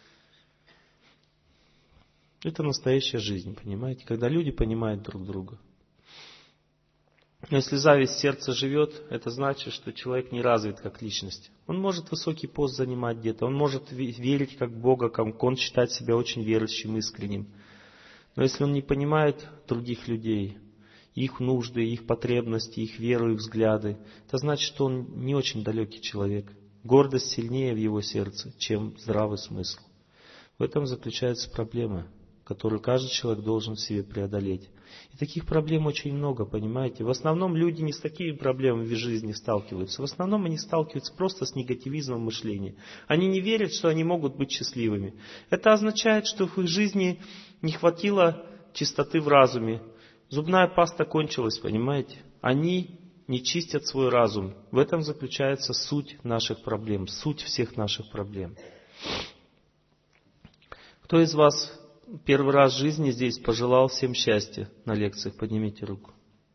Это настоящая жизнь, понимаете, когда люди понимают друг друга. Но если зависть в сердце живет, это значит, что человек не развит как личность. Он может высокий пост занимать где-то, он может верить как Бога, как он считает себя очень верующим, искренним. Но если он не понимает других людей, их нужды, их потребности, их веру, их взгляды, это значит, что он не очень далекий человек. Гордость сильнее в его сердце, чем здравый смысл. В этом заключается проблема, которую каждый человек должен в себе преодолеть. И таких проблем очень много, понимаете. В основном люди не с такими проблемами в жизни сталкиваются. В основном они сталкиваются просто с негативизмом мышления. Они не верят, что они могут быть счастливыми. Это означает, что в их жизни не хватило чистоты в разуме. Зубная паста кончилась, понимаете. Они не чистят свой разум. В этом заключается суть наших проблем, суть всех наших проблем. Кто из вас первый раз в жизни здесь пожелал всем счастья на лекциях? Поднимите руку.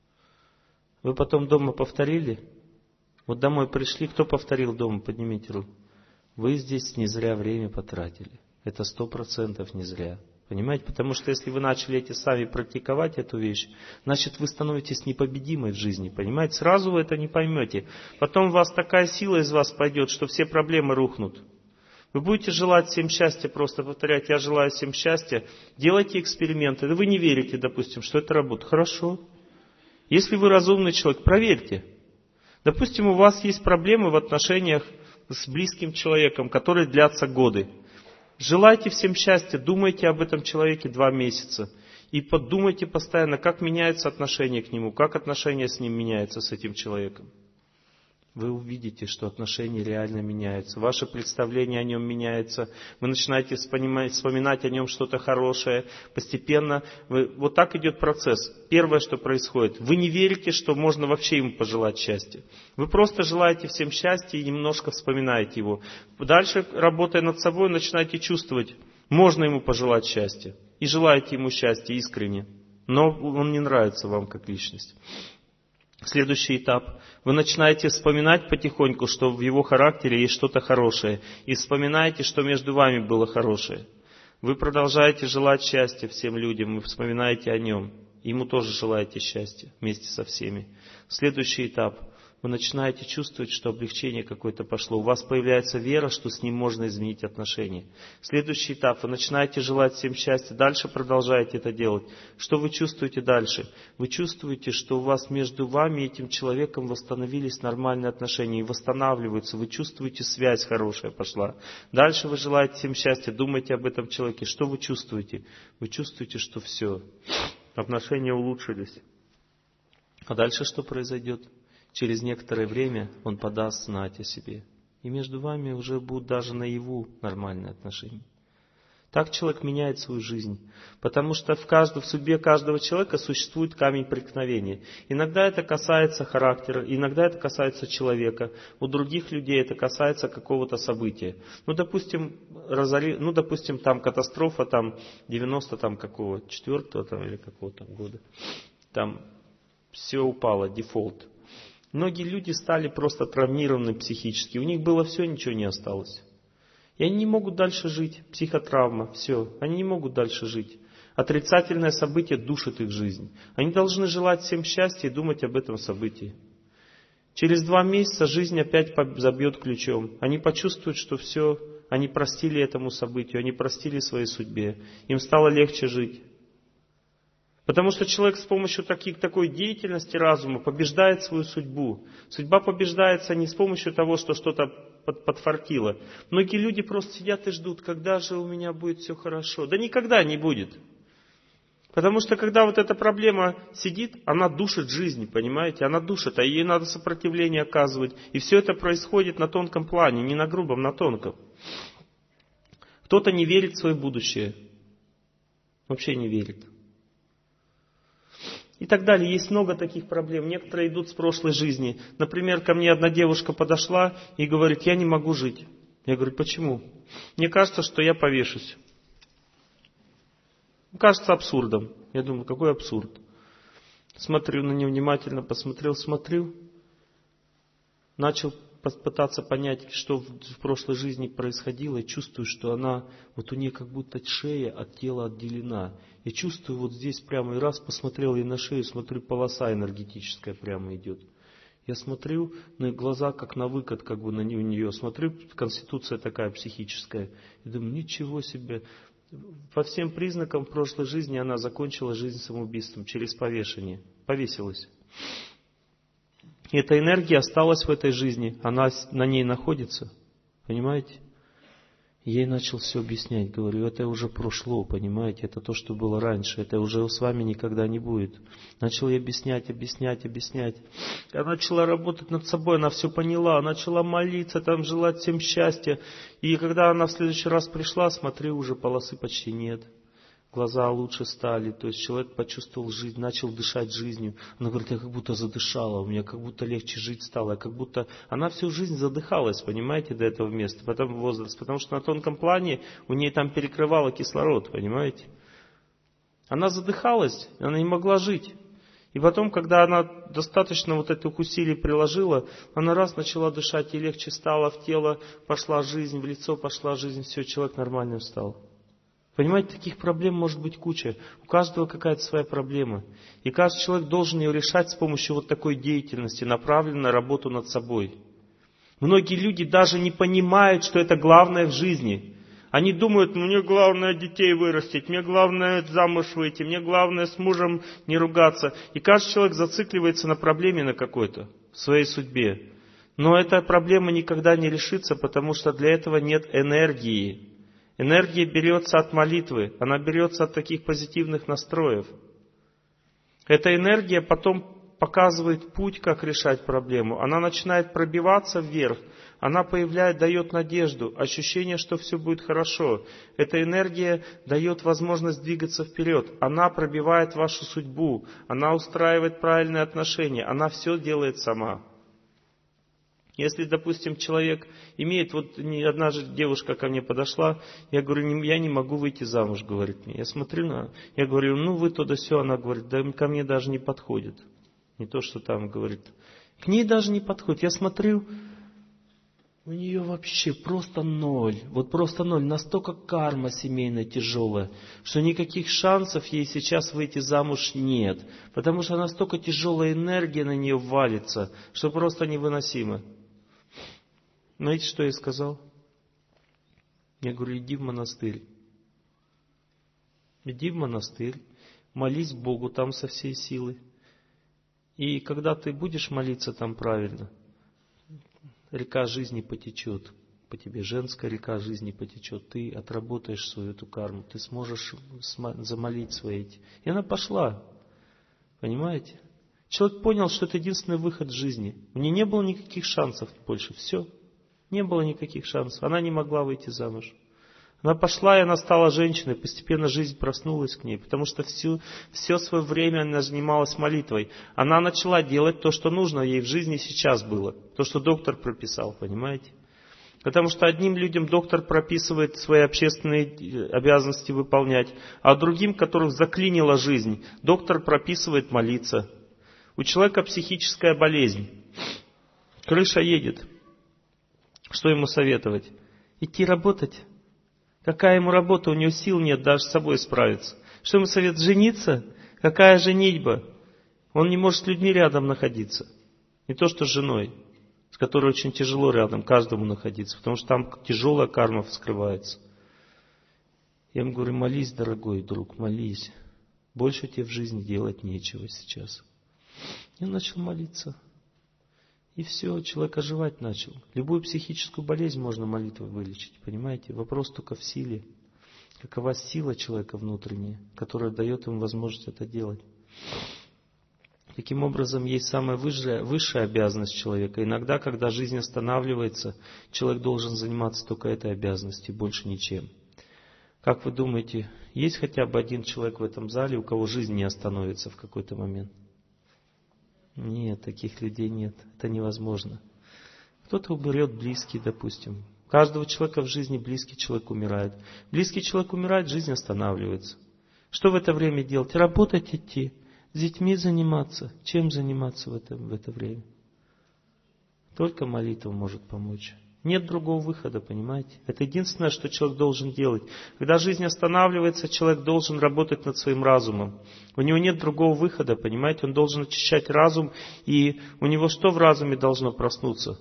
Вы потом дома повторили? Вот домой пришли, кто повторил дома? Поднимите руку. Вы здесь не зря время потратили. Это сто процентов не зря. Понимаете? Потому что если вы начали эти сами практиковать эту вещь, значит вы становитесь непобедимой в жизни. Понимаете? Сразу вы это не поймете. Потом у вас такая сила из вас пойдет, что все проблемы рухнут. Вы будете желать всем счастья, просто повторять, я желаю всем счастья, делайте эксперименты. Вы не верите, допустим, что это работает. Хорошо. Если вы разумный человек, проверьте. Допустим, у вас есть проблемы в отношениях с близким человеком, которые длятся годы. Желайте всем счастья, думайте об этом человеке два месяца. И подумайте постоянно, как меняется отношение к нему, как отношение с ним меняется, с этим человеком. Вы увидите, что отношения реально меняются. Ваше представление о нем меняется. Вы начинаете вспоминать, вспоминать о нем что-то хорошее. Постепенно. Вы, вот так идет процесс. Первое, что происходит. Вы не верите, что можно вообще ему пожелать счастья. Вы просто желаете всем счастья и немножко вспоминаете его. Дальше, работая над собой, начинаете чувствовать, можно ему пожелать счастья. И желаете ему счастья искренне. Но он не нравится вам как личность. Следующий этап. Вы начинаете вспоминать потихоньку, что в его характере есть что-то хорошее. И вспоминаете, что между вами было хорошее. Вы продолжаете желать счастья всем людям. Вы вспоминаете о нем. Ему тоже желаете счастья вместе со всеми. Следующий этап. Вы начинаете чувствовать, что облегчение какое-то пошло. У вас появляется вера, что с ним можно изменить отношения. Следующий этап. Вы начинаете желать всем счастья. Дальше продолжаете это делать. Что вы чувствуете дальше? Вы чувствуете, что у вас между вами и этим человеком восстановились нормальные отношения. И восстанавливаются. Вы чувствуете, связь хорошая пошла. Дальше вы желаете всем счастья. Думайте об этом человеке. Что вы чувствуете? Вы чувствуете, что все. Отношения улучшились. А дальше что произойдет? Через некоторое время он подаст знать о себе. И между вами уже будут даже наяву нормальные отношения. Так человек меняет свою жизнь. Потому что в, каждом, в судьбе каждого человека существует камень преткновения. Иногда это касается характера, иногда это касается человека. У других людей это касается какого-то события. Ну, допустим, разори, ну, допустим там катастрофа там, девяносто там, какого, четвёртого там, или какого-то года. Там все упало, дефолт. Многие люди стали просто травмированы психически. У них было все, ничего не осталось. И они не могут дальше жить. Психотравма, все. Они не могут дальше жить. Отрицательное событие душит их жизнь. Они должны желать всем счастья и думать об этом событии. Через два месяца жизнь опять забьет ключом. Они почувствуют, что все, они простили этому событию, они простили своей судьбе. Им стало легче жить. Потому что человек с помощью таких, такой деятельности разума побеждает свою судьбу. Судьба побеждается не с помощью того, что что-то под, подфартило. Многие люди просто сидят и ждут, когда же у меня будет все хорошо. Да никогда не будет. Потому что когда вот эта проблема сидит, она душит жизнь, понимаете? Она душит, а ей надо сопротивление оказывать. И все это происходит на тонком плане, не на грубом, на тонком. Кто-то не верит в свое будущее. Вообще не верит. И так далее. Есть много таких проблем. Некоторые идут с прошлой жизни. Например, ко мне одна девушка подошла и говорит, я не могу жить. Я говорю, почему? Мне кажется, что я повешусь. Кажется абсурдом. Я думаю, какой абсурд? Смотрю на нее внимательно, посмотрел, смотрю. Начал пытаться понять, что в прошлой жизни происходило. И чувствую, что она, вот у нее как будто шея от тела отделена. Я чувствую вот здесь прямо, и раз посмотрел ей на шею, смотрю, полоса энергетическая прямо идет. Я смотрю на глаза, как на выкат, как бы на нее, у нее. Смотрю, конституция такая психическая. И думаю, ничего себе. По всем признакам в прошлой жизни она закончила жизнь самоубийством через повешение. Повесилась. И эта энергия осталась в этой жизни. Она на ней находится. Понимаете? Я ей начал все объяснять. Говорю, это уже прошло, понимаете? Это то, что было раньше. Это уже с вами никогда не будет. Начал ей объяснять, объяснять, объяснять. Я начала работать над собой, она все поняла. Начала молиться, там желать всем счастья. И когда она в следующий раз пришла, смотрю, уже полосы почти нет. Глаза лучше стали, то есть человек почувствовал жизнь, начал дышать жизнью. Она говорит, я как будто задышала, у меня как будто легче жить стало, как будто... Она всю жизнь задыхалась, понимаете, до этого места, потом возраст, потому что на тонком плане у нее там перекрывало кислород, понимаете. Она задыхалась, она не могла жить. И потом, когда она достаточно вот этих усилий приложила, она раз начала дышать, и легче стало в тело, пошла жизнь, в лицо пошла жизнь, все, человек нормальным стал. Понимаете, таких проблем может быть куча. У каждого какая-то своя проблема. И каждый человек должен ее решать с помощью вот такой деятельности, направленной на работу над собой. Многие люди даже не понимают, что это главное в жизни. Они думают, мне главное детей вырастить, мне главное замуж выйти, мне главное с мужем не ругаться. И каждый человек зацикливается на проблеме на какой-то, в своей судьбе. Но эта проблема никогда не решится, потому что для этого нет энергии. Энергия берется от молитвы, она берется от таких позитивных настроев. Эта энергия потом показывает путь, как решать проблему. Она начинает пробиваться вверх, она появляет, дает надежду, ощущение, что все будет хорошо. Эта энергия дает возможность двигаться вперед. Она пробивает вашу судьбу, она устраивает правильные отношения, она все делает сама. Если, допустим, человек имеет, вот одна же девушка ко мне подошла, я говорю, я не могу выйти замуж, говорит мне. Я смотрю на, я говорю, ну вы то да сё, она говорит, да ко мне даже не подходит. Не то, что там, говорит, к ней даже не подходит. Я смотрю, у нее вообще просто ноль, вот просто ноль, настолько карма семейная тяжелая, что никаких шансов ей сейчас выйти замуж нет. Потому что настолько тяжелая энергия на нее валится, что просто невыносимо. Знаете, что я сказал? Я говорю, иди в монастырь. Иди в монастырь, молись Богу там со всей силы. И когда ты будешь молиться там правильно, река жизни потечет по тебе, женская река жизни потечет. Ты отработаешь свою эту карму, ты сможешь замолить свои эти. И она пошла. Понимаете? Человек понял, что это единственный выход в жизни. У нее не было никаких шансов больше. Все. Не было никаких шансов. Она не могла выйти замуж. Она пошла, и она стала женщиной, постепенно жизнь проснулась к ней, потому что всю, все свое время она занималась молитвой. Она начала делать то, что нужно ей в жизни сейчас было, то, что доктор прописал, понимаете? Потому что одним людям доктор прописывает свои общественные обязанности выполнять, а другим, которых заклинила жизнь, доктор прописывает молиться. У человека психическая болезнь, крыша едет. Что ему советовать? Идти работать. Какая ему работа? У него сил нет даже с собой справиться. Что ему совет? Жениться? Какая женитьба? Он не может с людьми рядом находиться. Не то что с женой, с которой очень тяжело рядом каждому находиться, потому что там тяжелая карма вскрывается. Я ему говорю, молись, дорогой друг, молись. Больше тебе в жизни делать нечего сейчас. Я начал молиться. И все, человек оживать начал. Любую психическую болезнь можно молитвой вылечить, понимаете? Вопрос только в силе. Какова сила человека внутренняя, которая дает ему возможность это делать. Таким образом, есть самая высшая, высшая обязанность человека. Иногда, когда жизнь останавливается, человек должен заниматься только этой обязанностью, больше ничем. Как вы думаете, есть хотя бы один человек в этом зале, у кого жизнь не остановится в какой-то момент? Нет, таких людей нет. Это невозможно. Кто-то умрет близкий, допустим. У каждого человека в жизни близкий человек умирает. Близкий человек умирает, жизнь останавливается. Что в это время делать? Работать идти, с детьми заниматься. Чем заниматься в это, в это время? Только молитва может помочь. Нет другого выхода, понимаете? Это единственное, что человек должен делать. Когда жизнь останавливается, человек должен работать над своим разумом. У него нет другого выхода, понимаете? Он должен очищать разум, и у него что в разуме должно проснуться?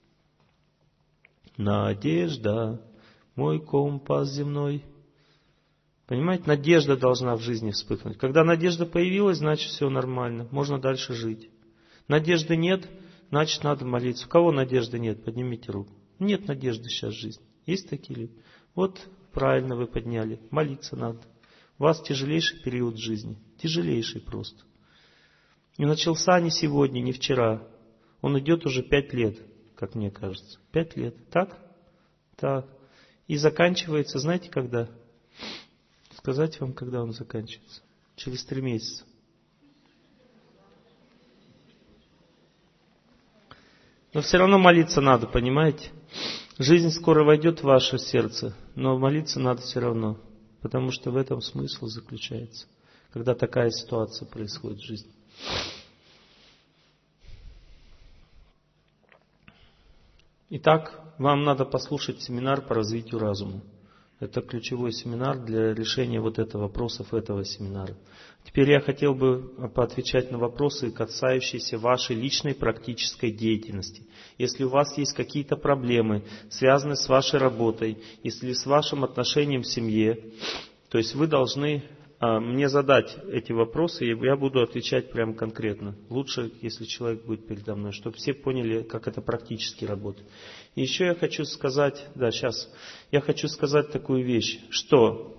Надежда, мой компас земной. Понимаете? Надежда должна в жизни вспыхнуть. Когда надежда появилась, значит все нормально, можно дальше жить. Надежды нет, значит надо молиться. У кого надежды нет? Поднимите руку. Нет надежды сейчас в жизни. Есть такие люди? Вот правильно вы подняли. Молиться надо. У вас тяжелейший период жизни. Тяжелейший просто. И начался не сегодня, не вчера. Он идет уже пять лет, как мне кажется. Пять лет. Так? Так. И заканчивается, знаете, когда? Сказать вам, когда он заканчивается? Через три месяца. Но все равно молиться надо, понимаете? Жизнь скоро войдет в ваше сердце, но молиться надо все равно, потому что в этом смысл заключается, когда такая ситуация происходит в жизни. Итак, вам надо послушать семинар по развитию разума. Это ключевой семинар для решения вот этого вопросов этого семинара. Теперь я хотел бы поотвечать на вопросы, касающиеся вашей личной практической деятельности. Если у вас есть какие-то проблемы, связанные с вашей работой, если с вашим отношением в семье, то есть вы должны а, мне задать эти вопросы, и я буду отвечать прямо конкретно. Лучше, если человек будет передо мной, чтобы все поняли, как это практически работает. И еще я хочу сказать, да, сейчас, я хочу сказать такую вещь, что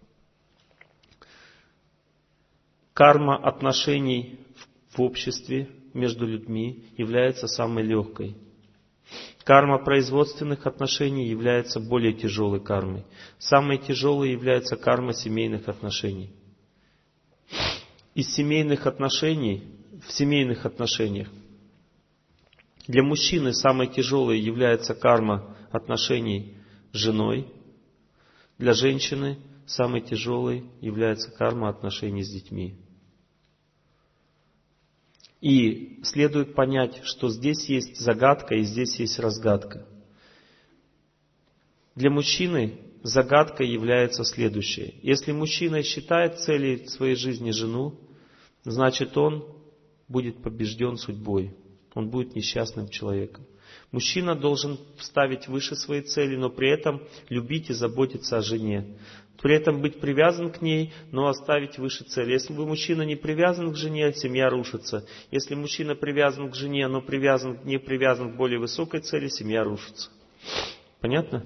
карма отношений в обществе между людьми является самой легкой. Карма производственных отношений является более тяжелой кармой. Самой тяжелой является карма семейных отношений. Из семейных отношений, в семейных отношениях, для мужчины самой тяжелой является карма отношений с женой. Для женщины самой тяжелой является карма отношений с детьми. И следует понять, что здесь есть загадка и здесь есть разгадка. Для мужчины загадкой является следующее. Если мужчина считает целью своей жизни жену, значит он будет побежден судьбой. Он будет несчастным человеком. Мужчина должен ставить выше своей цели, но при этом любить и заботиться о жене. При этом быть привязан к ней, но оставить выше цели. Если бы мужчина не привязан к жене, семья рушится. Если мужчина привязан к жене, но привязан, не привязан к более высокой цели, семья рушится. Понятно?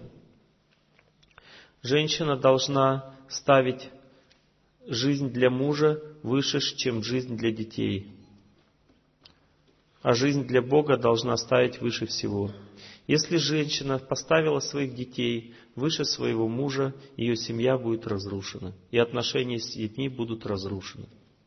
Женщина должна ставить жизнь для мужа выше, чем жизнь для детей. А жизнь для Бога должна ставить выше всего. Если женщина поставила своих детей выше своего мужа, ее семья будет разрушена, и отношения с детьми будут разрушены.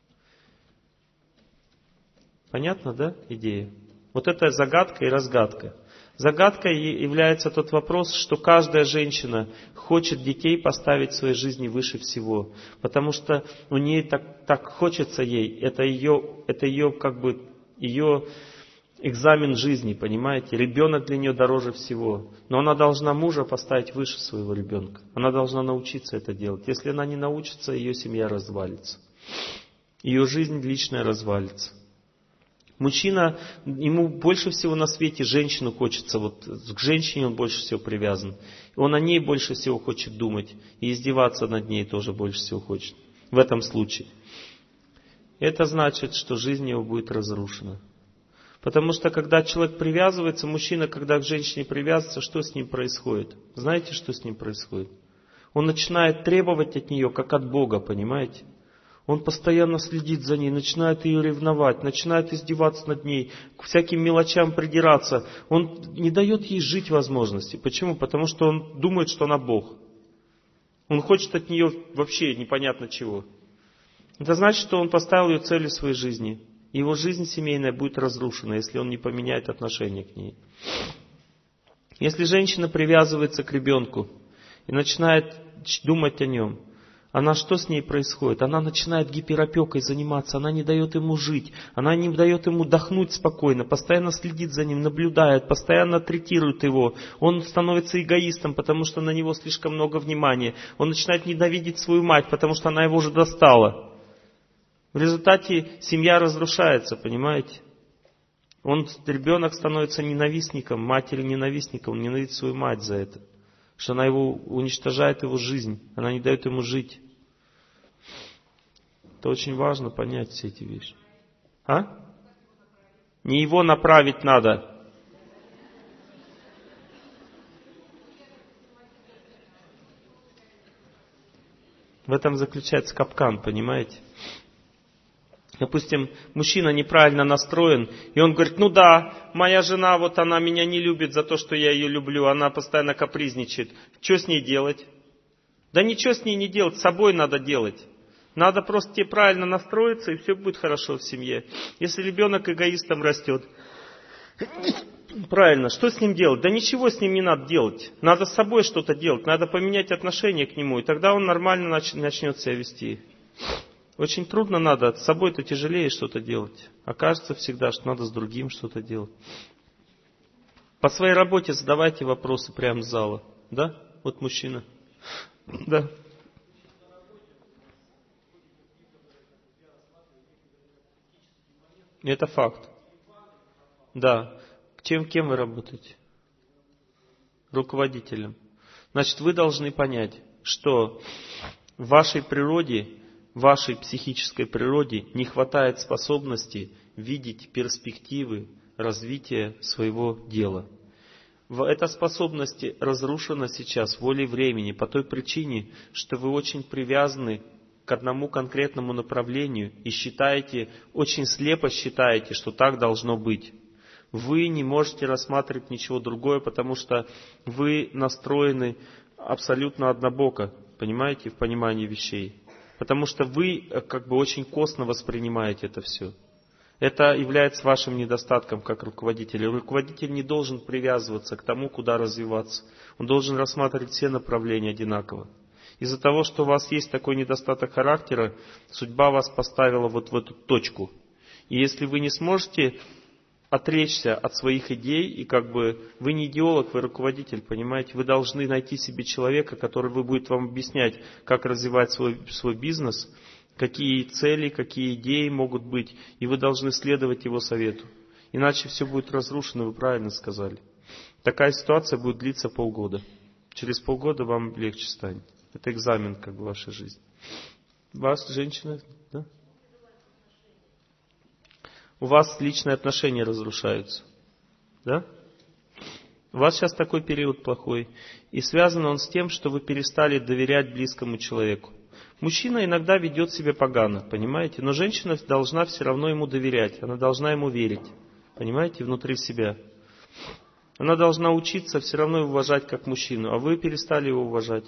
Понятно, да, идея? Вот это загадка и разгадка. Загадкой является тот вопрос, что каждая женщина хочет детей поставить в своей жизни выше всего, потому что у нее так, так хочется ей, это ее, это ее как бы ее экзамен жизни, понимаете? Ребенок для нее дороже всего, но она должна мужа поставить выше своего ребенка, она должна научиться это делать. Если она не научится, ее семья развалится, ее жизнь личная развалится. Мужчина, ему больше всего на свете женщину хочется, вот к женщине он больше всего привязан. Он о ней больше всего хочет думать, и издеваться над ней тоже больше всего хочет. В этом случае. Это значит, что жизнь его будет разрушена. Потому что когда человек привязывается, мужчина, когда к женщине привязывается, что с ним происходит? Знаете, что с ним происходит? Он начинает требовать от нее, как от Бога, понимаете? Он постоянно следит за ней, начинает ее ревновать, начинает издеваться над ней, к всяким мелочам придираться. Он не дает ей жить возможности. Почему? Потому что он думает, что она Бог. Он хочет от нее вообще непонятно чего. Это значит, что он поставил ее целью своей жизни. И его жизнь семейная будет разрушена, если он не поменяет отношение к ней. Если женщина привязывается к ребенку и начинает думать о нем, она что с ней происходит? Она начинает гиперопекой заниматься, она не дает ему жить, она не дает ему дохнуть спокойно, постоянно следит за ним, наблюдает, постоянно третирует его. Он становится эгоистом, потому что на него слишком много внимания. Он начинает ненавидеть свою мать, потому что она его уже достала. В результате семья разрушается, понимаете? Он, ребенок становится ненавистником, матери ненавистником, он ненавидит свою мать за это. Что она его уничтожает, его жизнь, она не дает ему жить. Это очень важно понять все эти вещи. А? Не его направить надо. В этом заключается капкан, понимаете? Допустим, мужчина неправильно настроен, и он говорит, ну да, моя жена, вот она меня не любит за то, что я ее люблю, она постоянно капризничает. Что с ней делать? Да ничего с ней не делать, с собой надо делать. Надо просто тебе правильно настроиться, и все будет хорошо в семье. Если ребенок эгоистом растет, правильно, что с ним делать? Да ничего с ним не надо делать. Надо с собой что-то делать, надо поменять отношение к нему, и тогда он нормально начнет себя вести. Очень трудно надо, с собой-то тяжелее что-то делать. А кажется всегда, что надо с другим что-то делать. По своей работе задавайте вопросы прямо с зала. Да? Вот мужчина. Да. Это факт. Да. Чем, кем вы работаете? Руководителем. Значит, вы должны понять, что в вашей природе, в вашей психической природе не хватает способности видеть перспективы развития своего дела. Эта способность разрушена сейчас волей времени по той причине, что вы очень привязаны к одному конкретному направлению и считаете, очень слепо считаете, что так должно быть. Вы не можете рассматривать ничего другое, потому что вы настроены абсолютно однобоко, понимаете, в понимании вещей. Потому что вы как бы очень косно воспринимаете это все. Это является вашим недостатком как руководителя. Руководитель не должен привязываться к тому, куда развиваться. Он должен рассматривать все направления одинаково. Из-за того, что у вас есть такой недостаток характера, судьба вас поставила вот в эту точку. И если вы не сможете отречься от своих идей, и как бы вы не идеолог, вы руководитель, понимаете, вы должны найти себе человека, который вы будет вам объяснять, как развивать свой, свой бизнес, какие цели, какие идеи могут быть, и вы должны следовать его совету. Иначе все будет разрушено, вы правильно сказали. Такая ситуация будет длиться полгода. Через полгода вам легче станет. Это экзамен как бы в вашей жизни. Вас, женщина, да? У вас личные отношения разрушаются. Да? У вас сейчас такой период плохой. И связан он с тем, что вы перестали доверять близкому человеку. Мужчина иногда ведет себя погано, понимаете? Но женщина должна все равно ему доверять. Она должна ему верить. Понимаете? Внутри себя. Она должна учиться все равно уважать как мужчину, а вы перестали его уважать.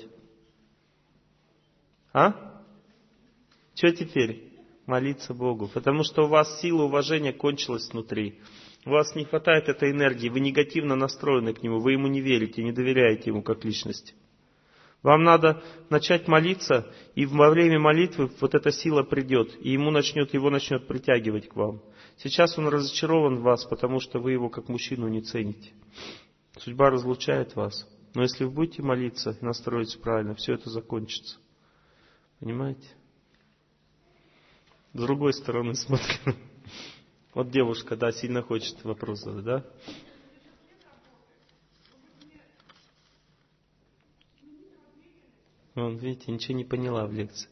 А? Что теперь? Молиться Богу. Потому что у вас сила уважения кончилась внутри. У вас не хватает этой энергии, вы негативно настроены к нему, вы ему не верите, не доверяете ему как личности. Вам надо начать молиться, и во время молитвы вот эта сила придет, и ему начнет, его начнет притягивать к вам. Сейчас он разочарован в вас, потому что вы его как мужчину не цените. Судьба разлучает вас. Но если вы будете молиться и настроитесь правильно, все это закончится. Понимаете? С другой стороны смотрим. Вот девушка, да, сильно хочет вопрос задать, да? Вон, видите, ничего не поняла в лекции.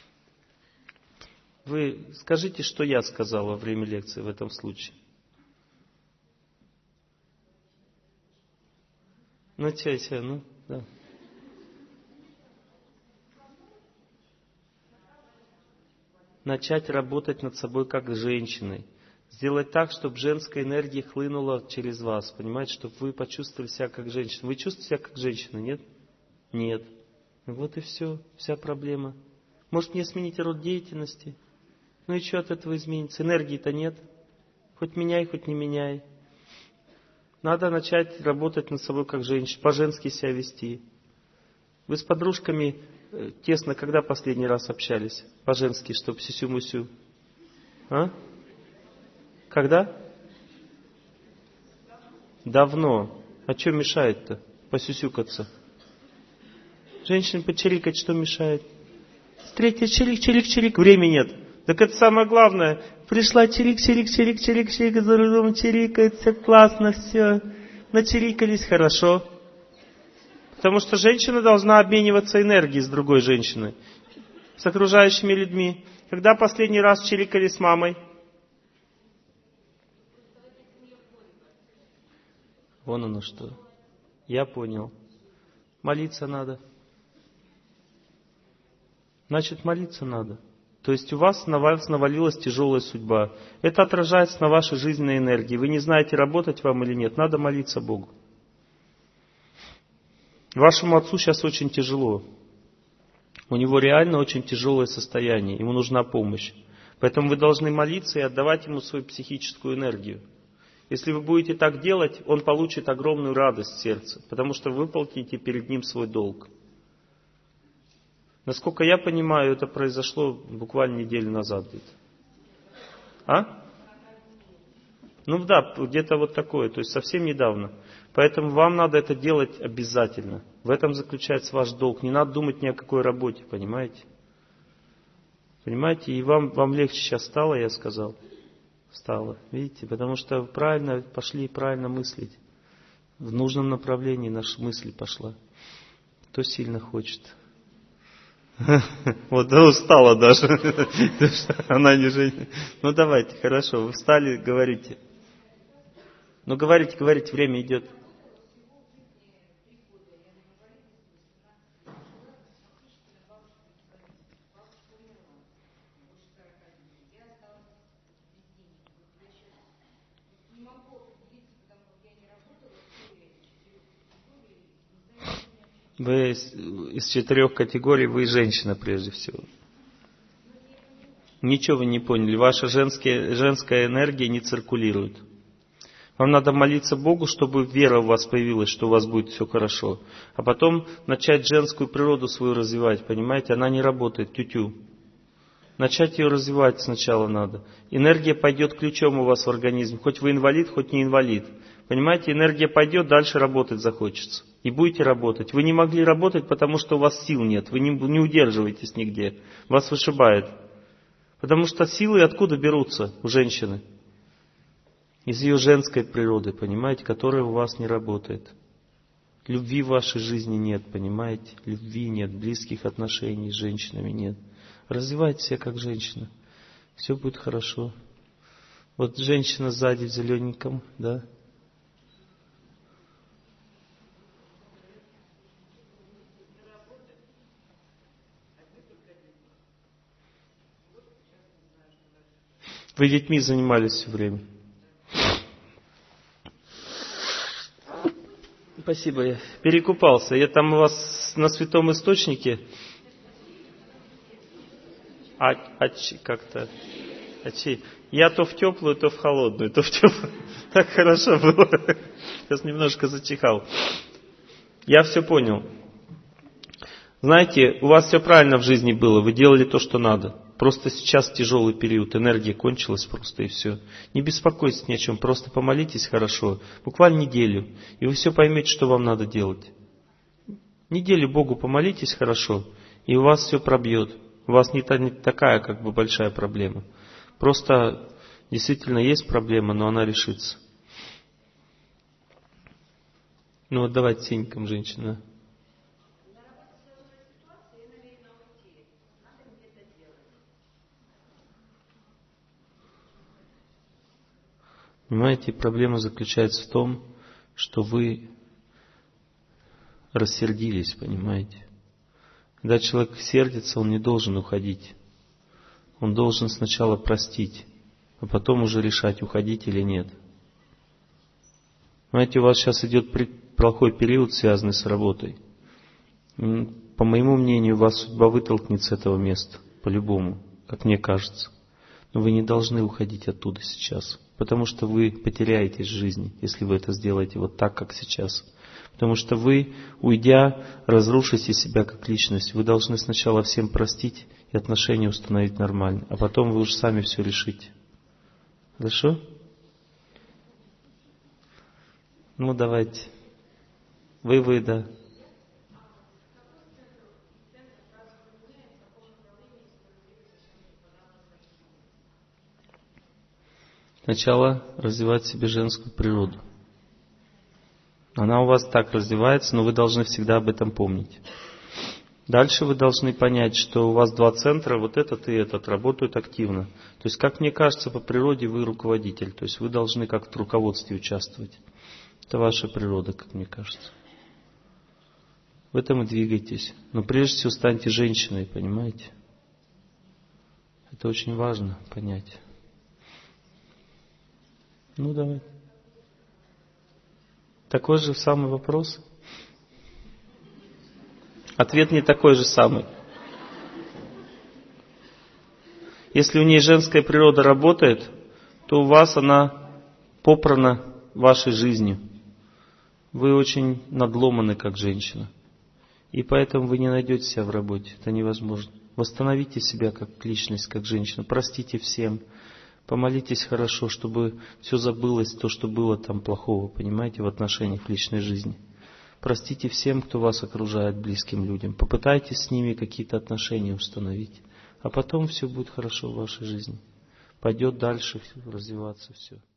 Вы скажите, что я сказал во время лекции в этом случае. Ну, че, че, ну, да. Начать работать над собой как женщиной. Сделать так, чтобы женская энергия хлынула через вас. Понимаете, чтобы вы почувствовали себя как женщина. Вы чувствуете себя как женщина, нет? Нет. Вот и все. Вся проблема. Может, мне сменить род деятельности? Ну и что от этого изменится? Энергии-то нет. Хоть меняй, хоть не меняй. Надо начать работать над собой как женщина. По-женски себя вести. Вы с подружками тесно когда последний раз общались? По-женски, чтоб сюсю-мусю. А? Когда? Давно. А что мешает-то посюсюкаться? Женщине почирикать что мешает? Встретить чирик-чирик-чирик. Времени нет. Так это самое главное. Пришла чирик-чирик-чирик-чирик-чирик, за рулем чирикает, все классно, все. Начирикались хорошо. Потому что женщина должна обмениваться энергией с другой женщиной, с окружающими людьми. Когда последний раз чирикали с мамой? Вон оно что. Я понял. Молиться надо. Значит, молиться надо. То есть у вас на вас навалилась тяжелая судьба. Это отражается на вашей жизненной энергии. Вы не знаете, работать вам или нет. Надо молиться Богу. Вашему отцу сейчас очень тяжело. У него реально очень тяжелое состояние. Ему нужна помощь. Поэтому вы должны молиться и отдавать ему свою психическую энергию. Если вы будете так делать, он получит огромную радость в сердце. Потому что вы выполните перед ним свой долг. Насколько я понимаю, это произошло буквально неделю назад где-то. А? Ну да, где-то вот такое, то есть совсем недавно. Поэтому вам надо это делать обязательно. В этом заключается ваш долг. Не надо думать ни о какой работе, понимаете? Понимаете, и вам, вам легче сейчас стало, я сказал. Стало, видите, потому что правильно пошли правильно мыслить. В нужном направлении наша мысль пошла. Кто сильно хочет. Вот, да, устала даже. Она не женщина. Ну давайте, хорошо, вы встали, говорите. Ну говорите, говорите, время идет. Вы из четырех категорий, вы женщина прежде всего. Ничего вы не поняли. Ваша женская, женская энергия не циркулирует. Вам надо молиться Богу, чтобы вера у вас появилась, что у вас будет все хорошо. А потом начать женскую природу свою развивать, понимаете? Она не работает, тю-тю. Начать ее развивать сначала надо. Энергия пойдет ключом у вас в организм. Хоть вы инвалид, хоть не инвалид. Понимаете, энергия пойдет, дальше работать захочется. И будете работать. Вы не могли работать, потому что у вас сил нет. Вы не, не удерживаетесь нигде. Вас вышибает. Потому что силы откуда берутся у женщины? Из ее женской природы, понимаете, которая у вас не работает. Любви в вашей жизни нет, понимаете? Любви нет, близких отношений с женщинами нет. Развивайте себя как женщина. Все будет хорошо. Вот женщина сзади в зелененьком, да? Вы детьми занимались все время. Спасибо, я перекупался. Я там у вас на Святом Источнике а, а, как-то а, я то в теплую, то в холодную, то в теплую. Так хорошо было. Сейчас немножко зачихал. Я все понял. Знаете, у вас все правильно в жизни было. Вы делали то, что надо. Просто сейчас тяжелый период. Энергия кончилась просто и все. Не беспокойтесь ни о чем. Просто помолитесь хорошо. Буквально неделю. И вы все поймете, что вам надо делать. Неделю Богу помолитесь хорошо. И у вас все пробьет. У вас не, та, не такая как бы большая проблема. Просто действительно есть проблема, но она решится. Ну вот давайте синеньким женщина. Понимаете, проблема заключается в том, что вы рассердились, понимаете. Когда человек сердится, он не должен уходить. Он должен сначала простить, а потом уже решать, уходить или нет. Понимаете, у вас сейчас идет плохой период, связанный с работой. По моему мнению, вас судьба вытолкнет с этого места, по-любому, как мне кажется. Но вы не должны уходить оттуда сейчас, потому что вы потеряетесь в жизни, если вы это сделаете вот так, как сейчас. Потому что вы, уйдя, разрушите себя как личность. Вы должны сначала всем простить и отношения установить нормально, а потом вы уже сами все решите. Хорошо? Ну, давайте. Вы, вы, да. Сначала развивать в себе женскую природу. Она у вас так развивается, но вы должны всегда об этом помнить. Дальше вы должны понять, что у вас два центра, вот этот и этот, работают активно. То есть, как мне кажется, по природе вы руководитель. То есть, вы должны как-то в руководстве участвовать. Это ваша природа, как мне кажется. В этом и двигайтесь. Но прежде всего станьте женщиной, понимаете? Это очень важно понять. Ну, давай. Такой же самый вопрос? Ответ не такой же самый. Если у ней женская природа работает, то у вас она попрана вашей жизнью. Вы очень надломаны как женщина. И поэтому вы не найдете себя в работе. Это невозможно. Восстановите себя как личность, как женщина. Простите всем. Помолитесь хорошо, чтобы все забылось, то, что было там плохого, понимаете, в отношениях в личной жизни. Простите всем, кто вас окружает, близким людям. Попытайтесь с ними какие-то отношения установить. А потом все будет хорошо в вашей жизни. Пойдет дальше развиваться все.